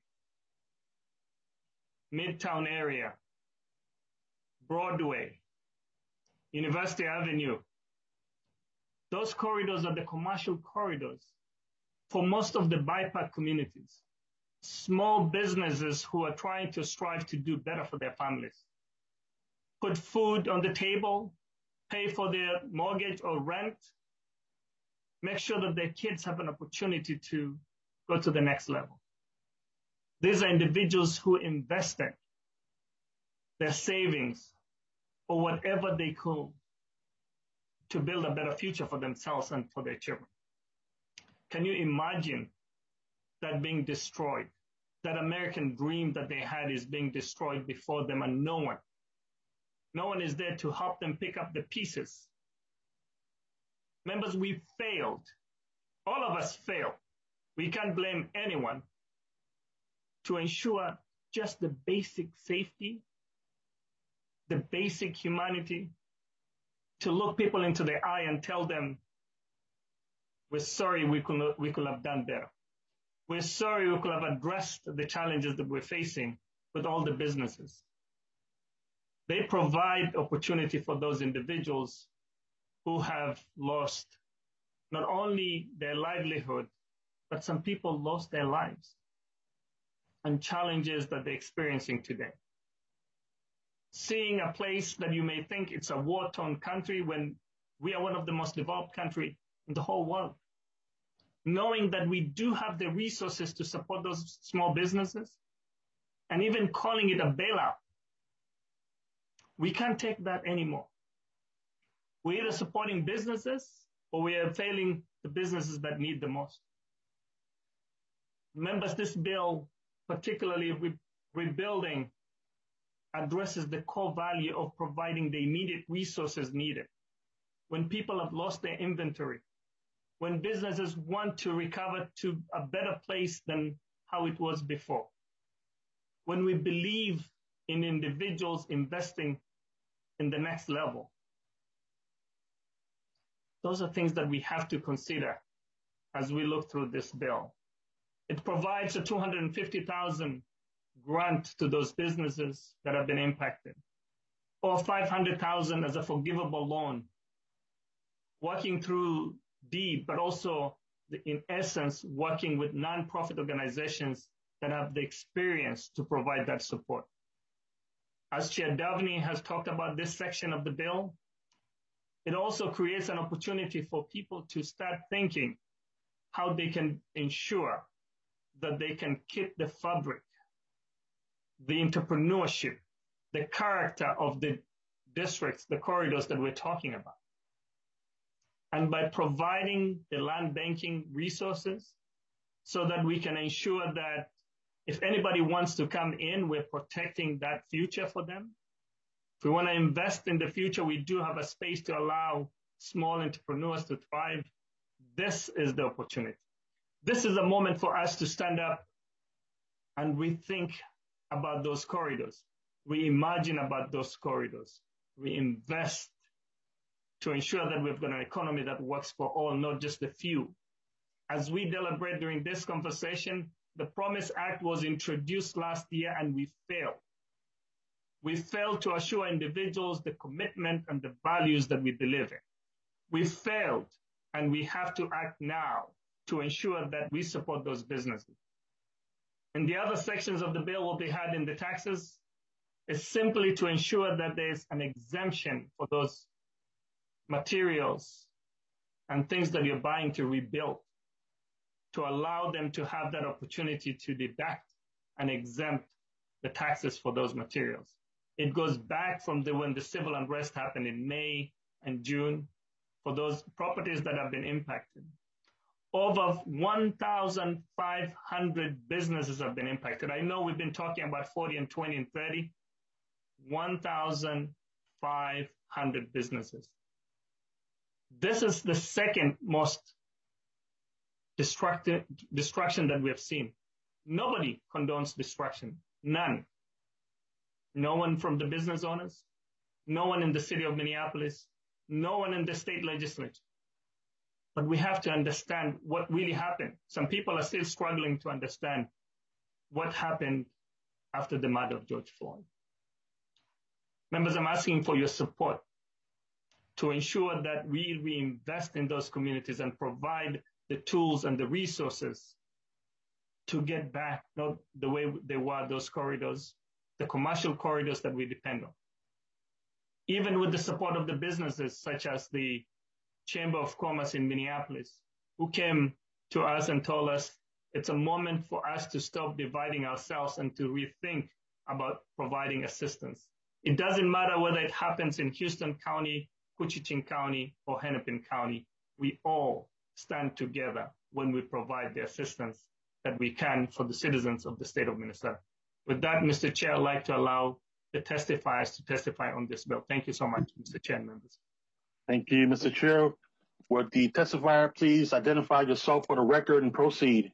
Speaker 1: Midtown area, Broadway, University Avenue. Those corridors are the commercial corridors for most of the BIPOC communities. Small businesses who are trying to strive to do better for their families. Put food on the table, pay for their mortgage or rent, make sure that their kids have an opportunity to go to the next level. These are individuals who invested their savings or whatever they could to build a better future for themselves and for their children. Can you imagine that being destroyed? That American dream that they had is being destroyed before them, and no one is there to help them pick up the pieces. Members, we failed. All of us failed. We can't blame anyone to ensure just the basic safety, the basic humanity, to look people into the eye and tell them, we're sorry, we could have done better. We're sorry we could have addressed the challenges that we're facing with all the businesses. They provide opportunity for those individuals who have lost not only their livelihood, but some people lost their lives and challenges that they're experiencing today. Seeing a place that you may think it's a war-torn country when we are one of the most developed countries in the whole world. Knowing that we do have the resources to support those small businesses and even calling it a bailout. We can't take that anymore. We're either supporting businesses or we are failing the businesses that need the most. Members, this bill, particularly rebuilding, addresses the core value of providing the immediate resources needed. When people have lost their inventory, when businesses want to recover to a better place than how it was before, when we believe in individuals investing in the next level. Those are things that we have to consider as we look through this bill. It provides a $250,000 grant to those businesses that have been impacted, or $500,000 as a forgivable loan, working through deed, but also in essence, working with nonprofit organizations that have the experience to provide that support. As Chair Davni has talked about this section of the bill, it also creates an opportunity for people to start thinking how they can ensure that they can keep the fabric, the entrepreneurship, the character of the districts, the corridors that we're talking about. And by providing the land banking resources so that we can ensure that if anybody wants to come in, we're protecting that future for them. If we want to invest in the future, we do have a space to allow small entrepreneurs to thrive. This is the opportunity. This is a moment for us to stand up and rethink about those corridors. We imagine about those corridors. We invest to ensure that we've got an economy that works for all, not just the few. As we deliberate during this conversation, the Promise Act was introduced last year and we failed. We failed to assure individuals the commitment and the values that we believe in. We failed, and we have to act now to ensure that we support those businesses. And the other sections of the bill will be had in the taxes is simply to ensure that there's an exemption for those materials and things that you're buying to rebuild, to allow them to have that opportunity to deduct and exempt the taxes for those materials. It goes back from when the civil unrest happened in May and June for those properties that have been impacted. Over 1,500 businesses have been impacted. I know we've been talking about 40 and 20 and 30. 1,500 businesses. This is the second most destruction that we have seen. Nobody condones destruction. None. No one from the business owners, no one in the city of Minneapolis, no one in the state legislature. But we have to understand what really happened. Some people are still struggling to understand what happened after the murder of George Floyd. Members, I'm asking for your support to ensure that we reinvest in those communities and provide the tools and the resources to get back, not the way they were, those corridors, the commercial corridors that we depend on. Even with the support of the businesses such as the Chamber of Commerce in Minneapolis, who came to us and told us it's a moment for us to stop dividing ourselves and to rethink about providing assistance. It doesn't matter whether it happens in Houston County, Coochin County, or Hennepin County. We all stand together when we provide the assistance that we can for the citizens of the state of Minnesota. With that, Mr. Chair, I'd like to allow the testifiers to testify on this bill. Thank you so much, Mr. Chair and members.
Speaker 12: Thank you, Mr. Chair. Would the testifier please identify yourself for the record and proceed?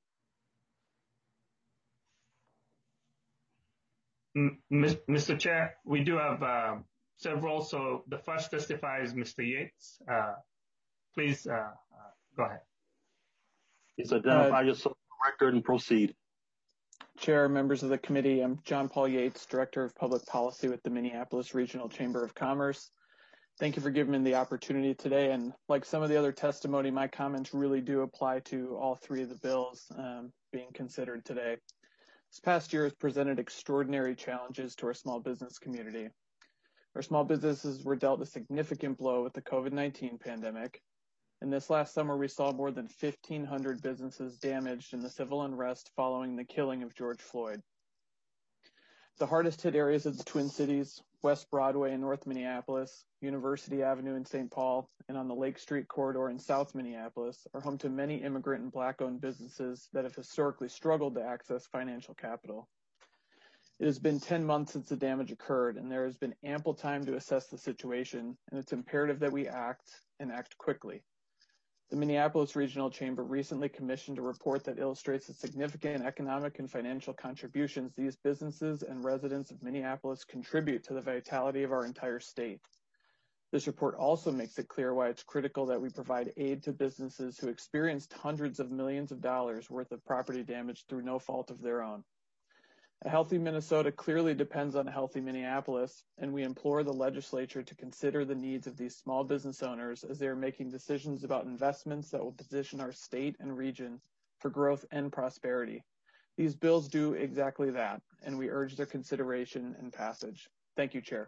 Speaker 1: Mr. Chair, we do have several. So the first testifier is Mr. Yates. Please go ahead.
Speaker 12: Please identify yourself for the record and proceed.
Speaker 15: Chair, members of the committee, I'm John Paul Yates, Director of Public Policy with the Minneapolis Regional Chamber of Commerce. Thank you for giving me the opportunity today. And like some of the other testimony, my comments really do apply to all three of the bills being considered today. This past year has presented extraordinary challenges to our small business community. Our small businesses were dealt a significant blow with the COVID-19 pandemic. And this last summer, we saw more than 1,500 businesses damaged in the civil unrest following the killing of George Floyd. The hardest hit areas of the Twin Cities, West Broadway in North Minneapolis, University Avenue in St. Paul, and on the Lake Street corridor in South Minneapolis are home to many immigrant and Black-owned businesses that have historically struggled to access financial capital. It has been 10 months since the damage occurred, and there has been ample time to assess the situation, and it's imperative that we act and act quickly. The Minneapolis Regional Chamber recently commissioned a report that illustrates the significant economic and financial contributions these businesses and residents of Minneapolis contribute to the vitality of our entire state. This report also makes it clear why it's critical that we provide aid to businesses who experienced hundreds of millions of dollars worth of property damage through no fault of their own. A healthy Minnesota clearly depends on a healthy Minneapolis, and we implore the legislature to consider the needs of these small business owners as they are making decisions about investments that will position our state and region for growth and prosperity. These bills do exactly that, and we urge their consideration and passage. Thank you, Chair.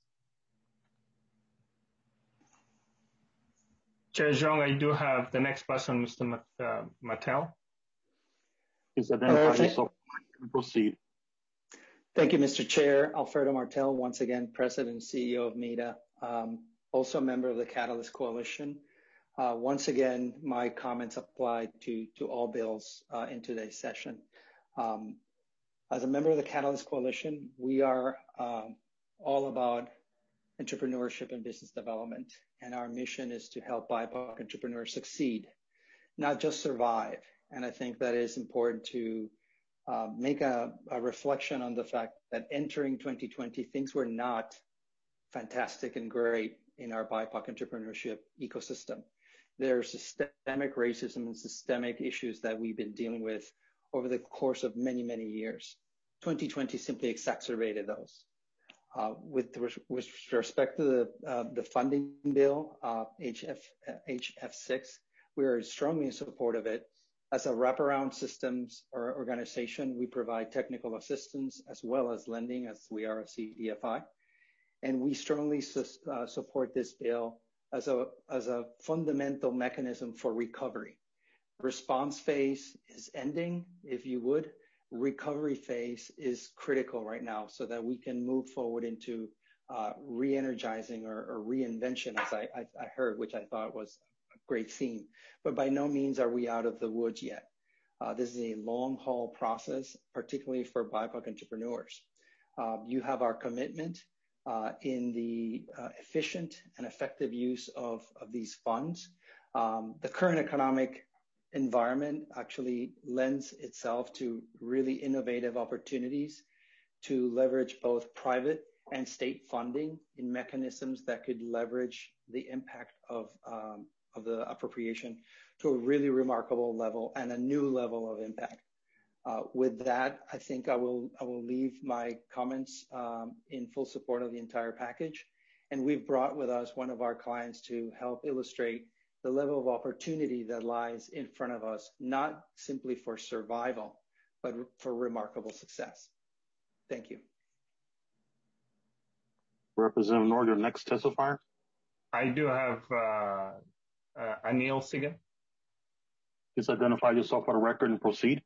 Speaker 1: Chair Zhang, I do have the next person, Mr. Martel.
Speaker 12: Please identify yourself and proceed.
Speaker 20: Thank you, Mr. Chair. Alfredo Martel, once again, President and CEO of MEDA, also a member of the Catalyst Coalition. Once again, my comments apply to all bills in today's session. As a member of the Catalyst Coalition, we are all about entrepreneurship and business development, and our mission is to help BIPOC entrepreneurs succeed, not just survive. And I think that is important to make a reflection on the fact that entering 2020, things were not fantastic and great in our BIPOC entrepreneurship ecosystem. There's systemic racism and systemic issues that we've been dealing with over the course of many, many years. 2020 simply exacerbated those. With respect to the funding bill, HF6, we are strongly in support of it. As a wraparound systems or organization, we provide technical assistance as well as lending, as we are a CDFI. And we strongly support this bill as a fundamental mechanism for recovery. Response phase is ending, if you would. Recovery phase is critical right now so that we can move forward into re-energizing or reinvention, as I heard, which I thought was a great theme. But by no means are we out of the woods yet. This is a long haul process, particularly for BIPOC entrepreneurs. You have our commitment in the efficient and effective use of these funds. The current economic environment actually lends itself to really innovative opportunities to leverage both private and state funding in mechanisms that could leverage the impact of the appropriation to a really remarkable level and a new level of impact. With that, I think I will leave my comments in full support of the entire package. And we've brought with us one of our clients to help illustrate the level of opportunity that lies in front of us, not simply for survival, but for remarkable success. Thank you.
Speaker 12: Representative Noor, your next testifier.
Speaker 1: I do have Anil Sigat.
Speaker 12: Please identify yourself for the record and proceed.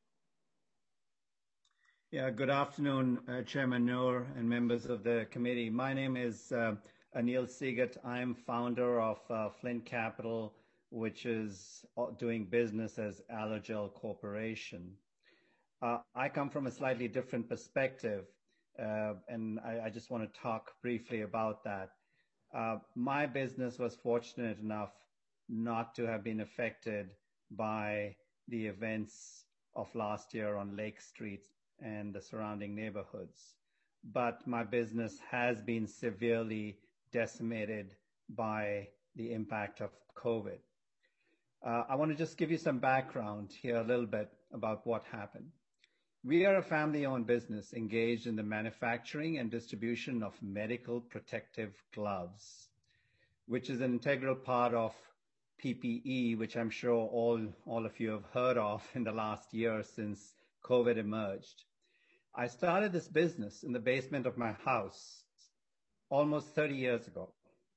Speaker 16: Yeah, good afternoon, Chairman Noor and members of the committee. My name is Anil Sigat. I'm founder of Flint Capital, which is doing business as Allogel Corporation. I come from a slightly different perspective, and I just want to talk briefly about that. My business was fortunate enough not to have been affected by the events of last year on Lake Street and the surrounding neighborhoods. But my business has been severely decimated by the impact of COVID. I want to just give you some background here a little bit about what happened. We are a family-owned business engaged in the manufacturing and distribution of medical protective gloves. which is an integral part of PPE, which I'm sure all of you have heard of in the last year since COVID emerged. I started this business in the basement of my house almost 30 years ago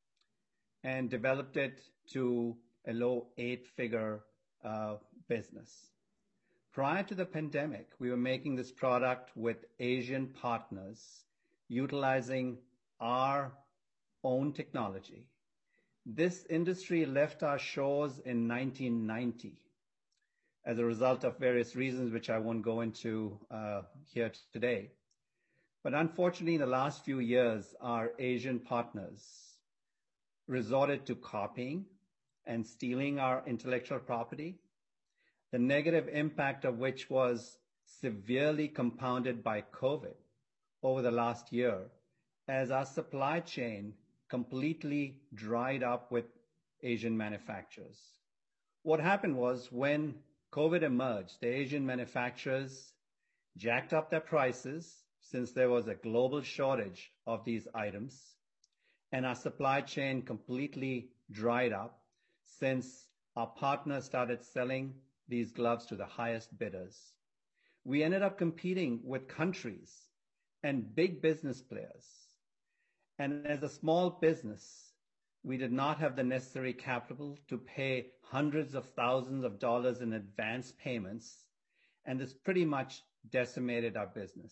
Speaker 16: and developed it to a low 8-figure business. Prior to the pandemic, we were making this product with Asian partners, utilizing our own technology. This industry left our shores in 1990 as a result of various reasons, which I won't go into here today. But unfortunately, in the last few years, our Asian partners resorted to copying and stealing our intellectual property, the negative impact of which was severely compounded by COVID over the last year, as our supply chain completely dried up with Asian manufacturers. What happened was when COVID emerged, the Asian manufacturers jacked up their prices since there was a global shortage of these items, and our supply chain completely dried up since our partners started selling these gloves to the highest bidders. We ended up competing with countries and big business players. And as a small business, we did not have the necessary capital to pay hundreds of thousands of dollars in advance payments, and this pretty much decimated our business.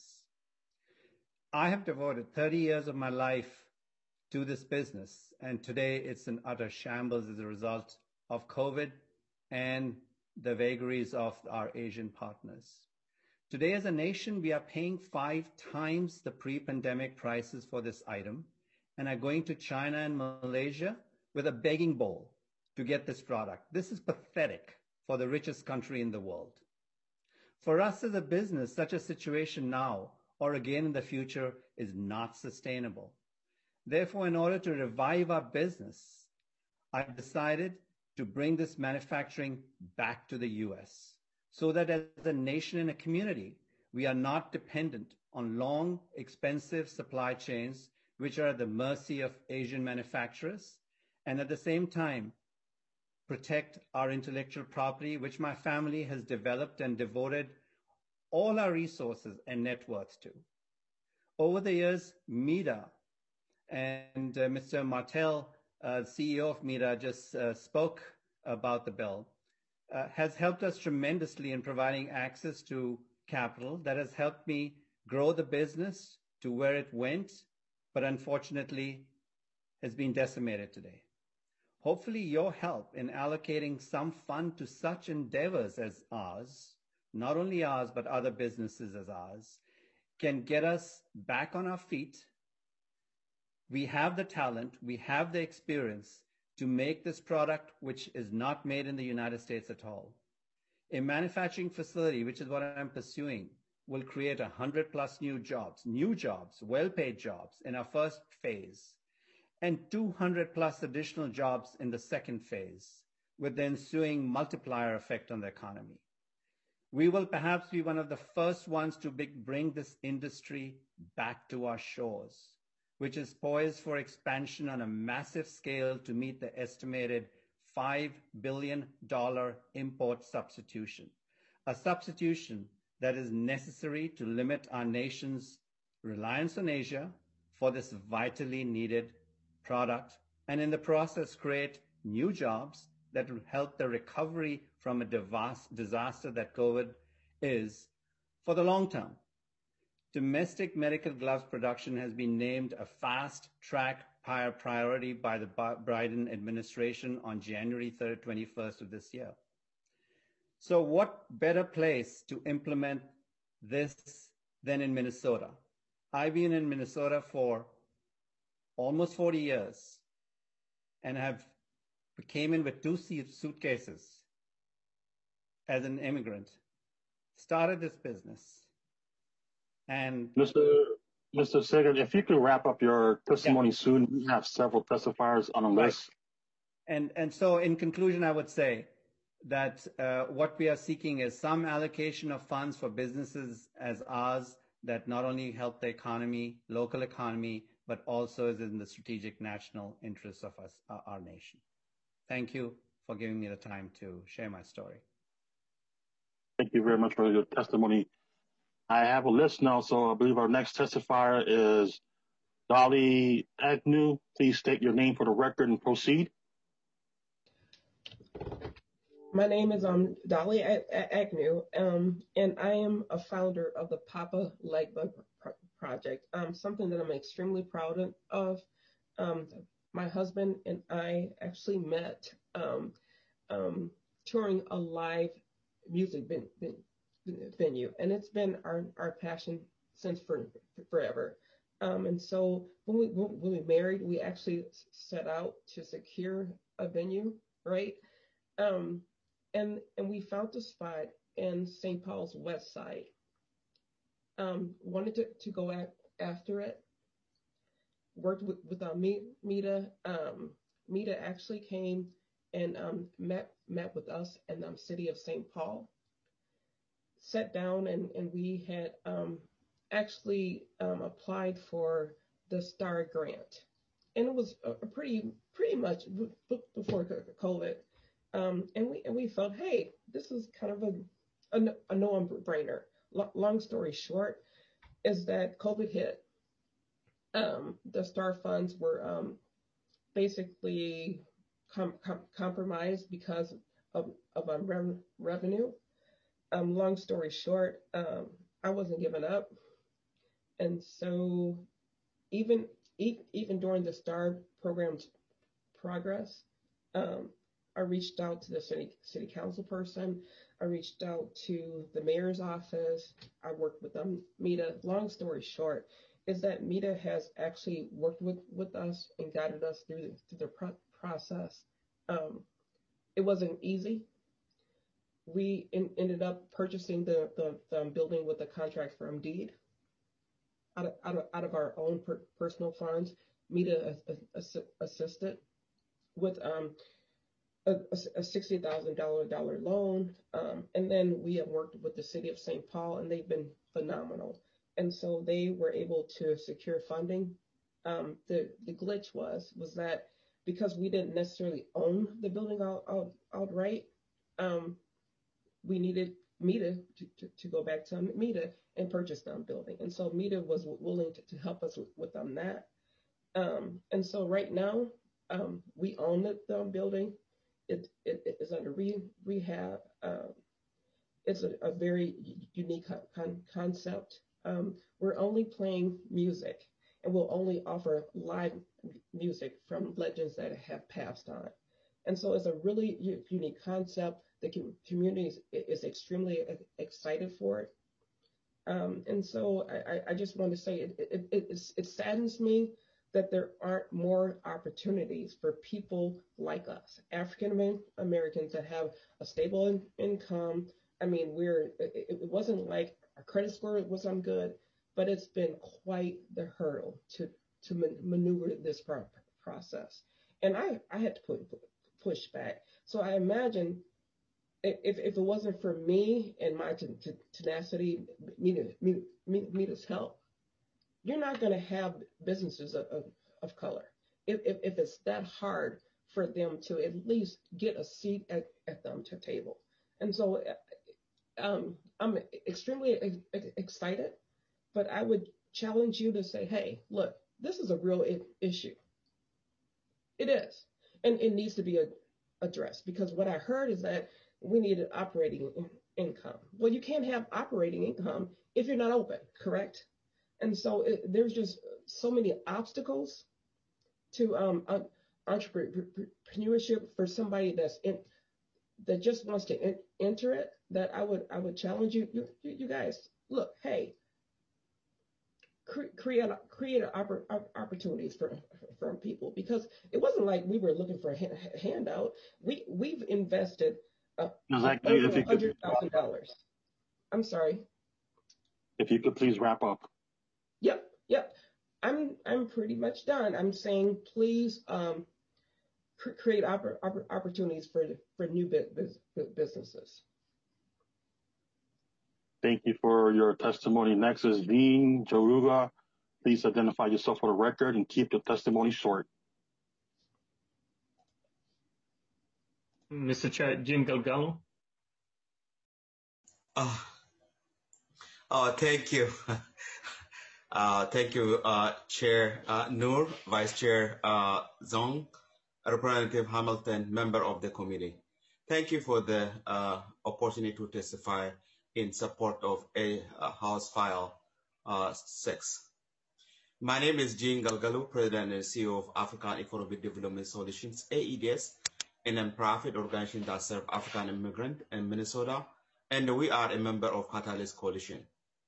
Speaker 16: I have devoted 30 years of my life to this business, and today it's an utter shambles as a result of COVID and the vagaries of our Asian partners. Today, as a nation, we are paying 5 times the pre-pandemic prices for this item and are going to China and Malaysia with a begging bowl to get this product. This is pathetic for the richest country in the world. For us as a business, such a situation now or again in the future is not sustainable. Therefore, in order to revive our business, I decided to bring this manufacturing back to the US so that as a nation and a community, we are not dependent on long, expensive supply chains which are at the mercy of Asian manufacturers, and at the same time, protect our intellectual property, which my family has developed and devoted all our resources and net worth to. Over the years, MIDA and Mr. Martel, CEO of MIDA, just spoke about the bill, has helped us tremendously in providing access to capital that has helped me grow the business to where it went, but unfortunately has been decimated today. Hopefully your help in allocating some fund to such endeavors as ours, not only ours, but other businesses as ours, can get us back on our feet. We have the talent, we have the experience to make this product, which is not made in the United States at all. A manufacturing facility, which is what I'm pursuing, will create 100+ new jobs, well-paid jobs in our first phase, and 200+ additional jobs in the second phase, with the ensuing multiplier effect on the economy. We will perhaps be one of the first ones to bring this industry back to our shores, which is poised for expansion on a massive scale to meet the estimated $5 billion import substitution, a substitution that is necessary to limit our nation's reliance on Asia for this vitally needed product, and in the process create new jobs that will help the recovery from a disaster that COVID is for the long term. Domestic medical gloves production has been named a fast-track priority by the Biden administration on January 3rd, 21st of this year. So what better place to implement this than in Minnesota? I've been in Minnesota for almost 40 years and came in with 2 suitcases as an immigrant, started this business. And
Speaker 12: Mr. Sigert, if you could wrap up your testimony soon, we have several testifiers on a list.
Speaker 16: And so in conclusion, I would say that what we are seeking is some allocation of funds for businesses as ours that not only help the economy, local economy, but also is in the strategic national interests of us, our nation. Thank you for giving me the time to share my story.
Speaker 12: Thank you very much for your testimony. I have a list now, so I believe our next testifier is Dolly Agnew. Please state your name for the record and proceed.
Speaker 17: My name is Dolly Agnew, and I am a founder of the Papa Legbug Project. Something that I'm extremely proud of. My husband and I actually met touring a live music venue, and it's been our passion since forever. And so when we married, we actually set out to secure a venue, right? And we found a spot in St. Paul's West Side. Wanted to go after it. Worked with Mita. Mita actually came and met with us in the city of St. Paul. Sat down and we had actually applied for the STAR grant, and it was pretty much before COVID. And we felt, hey, this is kind of a no-brainer. Long story short is that COVID hit. The STAR funds were basically compromised because of revenue. Long story short, I wasn't giving up. And so even during the STAR program's progress, I reached out to the city council person. I reached out to the mayor's office. I worked with Mita. Long story short is that Mita has actually worked with us and guided us through the process. It wasn't easy. We ended up purchasing the building with a contract from Deed out of our own personal funds. Mita assisted with a $60,000 loan, and then we have worked with the city of St. Paul, and they've been phenomenal. And so they were able to secure funding. The glitch was that because we didn't necessarily own the building outright, we needed Mita to go back to Mita and purchase the building. And so Mita was willing to help us with that. And so right now, we own the building. It is under rehab. It's a very unique concept. We're only playing music, and we'll only offer live music from legends that have passed on. And so it's a really unique concept. The community is extremely excited for it. And so I just want to say it saddens me that there aren't more opportunities for people like us, African Americans, that have a stable income. I mean, it wasn't like our credit score was good, but it's been quite the hurdle to maneuver this process. And I had to push back. So I imagine if it wasn't for me and my tenacity, Mita's help, you're not going to have businesses of color. If it's that hard for them to at least get a seat at the table. And so I'm extremely excited, but I would challenge you to say, hey, look, this is a real issue. It is. And it needs to be addressed, because what I heard is that we needed operating income. Well, you can't have operating income if you're not open, correct? And so there's just so many obstacles to entrepreneurship for somebody that just wants to enter it, that I would challenge you guys. Look, hey, create opportunities for people, because it wasn't like we were looking for a handout. We've invested over $100,000. I'm sorry.
Speaker 12: If you could please wrap up.
Speaker 17: Yep. I'm pretty much done. I'm saying, please create opportunities for new businesses.
Speaker 12: Thank you for your testimony. Next is Dean Jaruga. Please identify yourself for the record and keep your testimony short.
Speaker 1: Mr. Chair, Jean Galgalo.
Speaker 18: Thank you. Thank you, Chair Noor, Vice Chair Zong, Representative Hamilton, member of the committee. Thank you for the opportunity to testify in support of House File 6. My name is Jean Galgalo, President and CEO of African Economic Development Solutions, AEDS, a non-profit organization that serves African immigrants in Minnesota, and we are a member of Catalyst Coalition.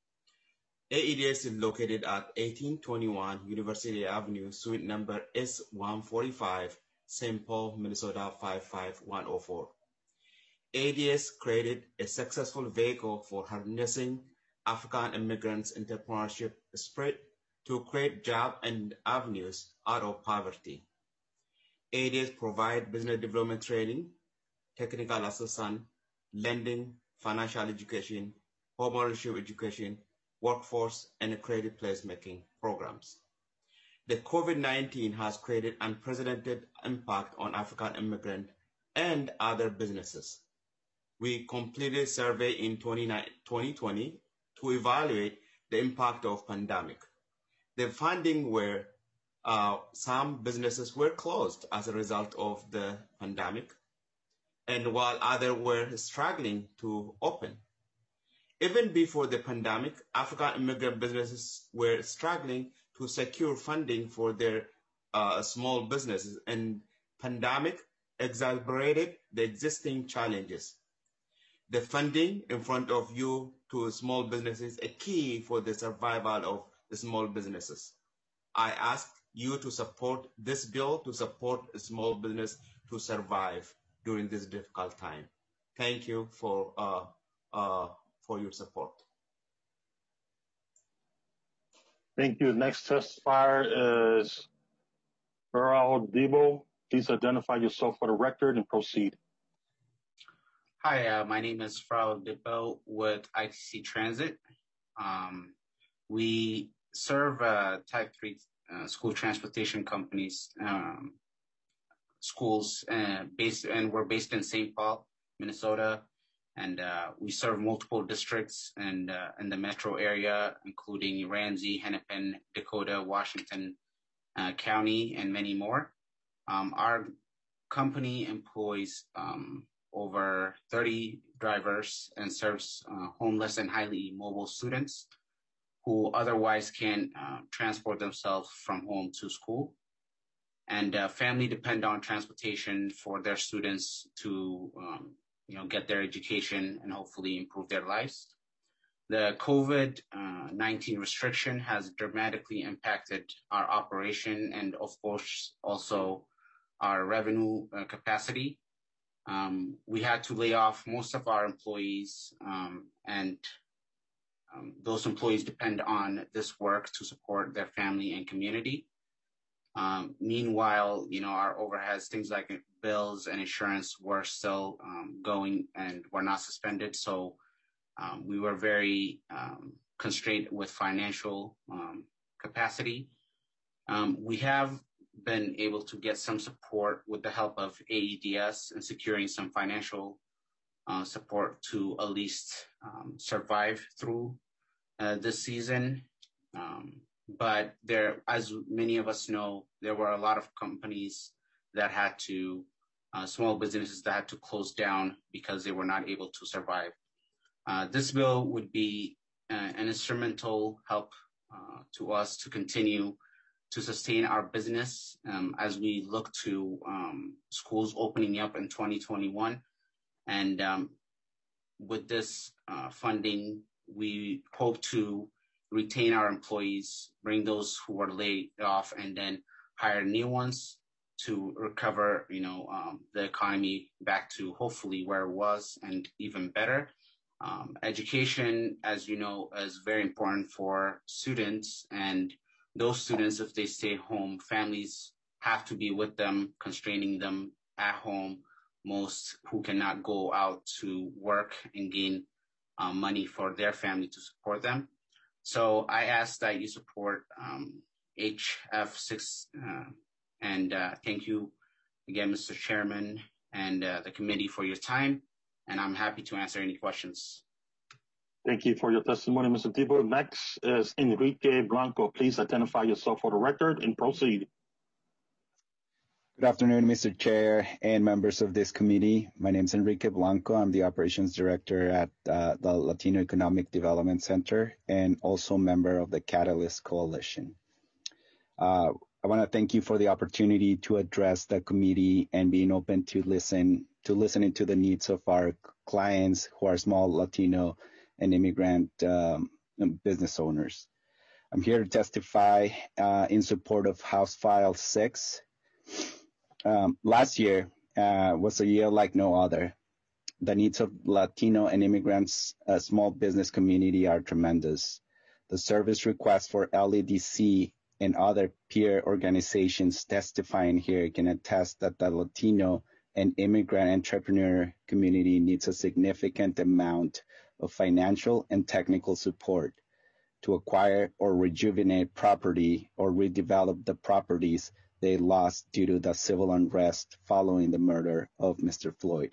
Speaker 18: AEDS is located at 1821 University Avenue, suite number S145, St. Paul, Minnesota 55104. AEDS created a successful vehicle for harnessing African immigrants' entrepreneurship spirit to create jobs and avenues out of poverty. AEDS provides business development training, technical assistance, lending, financial education, homeownership education, workforce, and credit placemaking programs. The COVID-19 has created unprecedented impact on African immigrants and other businesses. We completed a survey in 2020 to evaluate the impact of pandemic. The findings were some businesses were closed as a result of the pandemic, and while others were struggling to open. Even before the pandemic, African immigrant businesses were struggling to secure funding for their small businesses, and pandemic exacerbated the existing challenges. The funding in front of you to small businesses is a key for the survival of the small businesses. I ask you to support this bill to support a small business to survive during this difficult time. Thank you for your support.
Speaker 12: Thank you. Next testifier is Farrell Debo. Please identify yourself for the record and proceed.
Speaker 21: Hi, my name is Farrell Debo with ITC Transit. We serve Type 3 school transportation companies, schools, and we're based in St. Paul, Minnesota, and we serve multiple districts and in the metro area, including Ramsey, Hennepin, Dakota, Washington County, and many more. Our company employs over 30 drivers and serves homeless and highly mobile students who otherwise can't transport themselves from home to school. And family depend on transportation for their students to get their education and hopefully improve their lives. The COVID-19 restriction has dramatically impacted our operation and, of course, also our revenue capacity. We had to lay off most of our employees, and those employees depend on this work to support their family and community. Meanwhile, our overheads, things like bills and insurance were still going and were not suspended. So we were very constrained with financial capacity. We have been able to get some support with the help of AEDS in securing some financial support to at least survive through this season. But there, as many of us know, there were a lot of companies that had to, small businesses that had to close down because they were not able to survive. This bill would be an instrumental help to us to continue to sustain our business as we look to schools opening up in 2021. And with this funding, we hope to retain our employees, bring those who are laid off, and then hire new ones to recover, the economy back to hopefully where it was and even better. Education, as you know, is very important for students, and those students, if they stay home, families have to be with them, constraining them at home. Most who cannot go out to work and gain money for their family to support them. So I ask that you support HF6, and thank you again, Mr. Chairman, and the committee for your time, and I'm happy to answer any questions.
Speaker 12: Thank you for your testimony, Mr. Debo. Next is Enrique Blanco. Please identify yourself for the record and proceed.
Speaker 14: Good afternoon, Mr. Chair and members of this committee. My name is Enrique Blanco. I'm the Operations Director at the Latino Economic Development Center and also member of the Catalyst Coalition. I want to thank you for the opportunity to address the committee and being open to listening to the needs of our clients who are small Latino and immigrant business owners. I'm here to testify in support of House File 6. Last year was a year like no other. The needs of Latino and immigrants, small business community are tremendous. The service requests for LEDC and other peer organizations testifying here can attest that the Latino and immigrant entrepreneur community needs a significant amount of financial and technical support to acquire or rejuvenate property or redevelop the properties they lost due to the civil unrest following the murder of Mr. Floyd.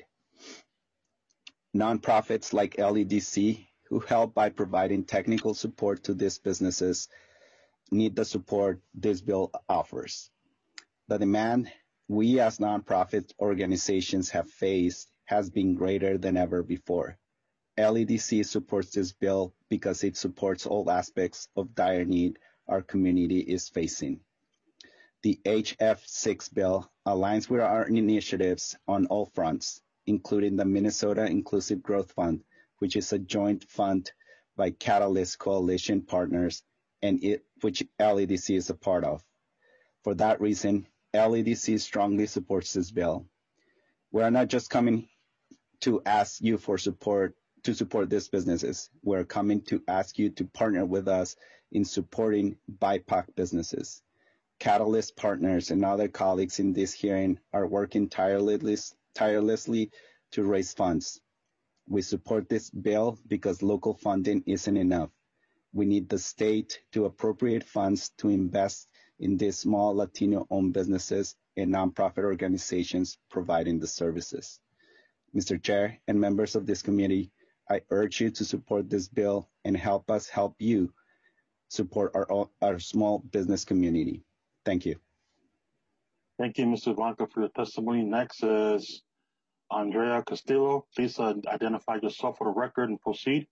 Speaker 14: Nonprofits like LEDC, who help by providing technical support to these businesses, need the support this bill offers. The demand we as nonprofit organizations have faced has been greater than ever before. LEDC supports this bill because it supports all aspects of dire need our community is facing. The HF6 bill aligns with our initiatives on all fronts, including the Minnesota Inclusive Growth Fund, which is a joint fund by Catalyst Coalition partners and which LEDC is a part of. For that reason, LEDC strongly supports this bill. We are not just coming to ask you for support to support these businesses. We're coming to ask you to partner with us in supporting BIPOC businesses. Catalyst partners and other colleagues in this hearing are working tirelessly to raise funds. We support this bill because local funding isn't enough. We need the state to appropriate funds to invest in these small Latino-owned businesses and nonprofit organizations providing the services. Mr. Chair and members of this committee, I urge you to support this bill and help us help you support our small business community. Thank you.
Speaker 12: Thank you, Mr. Blanco, for your testimony. Next is Andrea Castillo. Please identify yourself for the record and proceed.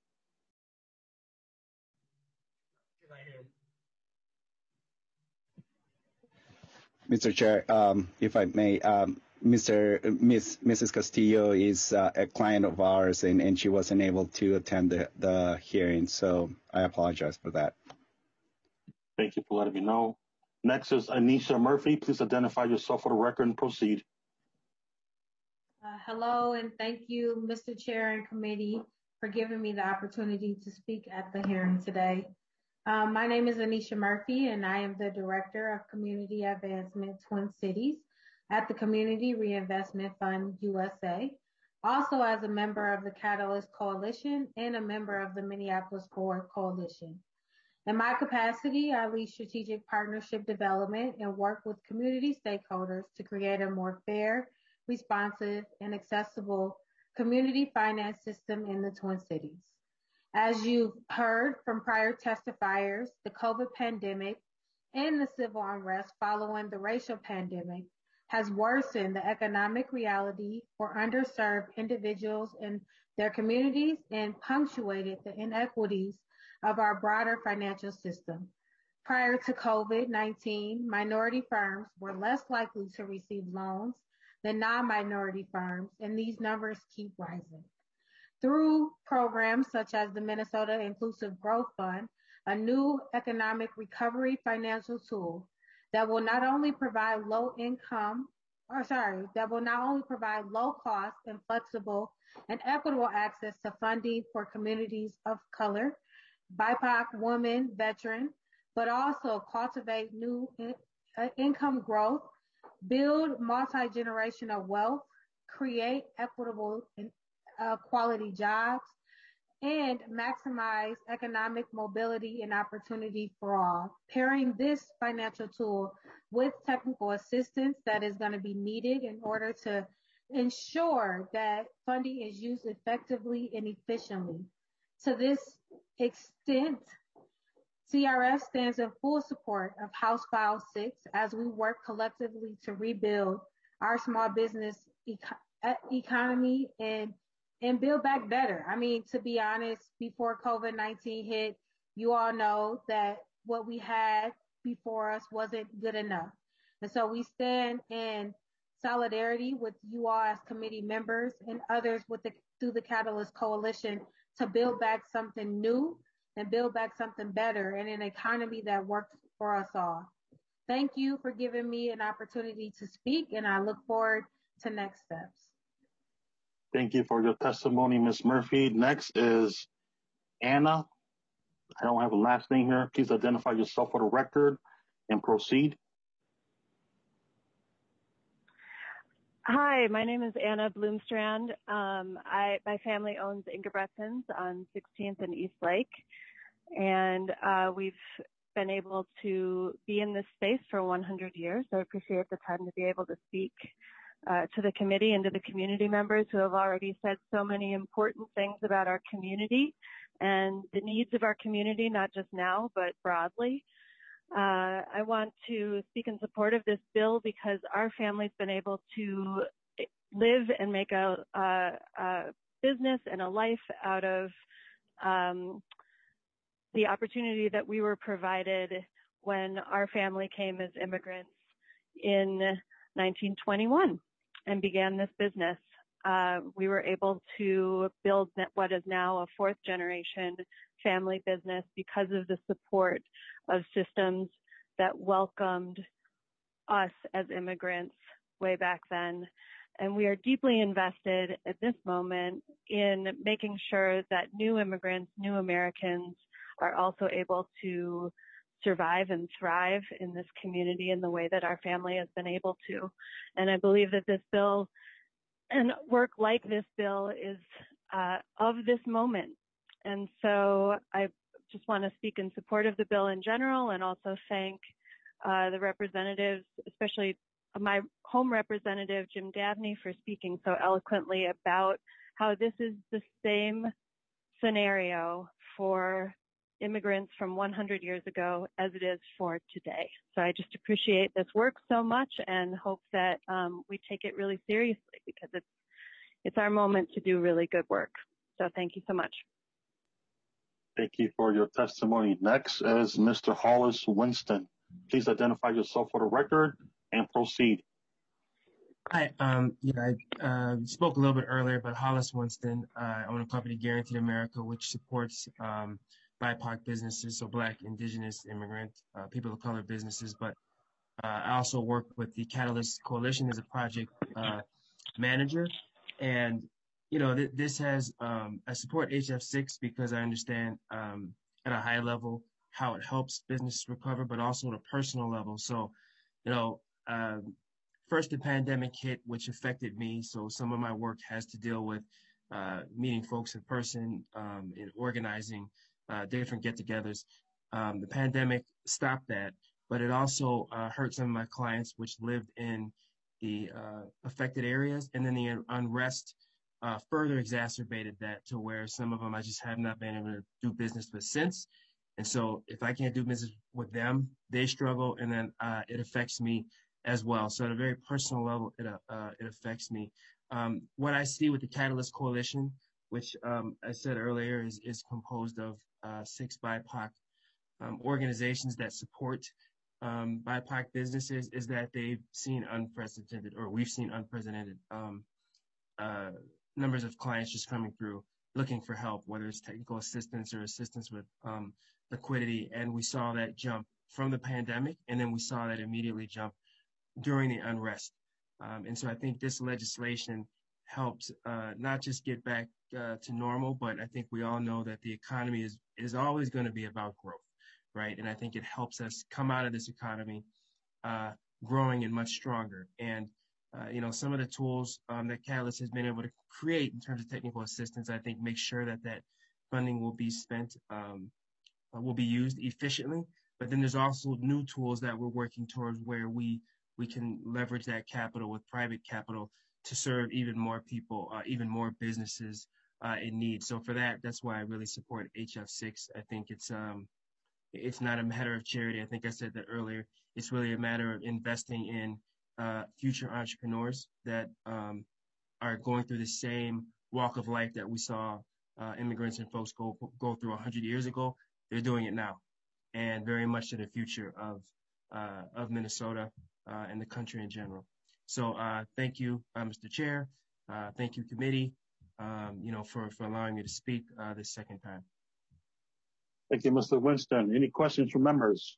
Speaker 14: Mr. Chair, if I may, Mrs. Castillo is a client of ours, and she wasn't able to attend the hearing, so I apologize for that.
Speaker 12: Thank you for letting me know. Next is Anisha Murphy. Please identify yourself for the record and proceed.
Speaker 19: Hello, and thank you, Mr. Chair and committee, for giving me the opportunity to speak at the hearing today. My name is Anisha Murphy, and I am the Director of Community Advancement Twin Cities at the Community Reinvestment Fund USA, also as a member of the Catalyst Coalition and a member of the Minneapolis Board Coalition. In my capacity, I lead strategic partnership development and work with community stakeholders to create a more fair, responsive, and accessible community finance system in the Twin Cities. As you've heard from prior testifiers, the COVID pandemic and the civil unrest following the racial pandemic has worsened the economic reality for underserved individuals and their communities and punctuated the inequities of our broader financial system. Prior to COVID-19, minority firms were less likely to receive loans than non-minority firms, and these numbers keep rising. Through programs such as the Minnesota Inclusive Growth Fund, a new economic recovery financial tool that will not only provide low cost and flexible and equitable access to funding for communities of color, BIPOC, women, veteran, but also cultivate new income growth, build multi-generational wealth, create equitable and quality jobs, and maximize economic mobility and opportunity for all. Pairing this financial tool with technical assistance that is going to be needed in order to ensure that funding is used effectively and efficiently. To this extent, CRF stands in full support of House File 6 as we work collectively to rebuild our small business economy and build back better. I mean, to be honest, before COVID-19 hit, you all know that what we had before us wasn't good enough. And so we stand in solidarity with you all as committee members and others through the Catalyst Coalition to build back something new and build back something better in an economy that works for us all. Thank you for giving me an opportunity to speak, and I look forward to next steps.
Speaker 12: Thank you for your testimony, Ms. Murphy. Next is Anna. I don't have a last name here. Please identify yourself for the record and proceed.
Speaker 3: Hi, my name is Anna Bloomstrand. My family owns Ingebrigtsens on 16th and East Lake, and we've been able to be in this space for 100 years. So I appreciate the time to be able to speak to the committee and to the community members who have already said so many important things about our community and the needs of our community, not just now, but broadly. I want to speak in support of this bill because our family's been able to live and make a business and a life out of the opportunity that we were provided when our family came as immigrants in 1921 and began this business. We were able to build what is now a fourth generation family business because of the support of systems that welcomed us as immigrants way back then. And we are deeply invested at this moment in making sure that new immigrants, new Americans are also able to survive and thrive in this community in the way that our family has been able to. And I believe that this bill and work like this bill is of this moment. And so I just want to speak in support of the bill in general and also thank the representatives, especially my home representative, Jim Dabney, for speaking so eloquently about how this is the same scenario for immigrants from 100 years ago as it is for today. So I just appreciate this work so much and hope that we take it really seriously because it's our moment to do really good work. So thank you so much.
Speaker 12: Thank you for your testimony. Next is Mr. Hollis Winston. Please identify yourself for the record and proceed.
Speaker 13: Hi, I spoke a little bit earlier about Hollis Winston. I own a company, Guaranteed America, which supports BIPOC businesses, so Black, Indigenous, immigrant, people of color businesses. But I also work with the Catalyst Coalition as a project manager. And, this has, I support HF6 because I understand at a high level how it helps business recover, but also at a personal level. So, first the pandemic hit, which affected me. So some of my work has to deal with meeting folks in person and organizing different get-togethers. The pandemic stopped that, but it also hurt some of my clients, which lived in the affected areas. And then the unrest further exacerbated that to where some of them I just have not been able to do business with since. And so if I can't do business with them, they struggle, and then it affects me as well. So at a very personal level, it affects me. What I see with the Catalyst Coalition, which I said earlier is composed of 6 BIPOC organizations that support BIPOC businesses, is that they've seen unprecedented, or we've seen unprecedented numbers of clients just coming through looking for help, whether it's technical assistance or assistance with liquidity. And we saw that jump from the pandemic, and then we saw that immediately jump during the unrest. And so I think this legislation helps not just get back to normal, but I think we all know that the economy is always going to be about growth, right? And I think it helps us come out of this economy growing and much stronger. And some of the tools that Catalyst has been able to create in terms of technical assistance, I think make sure that funding will be spent, will be used efficiently. But then there's also new tools that we're working towards where we can leverage that capital with private capital to serve even more people, even more businesses in need. So for that, that's why I really support HF6. I think it's not a matter of charity. I think I said that earlier. It's really a matter of investing in future entrepreneurs that are going through the same walk of life that we saw immigrants and folks go through 100 years ago. They're doing it now, and very much to the future of Minnesota and the country in general. So thank you, Mr. Chair. Thank you, committee, for allowing me to speak this second time.
Speaker 12: Thank you, Mr. Winston. Any questions from members?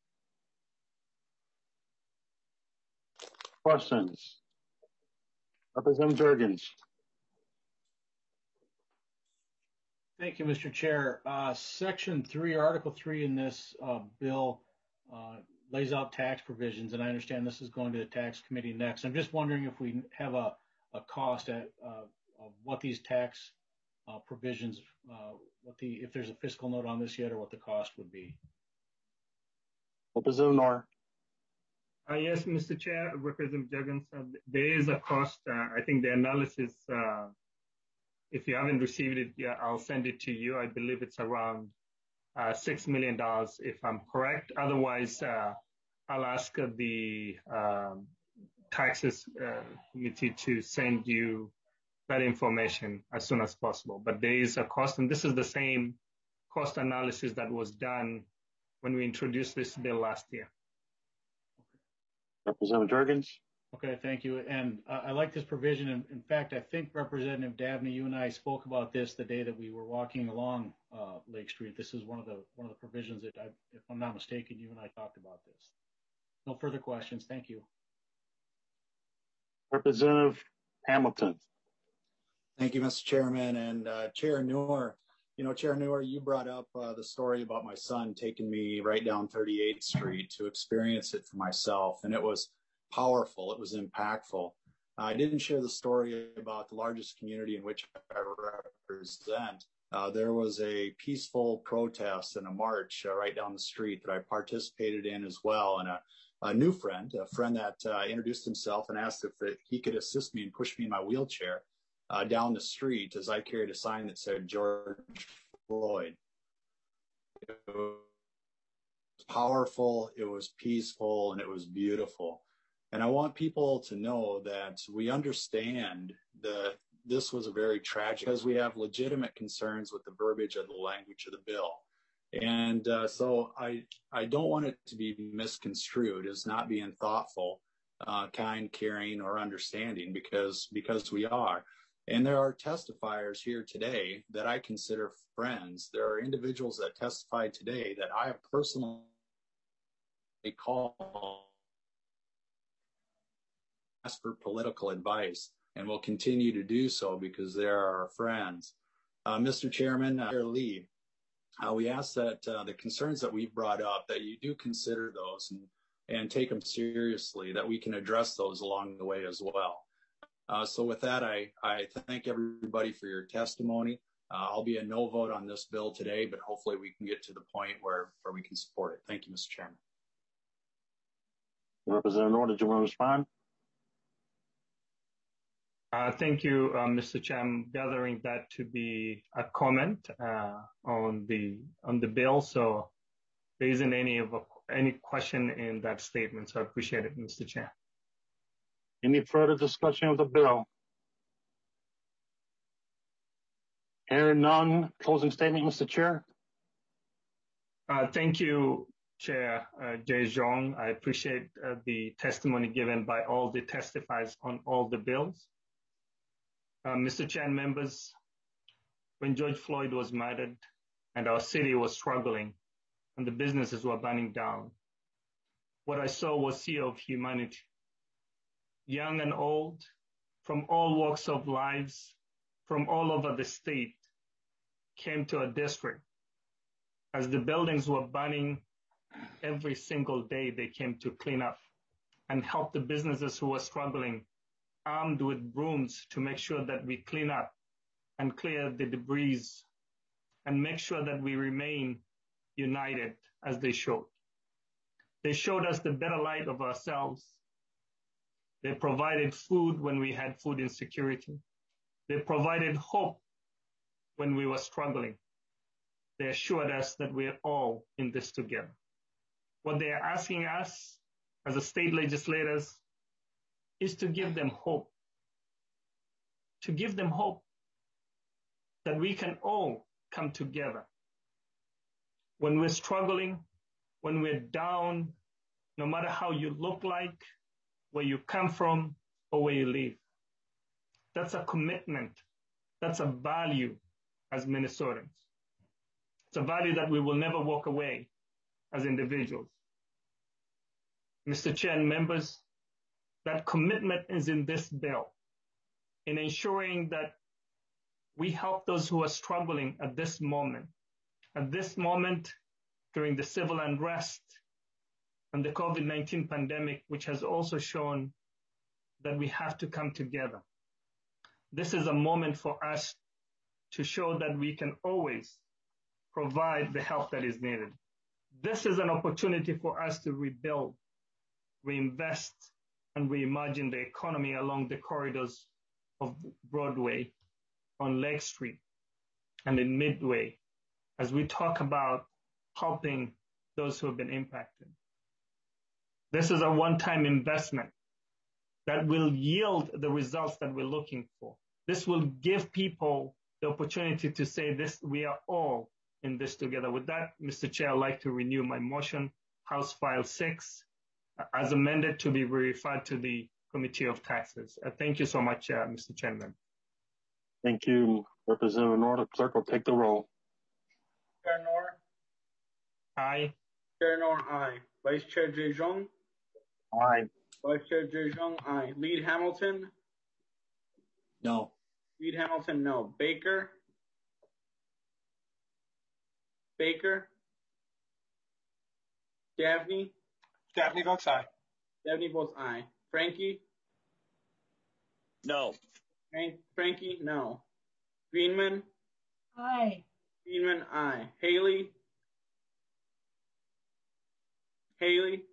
Speaker 12: Questions? Representative Jurgens.
Speaker 2: Thank you, Mr. Chair. Section 3, Article 3 in this bill lays out tax provisions, and I understand this is going to the tax committee next. I'm just wondering if we have a cost of what these tax provisions, if there's a fiscal note on this yet, or what the cost would be.
Speaker 12: Representative Noor.
Speaker 1: Yes, Mr. Chair, Representative Juggins, there is a cost. I think the analysis, if you haven't received it yet, I'll send it to you. I believe it's around $6 million, if I'm correct. Otherwise, I'll ask the taxes committee to send you that information as soon as possible. But there is a cost, and this is the same cost analysis that was done when we introduced this bill last year.
Speaker 12: Representative Jurgens.
Speaker 2: Okay, thank you. And I like this provision. In fact, I think Representative Dabney, you and I spoke about this the day that we were walking along Lake Street. This is one of the provisions that, if I'm not mistaken, you and I talked about this. No further questions. Thank you.
Speaker 12: Representative Hamilton.
Speaker 7: Thank you, Mr. Chairman. And Chair Noor, Chair Noor, you brought up the story about my son taking me right down 38th Street to experience it for myself. And it was powerful. It was impactful. I didn't share the story about the largest community in which I represent. There was a peaceful protest and a march right down the street that I participated in as well. And a new friend, a friend that introduced himself and asked if he could assist me and push me in my wheelchair down the street as I carried a sign that said George Floyd. It was powerful, it was peaceful, and it was beautiful. And I want people to know that we understand that this was a very tragic, because we have legitimate concerns with the verbiage of the language of the bill. And so I don't want it to be misconstrued as not being thoughtful, kind, caring, or understanding, because we are. And there are testifiers here today that I consider friends. There are individuals that testified today that I have personally called, asked for political advice, and will continue to do so because they are our friends. Mr. Chairman, Chair Lee, we ask that the concerns that we've brought up, that you do consider those and take them seriously, that we can address those along the way as well. So with that, I thank everybody for your testimony. I'll be a no vote on this bill today, but hopefully we can get to the point where we can support it. Thank you, Mr. Chairman.
Speaker 12: Representative Noor, did you want to respond?
Speaker 1: Thank you, Mr. Chair. I'm gathering that to be a comment on the bill. So there isn't any question in that statement. So I appreciate it, Mr. Chair.
Speaker 12: Any further discussion of the bill? Hearing none, closing statement, Mr. Chair.
Speaker 1: Thank you, Chair Jay Zhong. I appreciate the testimony given by all the testifiers on all the bills. Mr. Chair and members, when George Floyd was murdered and our city was struggling and the businesses were burning down, what I saw was a sea of humanity. Young and old, from all walks of lives, from all over the state, came to a district. As the buildings were burning every single day, they came to clean up and help the businesses who were struggling, armed with brooms to make sure that we clean up and clear the debris and make sure that we remain united as they showed. They showed us the better light of ourselves. They provided food when we had food insecurity. They provided hope when we were struggling. They assured us that we're all in this together. What they are asking us as a state legislators is to give them hope. To give them hope that we can all come together. When we're struggling, when we're down, no matter how you look like, where you come from, or where you live. That's a commitment. That's a value as Minnesotans. It's a value that we will never walk away as individuals. Mr. Chair and members, that commitment is in this bill, in ensuring that we help those who are struggling at this moment during the civil unrest and the COVID-19 pandemic, which has also shown that we have to come together. This is a moment for us to show that we can always provide the help that is needed. This is an opportunity for us to rebuild, reinvest, and reimagine the economy along the corridors of Broadway, on Lake Street, and in Midway, as we talk about helping those who have been impacted. This is a one-time investment that will yield the results that we're looking for. This will give people the opportunity to say this, we are all in this together. With that, Mr. Chair, I'd like to renew my motion, House File 6, as amended to be referred to the Committee of Taxes. Thank you so much, Mr. Chairman.
Speaker 12: Thank you, Representative Noor. The clerk will take the roll.
Speaker 10: Chair Noor.
Speaker 1: Aye.
Speaker 10: Chair Noor, aye. Vice Chair Jejong.
Speaker 12: Aye.
Speaker 10: Vice Chair Jejong, aye. Lead Hamilton.
Speaker 12: No.
Speaker 10: Lead Hamilton, no. Baker. Baker. Gaffney.
Speaker 9: Gaffney votes aye.
Speaker 10: Gaffney votes aye. Frankie.
Speaker 22: No.
Speaker 10: Frankie, no. Greenman.
Speaker 6: Aye.
Speaker 10: Greenman, aye. Haley. Haley.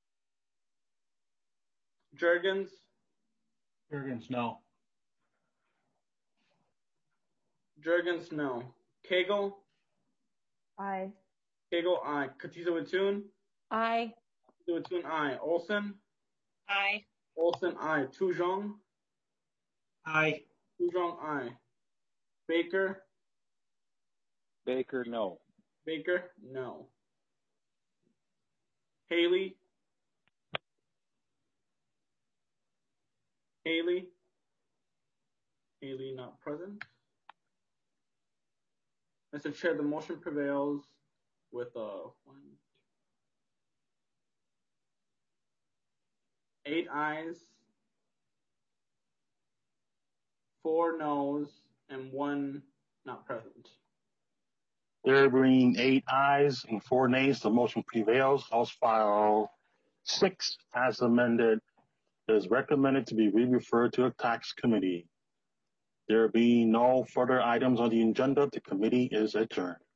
Speaker 10: Jurgens.
Speaker 2: Jurgens, no.
Speaker 10: Jurgens, no. Cagle.
Speaker 5: Aye.
Speaker 10: Cagle, aye. Katiza Watun.
Speaker 5: Aye.
Speaker 10: Katiza Watun, aye. Olson.
Speaker 4: Aye.
Speaker 10: Olson, aye. Tujong.
Speaker 9: Aye.
Speaker 10: Tujong, aye. Baker.
Speaker 22: Baker, no.
Speaker 10: Baker, no. Haley. Haley. Haley not present. Mr. Chair, the motion prevails with 8 ayes, 4 noes, and 1 not present.
Speaker 12: There being 8 ayes and 4 nays, the motion prevails. House File 6, as amended, is recommended to be re-referred to a tax committee. There being no further items on the agenda, the committee is adjourned.